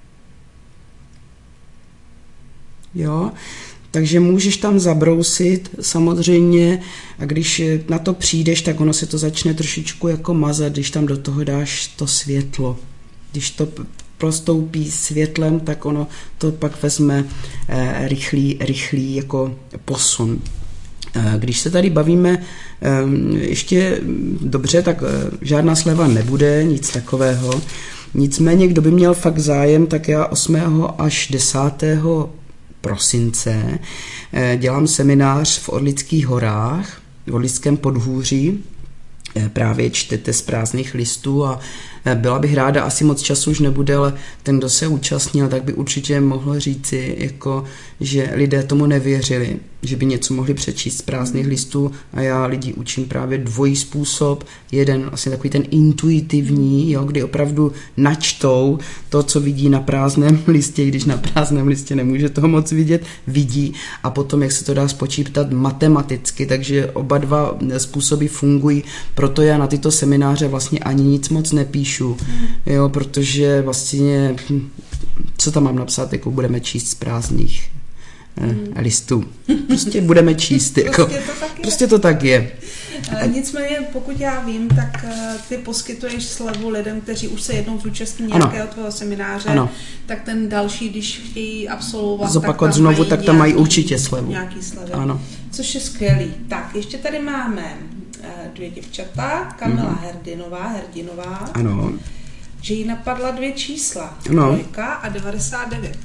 Jo? Takže můžeš tam zabrousit samozřejmě a když na to přijdeš, tak ono se to začne trošičku jako mazat, když tam do toho dáš to světlo. Když to prostoupí světlem, tak ono to pak vezme eh, rychlý, rychlý jako posun. Eh, když se tady bavíme eh, ještě dobře, tak eh, žádná sleva nebude, nic takového. Nicméně, kdo by měl fakt zájem, tak já osmého až desátého prosince eh, dělám seminář v Orlických horách, v Orlickém podhůří. Eh, právě čtete z prázdných listů a byla bych ráda, asi moc času už nebude, ale ten, kdo se účastnil, tak by určitě mohl říci, jako, že lidé tomu nevěřili, že by něco mohli přečíst z prázdných listů a já lidi učím právě dvojí způsob. Jeden asi takový ten intuitivní, jo, kdy opravdu načtou to, co vidí na prázdném listě, když na prázdném listě nemůže toho moc vidět, vidí a potom, jak se to dá spočítat matematicky, takže oba dva způsoby fungují, proto já na tyto semináře vlastně ani nic moc nepíšu, jo, protože vlastně, co tam mám napsat, jako budeme číst z prázdných eh, listů. Prostě budeme číst, jako, prostě, to tak je. prostě to tak je. Nicméně, pokud já vím, tak ty poskytuješ slevu lidem, kteří už se jednou zúčastní nějakého tvého semináře, ano. Tak ten další, když chtějí absolvovat, zopakovat tak tam znovu, mají tak tam nějaký, mají určitě slevu. Nějaký slevy. Ano. Což je skvělý. Tak, ještě tady máme dvě děvčata, Kamila mm-hmm. Herdinová, Herdinová, ano. Že jí napadla dvě čísla, ano. trojka a devadesát devět.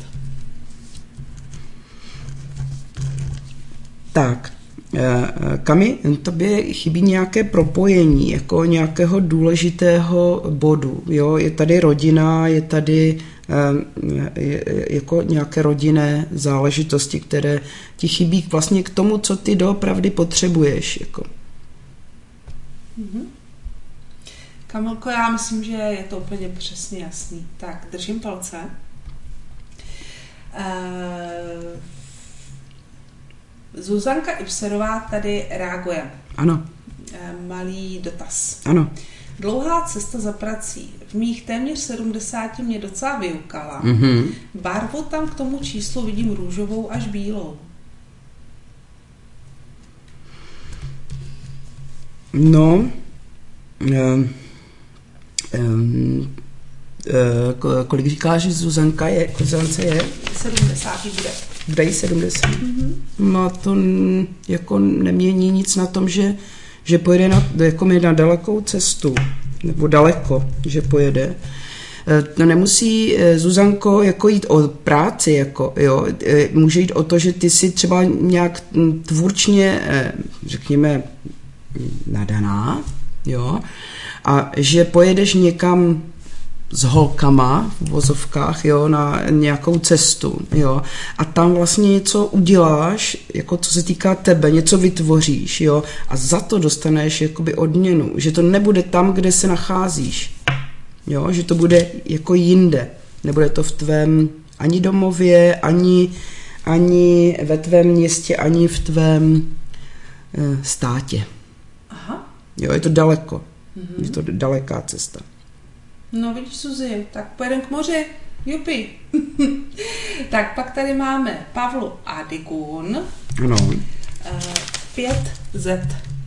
Tak, Kami, tobě chybí nějaké propojení, jako nějakého důležitého bodu. Jo? Je tady rodina, je tady je, jako nějaké rodinné záležitosti, které ti chybí vlastně k tomu, co ty doopravdy potřebuješ. Jako. Mm-hmm. Kamilko, já myslím, že je to úplně přesně jasný. Tak, držím palce. Uh... Zuzanka Ibserová tady reaguje. Ano. Malý dotaz. Ano. Dlouhá cesta za prací. V mých téměř sedmdesáti mě docela vyukala. Mm-hmm. Barvu tam k tomu číslu vidím růžovou až bílou. No, um, um, uh, kolik říkáš, že Zuzanka je, Zuzance je? sedmdesát bude. Bude sedmdesát. Mm-hmm. No to jako nemění nic na tom, že, že pojede na, jako na dalekou cestu, nebo daleko, že pojede. To nemusí, Zuzanko, jako jít o práci, jako, jo. Může jít o to, že ty si třeba nějak tvůrčně, řekněme, nadaná, jo, a že pojedeš někam s holkama v vozovkách, jo, na nějakou cestu, jo, a tam vlastně něco uděláš, jako co se týká tebe, něco vytvoříš, jo, a za to dostaneš jakoby odměnu, že to nebude tam, kde se nacházíš, jo, že to bude jako jinde, nebude to v tvém ani domově, ani, ani ve tvém městě, ani v tvém e, státě. Aha. Jo, je to daleko, Mm-hmm. je to daleká cesta. No vidíš, Suzi, tak pojedem k moři. Jupi. Tak pak tady máme Pavlu Adigun. Ano. pět zet.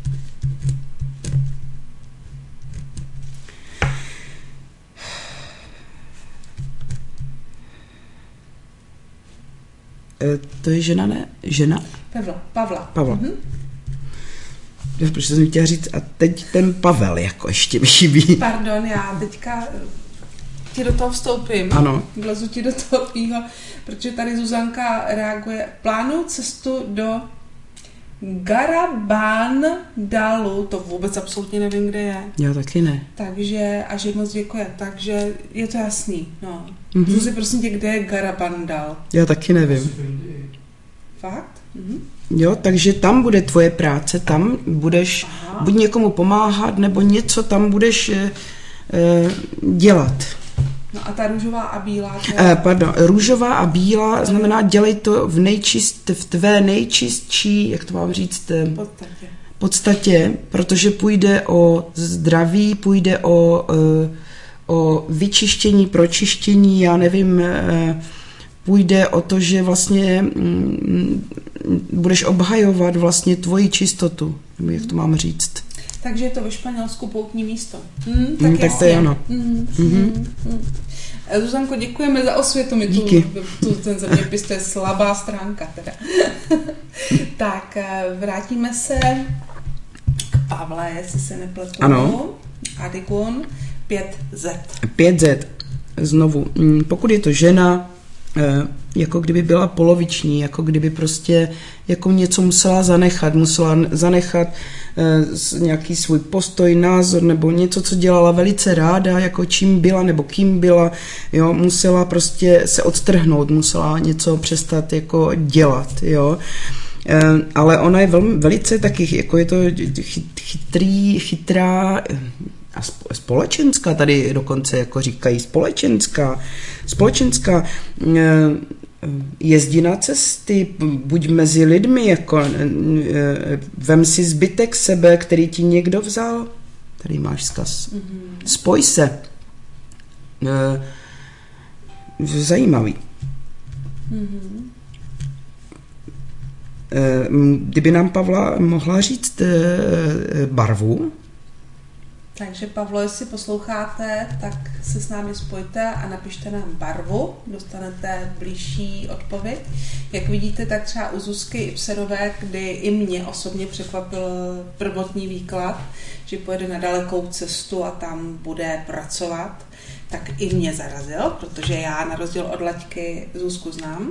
E, to je žena, ne? Žena? Pavla. Pavla. Pavla. Mm-hmm. Protože jsem chtěla říct, a teď ten Pavel jako ještě mi chybí. Pardon, já teďka ti do toho vstoupím. Ano. Vlezu ti do toho tvýho, protože tady Zuzanka reaguje. Plánuju cestu do Garabandalu, to vůbec absolutně nevím, kde je. Já taky ne. Takže, a že moc děkuje, takže je to jasný. No. Mm-hmm. Zuzi, prosím tě, kde je Garabandal? Já taky nevím. Fakt? Mhm. Jo, takže tam bude tvoje práce, tam budeš Aha. buď někomu pomáhat, nebo něco tam budeš e, e, dělat. No a ta růžová a bílá? E, pardon, růžová a bílá znamená dělej to v, nejčist, v tvé nejčistší, jak to mám říct? V podstatě. podstatě, protože půjde o zdraví, půjde o, o vyčištění, pročištění, já nevím, půjde o to, že vlastně budeš obhajovat vlastně tvoji čistotu, jak to mám říct. Takže je to ve Španělsku poutní místo. Hmm, tak, mm, tak to je ono. Mm, mm, mm. Zuzanko, děkujeme za osvětu. Mi tu, tu, ten zeměpis, to je slabá stránka teda. Tak, vrátíme se k Pavle, jestli se nepletu. Ano. Adigun pět zet. pět zet. Znovu. Pokud je to žena, jako kdyby byla poloviční, jako kdyby prostě jako něco musela zanechat, musela zanechat nějaký svůj postoj, názor nebo něco, co dělala velice ráda, jako čím byla nebo kým byla, jo, musela prostě se odstrhnout, musela něco přestat jako dělat, jo. Ale ona je velmi, velice taky, jako je to chytrý, chytrá a společenská, tady dokonce jako říkají společenská, společenská, jezdí na cesty, buď mezi lidmi, jako vem si zbytek sebe, který ti někdo vzal, tady máš vzkaz. Mm-hmm. Spoj se. Zajímavý. Mm-hmm. Kdyby nám Pavla mohla říct barvu. Takže Pavlo, jestli posloucháte, tak se s námi spojte a napište nám barvu, dostanete blížší odpověď. Jak vidíte, tak třeba u Zuzky Ibserové, kdy i mě osobně překvapil prvotní výklad, že pojede na dalekou cestu a tam bude pracovat, tak i mě zarazil, protože já na rozdíl od Laďky Zuzku znám.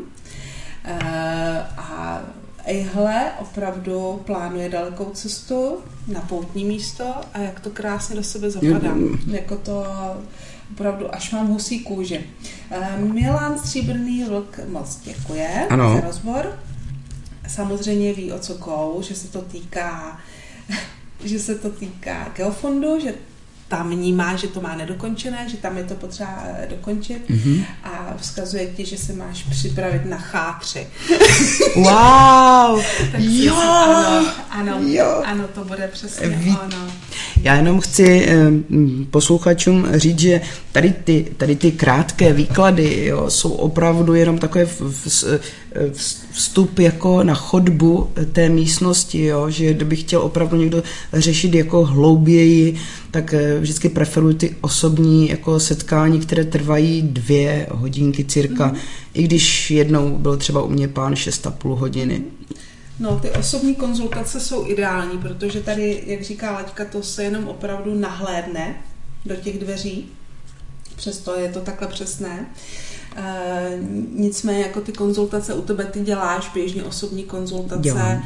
A Ejhle opravdu plánuje dalekou cestu na poutní místo a jak to krásně do sebe zapadá. Mm. Jako to opravdu až mám husí kůži. Milan Stříbrný vlk moc děkuje ano. za rozbor. Samozřejmě ví, o co go, že se to týká že se to týká geofondu, že tam vnímá, že to má nedokončené, že tam je to potřeba dokončit mm-hmm. a vzkazuje ti, že se máš připravit na chá tři. Wow! jo! Ano, ano, jo! Ano, to bude přesně Ví... ono. Já jenom chci eh, posluchačům říct, že tady ty, tady ty krátké výklady jo, jsou opravdu jenom takové v, v, vstup jako na chodbu té místnosti, jo, že kdybych chtěl opravdu někdo řešit jako hlouběji, tak eh, vždycky preferuji ty osobní jako setkání, které trvají dvě hodinky cirka, mm. i když jednou byl třeba u mě pán šest a půl hodiny. No, ty osobní konzultace jsou ideální, protože tady, jak říká Laďka, to se jenom opravdu nahlédne do těch dveří, přesto je to takhle přesné. E, nicméně jako ty konzultace u tebe ty děláš běžně osobní konzultace, e,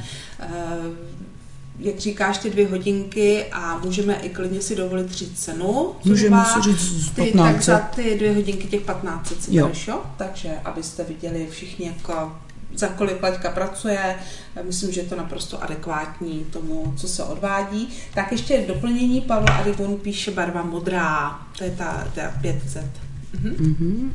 jak říkáš, ty dvě hodinky a můžeme i klidně si dovolit říct cenu. Můžeme si říct ty, tak za ty dvě hodinky těch patnáct set si bereš, jo? Takže abyste viděli všichni jako za kolik Laďka pracuje, myslím, že je to naprosto adekvátní tomu, co se odvádí. Tak ještě doplnění, Pavla Adigun píše barva modrá, to je ta, ta pět set. Mhm. Mm-hmm.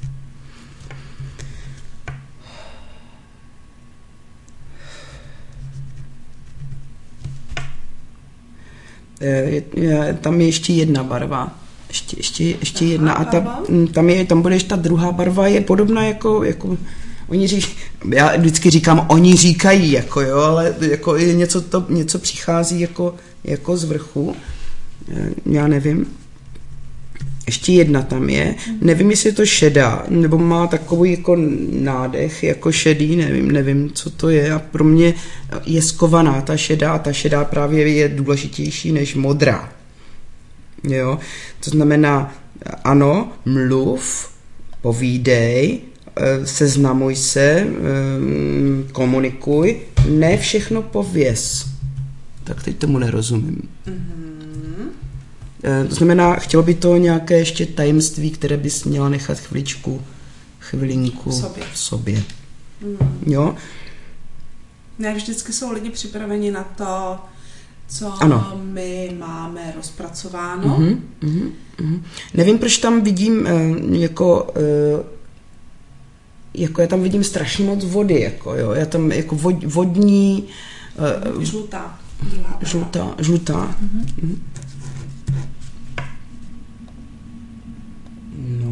Je, je, tam je ještě jedna barva. Ještě, ještě, ještě jedna. A ta, tam, je, tam bude ještě ta druhá barva, je podobná jako, jako oni říkají, já vždycky říkám, oni říkají, jako jo, ale jako je něco, to, něco přichází jako, jako z vrchu. Já nevím. Ještě jedna tam je. Nevím, jestli je to šedá, nebo má takový jako nádech, jako šedý, nevím, nevím, co to je. A pro mě je skovaná ta šedá a ta šedá právě je důležitější než modrá. Jo? To znamená, ano, mluv, povídej, seznamuj se, komunikuj, ne všechno pověz. Tak teď tomu nerozumím. Mm-hmm. To znamená, chtělo by to nějaké ještě tajemství, které bys měla nechat chviličku, chvilinku v sobě. V sobě. Mm. Jo? Ne vždycky jsou lidi připraveni na to, co ano. my máme rozpracováno. Mm-hmm, mm-hmm, mm-hmm. Nevím, proč tam vidím uh, jako... Uh, jako já tam vidím strašně moc vody, jako jo, já tam jako vod, vodní... Uh, žlutá. Žlutá, žlutá. Mm-hmm. Mm-hmm. No.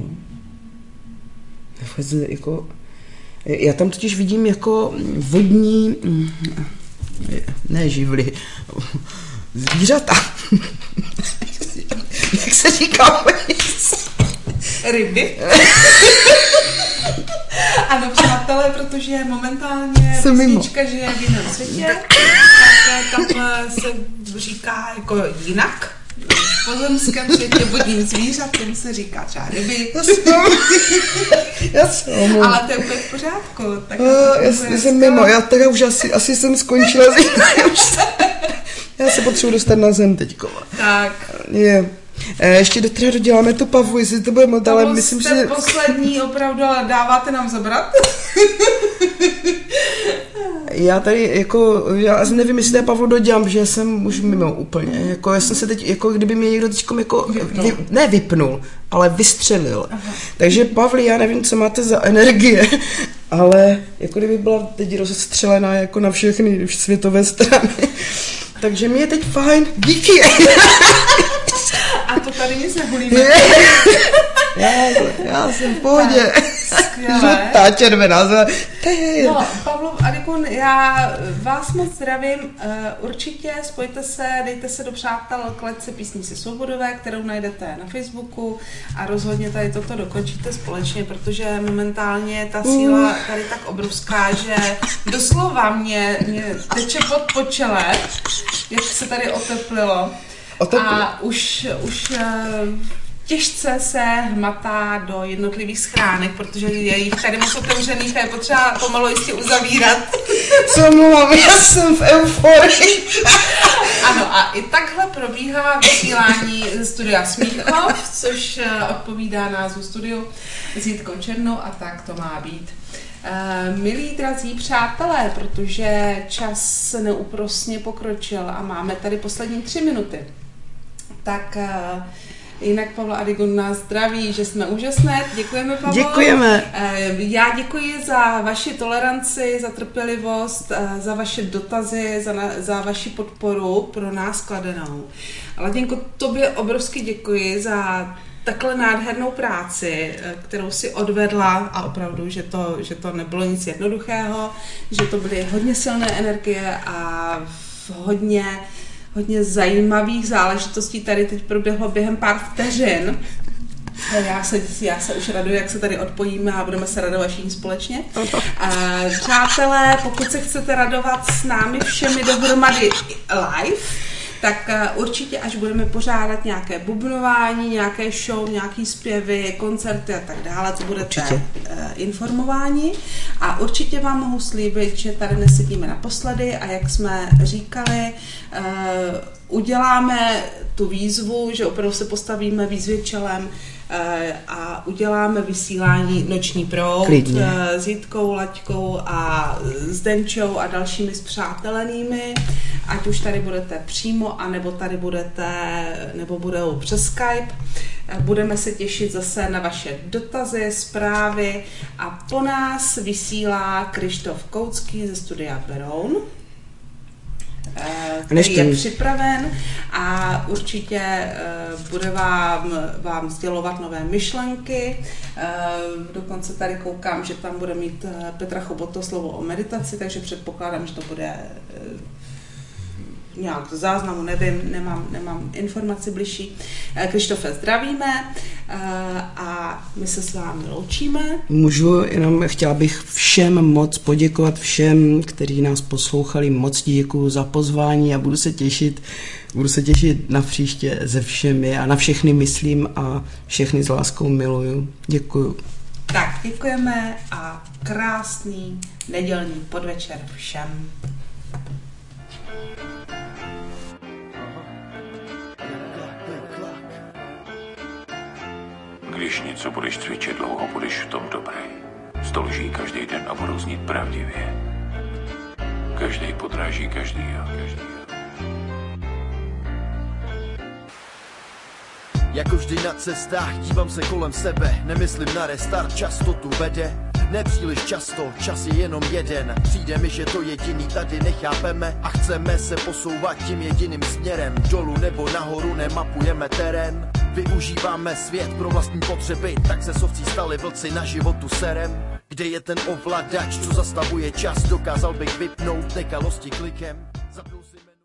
Jako, já tam totiž vidím jako vodní, ne živly, zvířata. Jak se říká? Ryby. Ano, přátelé, protože momentálně písnička žije v jiném světě, tak tam se říká jako jinak. V pozemském světě vodním zvířatům se říká třeba ryby. Já jsem, ale to je úplně v pořádku. Tak uh, já jsem, jsem mimo, já teda už asi, asi jsem skončila. Já se potřebuji dostat na zem teďko. Tak. Je. Ještě do teda doděláme to Pavlu, jestli to bude moc, ale myslím, že... To poslední opravdu, ale dáváte nám zabrat? Já tady jako, já nevím, jestli to Pavlu dodělám, protože já jsem už mimo úplně, jako já jsem se teď, jako kdyby mě někdo teďkom jako, vy, ne vypnul, ale vystřelil. Aha. Takže Pavli, já nevím, co máte za energie, ale jako kdyby byla teď rozstřelená jako na všechny světové strany. Takže mi je teď fajn, díky. A to tady nic nehulíme. já, já jsem v pohodě. Žlutá, červená. No, Pavlo Adikun, já vás moc zdravím. Určitě spojte se, dejte se do přátel kletce Písnice svobodové, kterou najdete na Facebooku a rozhodně tady toto dokončíte společně, protože momentálně ta síla tady tak obrovská, že doslova mě, mě teče pod počele, jak se tady oteplilo. A už, už těžce se hmatá do jednotlivých schránek, protože je jich tady moc otevřených a je potřeba pomalu jistě uzavírat. Co mluvám, já jsem v euforii. Ano, a i takhle probíhá vysílání ze studia Smíchov, což odpovídá názvu studiu s Jitkou Černou a tak to má být. Uh, milí drazí přátelé, protože čas neúprosně pokročil a máme tady poslední tři minuty, tak uh, jinak Pavlo Adigun nás zdraví, že jsme úžasné. Děkujeme, Pavlo. Děkujeme. Uh, já děkuji za vaši toleranci, za trpělivost, uh, za vaše dotazy, za, na, za vaši podporu pro nás kladenou. Laděnko, tobě obrovsky děkuji za takhle nádhernou práci, kterou si odvedla a opravdu, že to, že to nebylo nic jednoduchého, že to byly hodně silné energie a hodně, hodně zajímavých záležitostí tady teď proběhlo během pár vteřin. Já se, já se už raduji, jak se tady odpojíme a budeme se radovat všichni společně. A přátelé, pokud se chcete radovat s námi všemi dohromady live, tak určitě, až budeme pořádat nějaké bubnování, nějaké show, nějaký zpěvy, koncerty a tak dále, to budete určitě informováni. A určitě vám mohu slíbit, že tady nesedíme naposledy a jak jsme říkali, uděláme tu výzvu, že opravdu se postavíme výzvě čelem a uděláme vysílání Noční proud Klidně. s Jitkou, Laďkou a s Denčou a dalšími spřátelenými, ať už tady budete přímo, anebo tady budete, nebo budou přes Skype. Budeme se těšit zase na vaše dotazy, zprávy a po nás vysílá Krištof Koucký ze studia Beroun, který je připraven a určitě bude vám, vám sdělovat nové myšlenky. Dokonce tady koukám, že tam bude mít Petra Choboto slovo o meditaci, takže předpokládám, že to bude nějak do záznamu, nevím, nemám, nemám informaci bližší. Krištofe, zdravíme a my se s vámi loučíme. Můžu, jenom chtěla bych všem moc poděkovat, všem, kteří nás poslouchali, moc děkuju za pozvání a budu se těšit, budu se těšit na příště se všemi a na všechny myslím a všechny s láskou miluju. Děkuju. Tak, děkujeme a krásný nedělní podvečer všem. Když něco budeš cvičit dlouho, budeš v tom dobrý. Stolží každý den a budou znít pravdivě. Každý podráží každýho. Jako vždy na cestách, dívám se kolem sebe, nemyslím na restart, čas to tu vede. Nepříliš často, čas je jenom jeden. Přijde mi, že to jediný tady nechápeme a chceme se posouvat tím jediným směrem. Dolů nebo nahoru nemapujeme terén. Využíváme svět pro vlastní potřeby, tak se sovcí stali vlci na životu serem. Kde je ten ovladač, co zastavuje čas, dokázal bych vypnout nekalosti klikem. Zapnul si